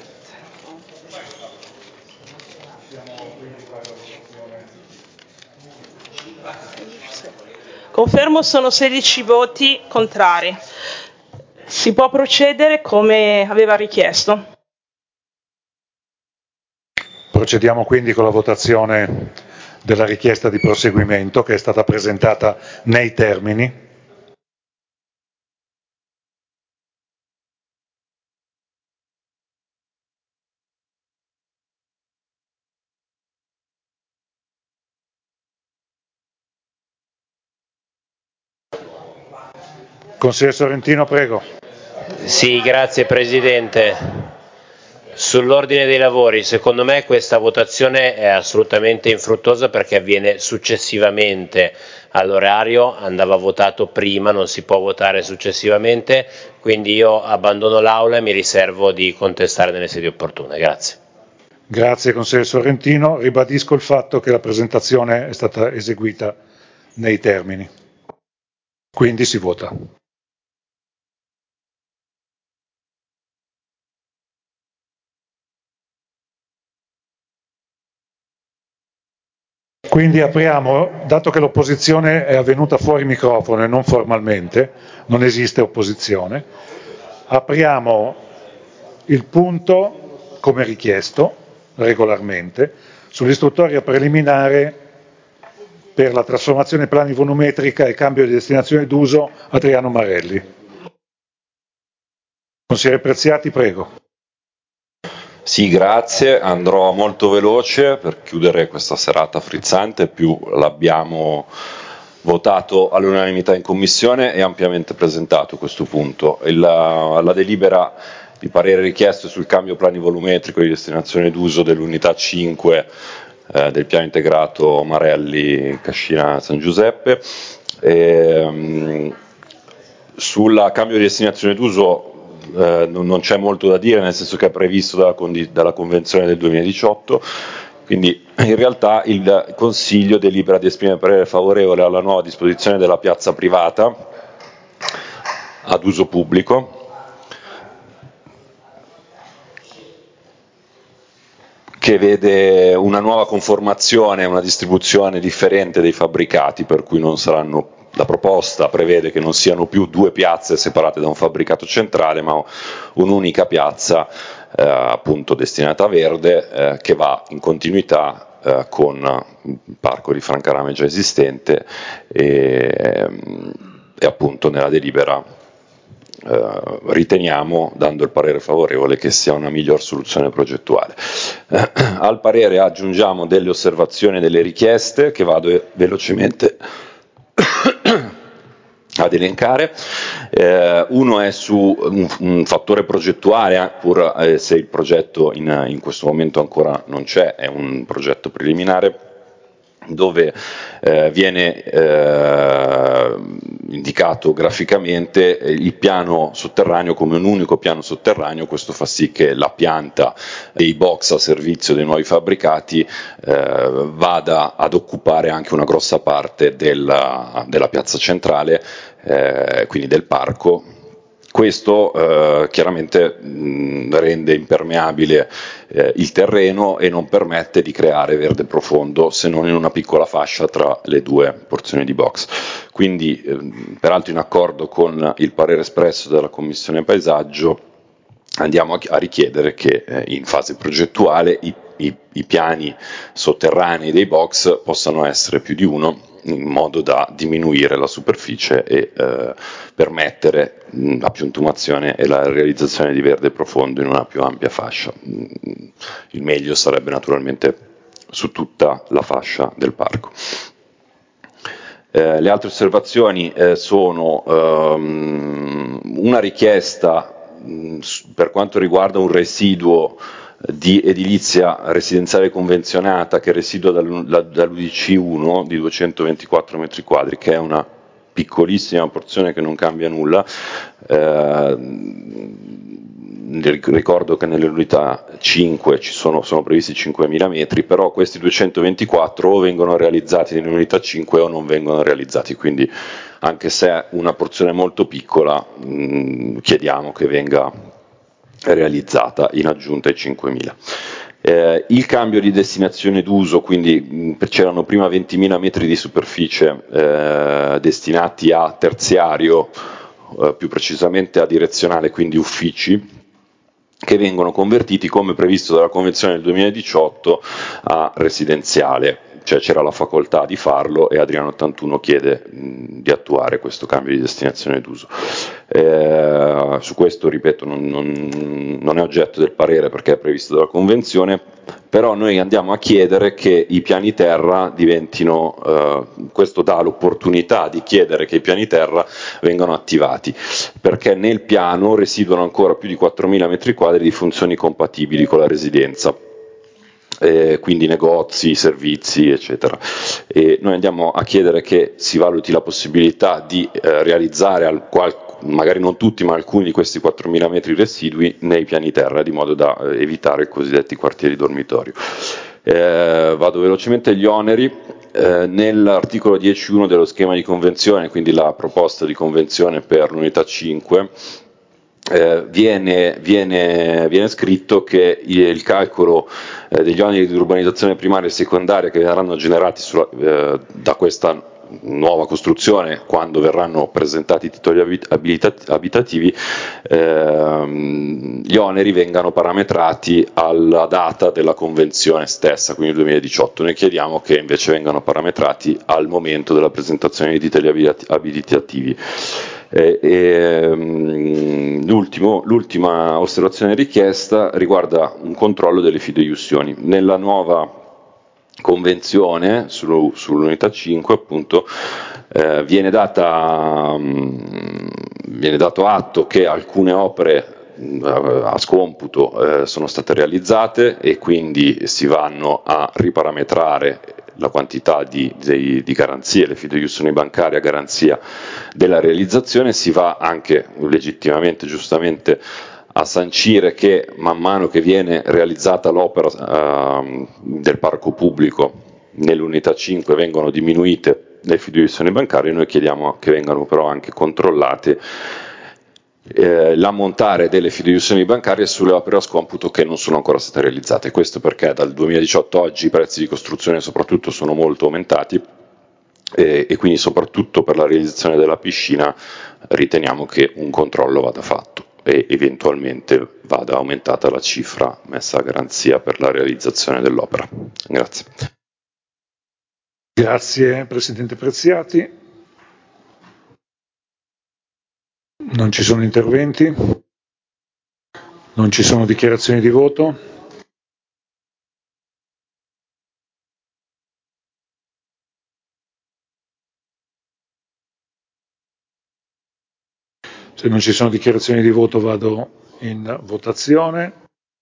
confermo, sono sedici voti contrari. Si può procedere come aveva richiesto. Procediamo quindi con la votazione della richiesta di proseguimento che è stata presentata nei termini. Consigliere Sorrentino, prego. Sì, grazie Presidente. Sull'ordine dei lavori, secondo me questa votazione è assolutamente infruttuosa perché avviene successivamente all'orario, andava votato prima, non si può votare successivamente, quindi io abbandono l'Aula e mi riservo di contestare nelle sedi opportune. Grazie. Grazie Consigliere Sorrentino, ribadisco il fatto che la presentazione è stata eseguita nei termini, quindi si vota. Quindi apriamo, dato che l'opposizione è avvenuta fuori microfono e non formalmente, non esiste opposizione, apriamo il punto come richiesto regolarmente sull'istruttoria preliminare per la trasformazione planivolumetrica e cambio di destinazione d'uso Adriano Marelli. Consigliere Preziati, prego. Sì, grazie, andrò molto veloce per chiudere questa serata frizzante, più l'abbiamo votato all'unanimità in commissione e ampiamente presentato a questo punto. Il, la delibera di parere richiesto sul cambio planivolumetrico di destinazione d'uso dell'unità cinque eh, del piano integrato Marelli Cascina San Giuseppe. E, um, sul cambio di destinazione d'uso Eh, non, non c'è molto da dire, nel senso che è previsto dalla, dalla Convenzione del duemiladiciotto, quindi in realtà il Consiglio delibera di esprimere parere favorevole alla nuova disposizione della piazza privata ad uso pubblico, che vede una nuova conformazione, una distribuzione differente dei fabbricati, per cui non saranno. La proposta prevede che non siano più due piazze separate da un fabbricato centrale, ma un'unica piazza eh, appunto destinata a verde eh, che va in continuità eh, con il parco di Francarame già esistente e, e appunto nella delibera eh, riteniamo, dando il parere favorevole, che sia una miglior soluzione progettuale. Eh, al parere aggiungiamo delle osservazioni e delle richieste che vado velocemente ad elencare. Eh, uno è su un, un fattore progettuale, pur eh, se il progetto in, in questo momento ancora non c'è, è un progetto preliminare, dove eh, viene eh, indicato graficamente il piano sotterraneo come un unico piano sotterraneo. Questo fa sì che la pianta dei box a servizio dei nuovi fabbricati eh, vada ad occupare anche una grossa parte della, della piazza centrale, eh, quindi del parco. Questo eh, chiaramente mh, rende impermeabile eh, il terreno e non permette di creare verde profondo, se non in una piccola fascia tra le due porzioni di box. Quindi, eh, peraltro in accordo con il parere espresso dalla Commissione Paesaggio, andiamo a, a richiedere che eh, in fase progettuale i, i, i piani sotterranei dei box possano essere più di uno, in modo da diminuire la superficie e eh, permettere mh, la piantumazione e la realizzazione di verde profondo in una più ampia fascia. Il meglio sarebbe naturalmente su tutta la fascia del parco. Eh, le altre osservazioni eh, sono ehm, una richiesta mh, per quanto riguarda un residuo di edilizia residenziale convenzionata che residua dall'U D C uno di duecentoventiquattro metri quadri, che è una piccolissima porzione che non cambia nulla. Eh, ricordo che nell'unità cinque ci sono, sono previsti cinquemila metri, però questi duecentoventiquattro o vengono realizzati nell'unità cinque o non vengono realizzati, quindi anche se è una porzione molto piccola mh, chiediamo che venga realizzata in aggiunta ai cinquemila. Eh, il cambio di destinazione d'uso, quindi c'erano prima ventimila metri di superficie eh, destinati a terziario, eh, più precisamente a direzionale, quindi uffici, che vengono convertiti come previsto dalla Convenzione del duemiladiciotto a residenziale, cioè c'era la facoltà di farlo e Adriano ottantuno chiede mh, di attuare questo cambio di destinazione d'uso. Eh, su questo, ripeto, non, non, non è oggetto del parere perché è previsto dalla Convenzione, però noi andiamo a chiedere che i piani terra diventino, eh, questo dà l'opportunità di chiedere che i piani terra vengano attivati, perché nel piano residuano ancora più di quattromila metri quadri di funzioni compatibili con la residenza. Eh, quindi negozi, servizi, eccetera. E noi andiamo a chiedere che si valuti la possibilità di eh, realizzare al qual, magari non tutti, ma alcuni di questi quattromila metri residui nei piani terra, di modo da eh, evitare i cosiddetti quartieri dormitorio. Eh, vado velocemente agli oneri. Eh, nell'articolo dieci punto uno dello schema di convenzione, quindi la proposta di convenzione per l'unità cinque, Eh, viene, viene, viene scritto che il calcolo eh, degli oneri di urbanizzazione primaria e secondaria che verranno generati sulla, eh, da questa nuova costruzione, quando verranno presentati i titoli abit- abitativi, ehm, gli oneri vengano parametrati alla data della convenzione stessa, quindi il duemiladiciotto. Noi chiediamo che invece vengano parametrati al momento della presentazione dei titoli abit- abitativi. E, e, um, l'ultimo, l'ultima osservazione richiesta riguarda un controllo delle fideiussioni. Nella nuova convenzione su, sull'unità cinque, appunto, eh, viene, data, um, viene dato atto che alcune opere a scomputo eh, sono state realizzate e quindi si vanno a riparametrare la quantità di, di, di garanzie, le fideiussioni bancarie a garanzia della realizzazione. Si va anche legittimamente, giustamente, a sancire che man mano che viene realizzata l'opera eh, del parco pubblico nell'unità cinque vengono diminuite le fideiussioni bancarie. Noi chiediamo che vengano però anche controllate Eh, l'ammontare delle fideiussioni bancarie sulle opere a scomputo che non sono ancora state realizzate. Questo perché dal duemiladiciotto a oggi i prezzi di costruzione soprattutto sono molto aumentati e, e quindi soprattutto per la realizzazione della piscina riteniamo che un controllo vada fatto e eventualmente vada aumentata la cifra messa a garanzia per la realizzazione dell'opera. Grazie. Grazie Presidente Preziati. Non ci sono interventi? Non ci sono dichiarazioni di voto? Se non ci sono dichiarazioni di voto vado in votazione.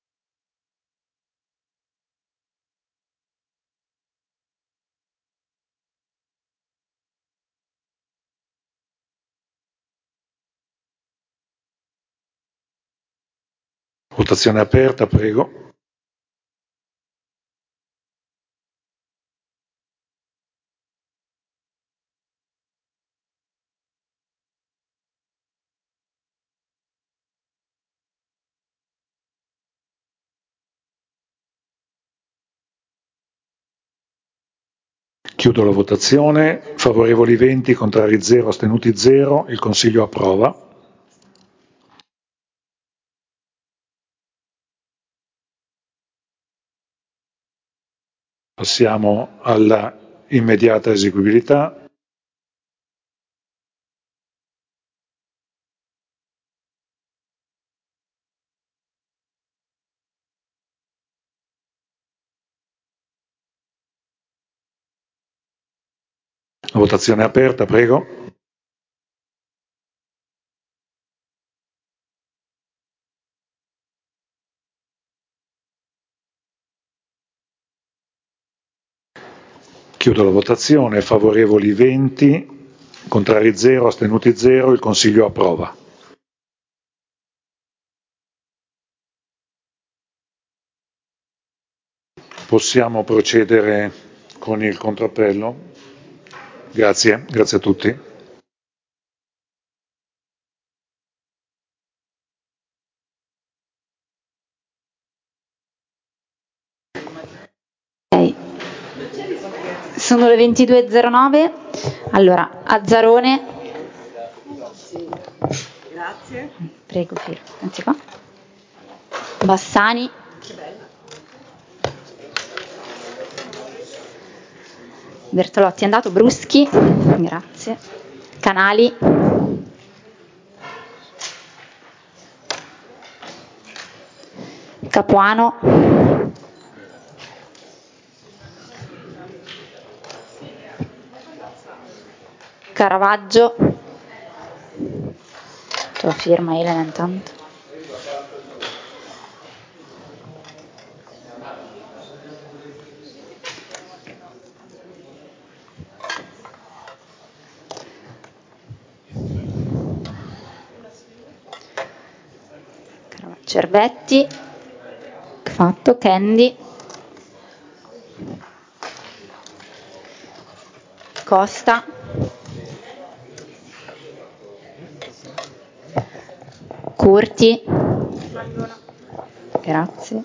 Votazione aperta, prego. Chiudo la votazione. Favorevoli venti, contrari zero, astenuti zero. Il Consiglio approva. Passiamo alla immediata eseguibilità. Votazione aperta, prego. Chiudo la votazione, favorevoli venti, contrari zero, astenuti zero, il Consiglio approva. Possiamo procedere con il controappello? Grazie, grazie a tutti. Okay. Sono le ventidue e zero nove, allora Azzarone. Grazie. Prego, Filo, anzi qua. Bassani. Bertolotti è andato, Bruschi, grazie. Canali. Capuano. Caravaggio. Tua firma Elena intanto. Cervetti, fatto, Candy, Costa, Curti, grazie,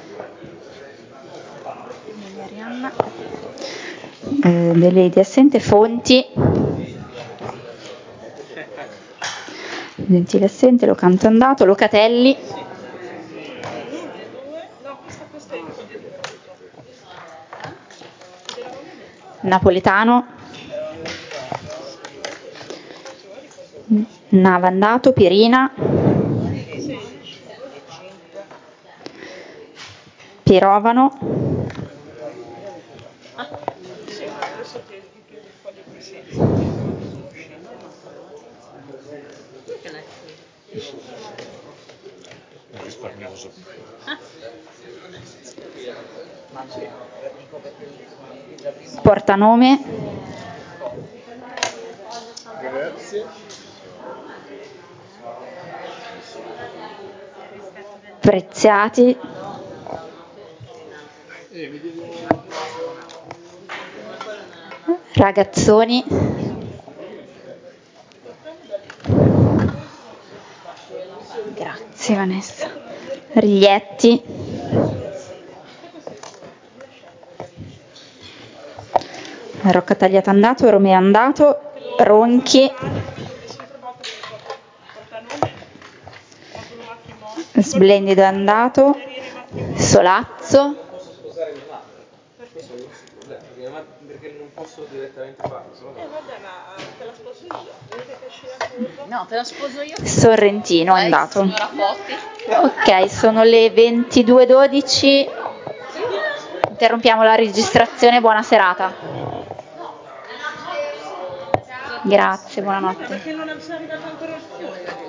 Arianna, eh, De Lady assente, Fonti, Gentile assente, Locanto è andato, Locatelli, Napoletano, Nava andato, Pierina, Pirovano, Portanome, Preziati, Ragazzoni, grazie Vanessa, Riglietti, Rocca Tagliata andato, Romeo andato, Ronchi, Splendido è andato, Solazzo, perché non posso direttamente farlo. Eh vabbè, ma te la sposo io. Vedete che esce la curva? No, te la sposo io. Sorrentino è Lei, andato. signora Potti. Ok, sono le ventidue e dodici, interrompiamo la registrazione, buona serata. Grazie, buonanotte. Perché non è arrivato ancora il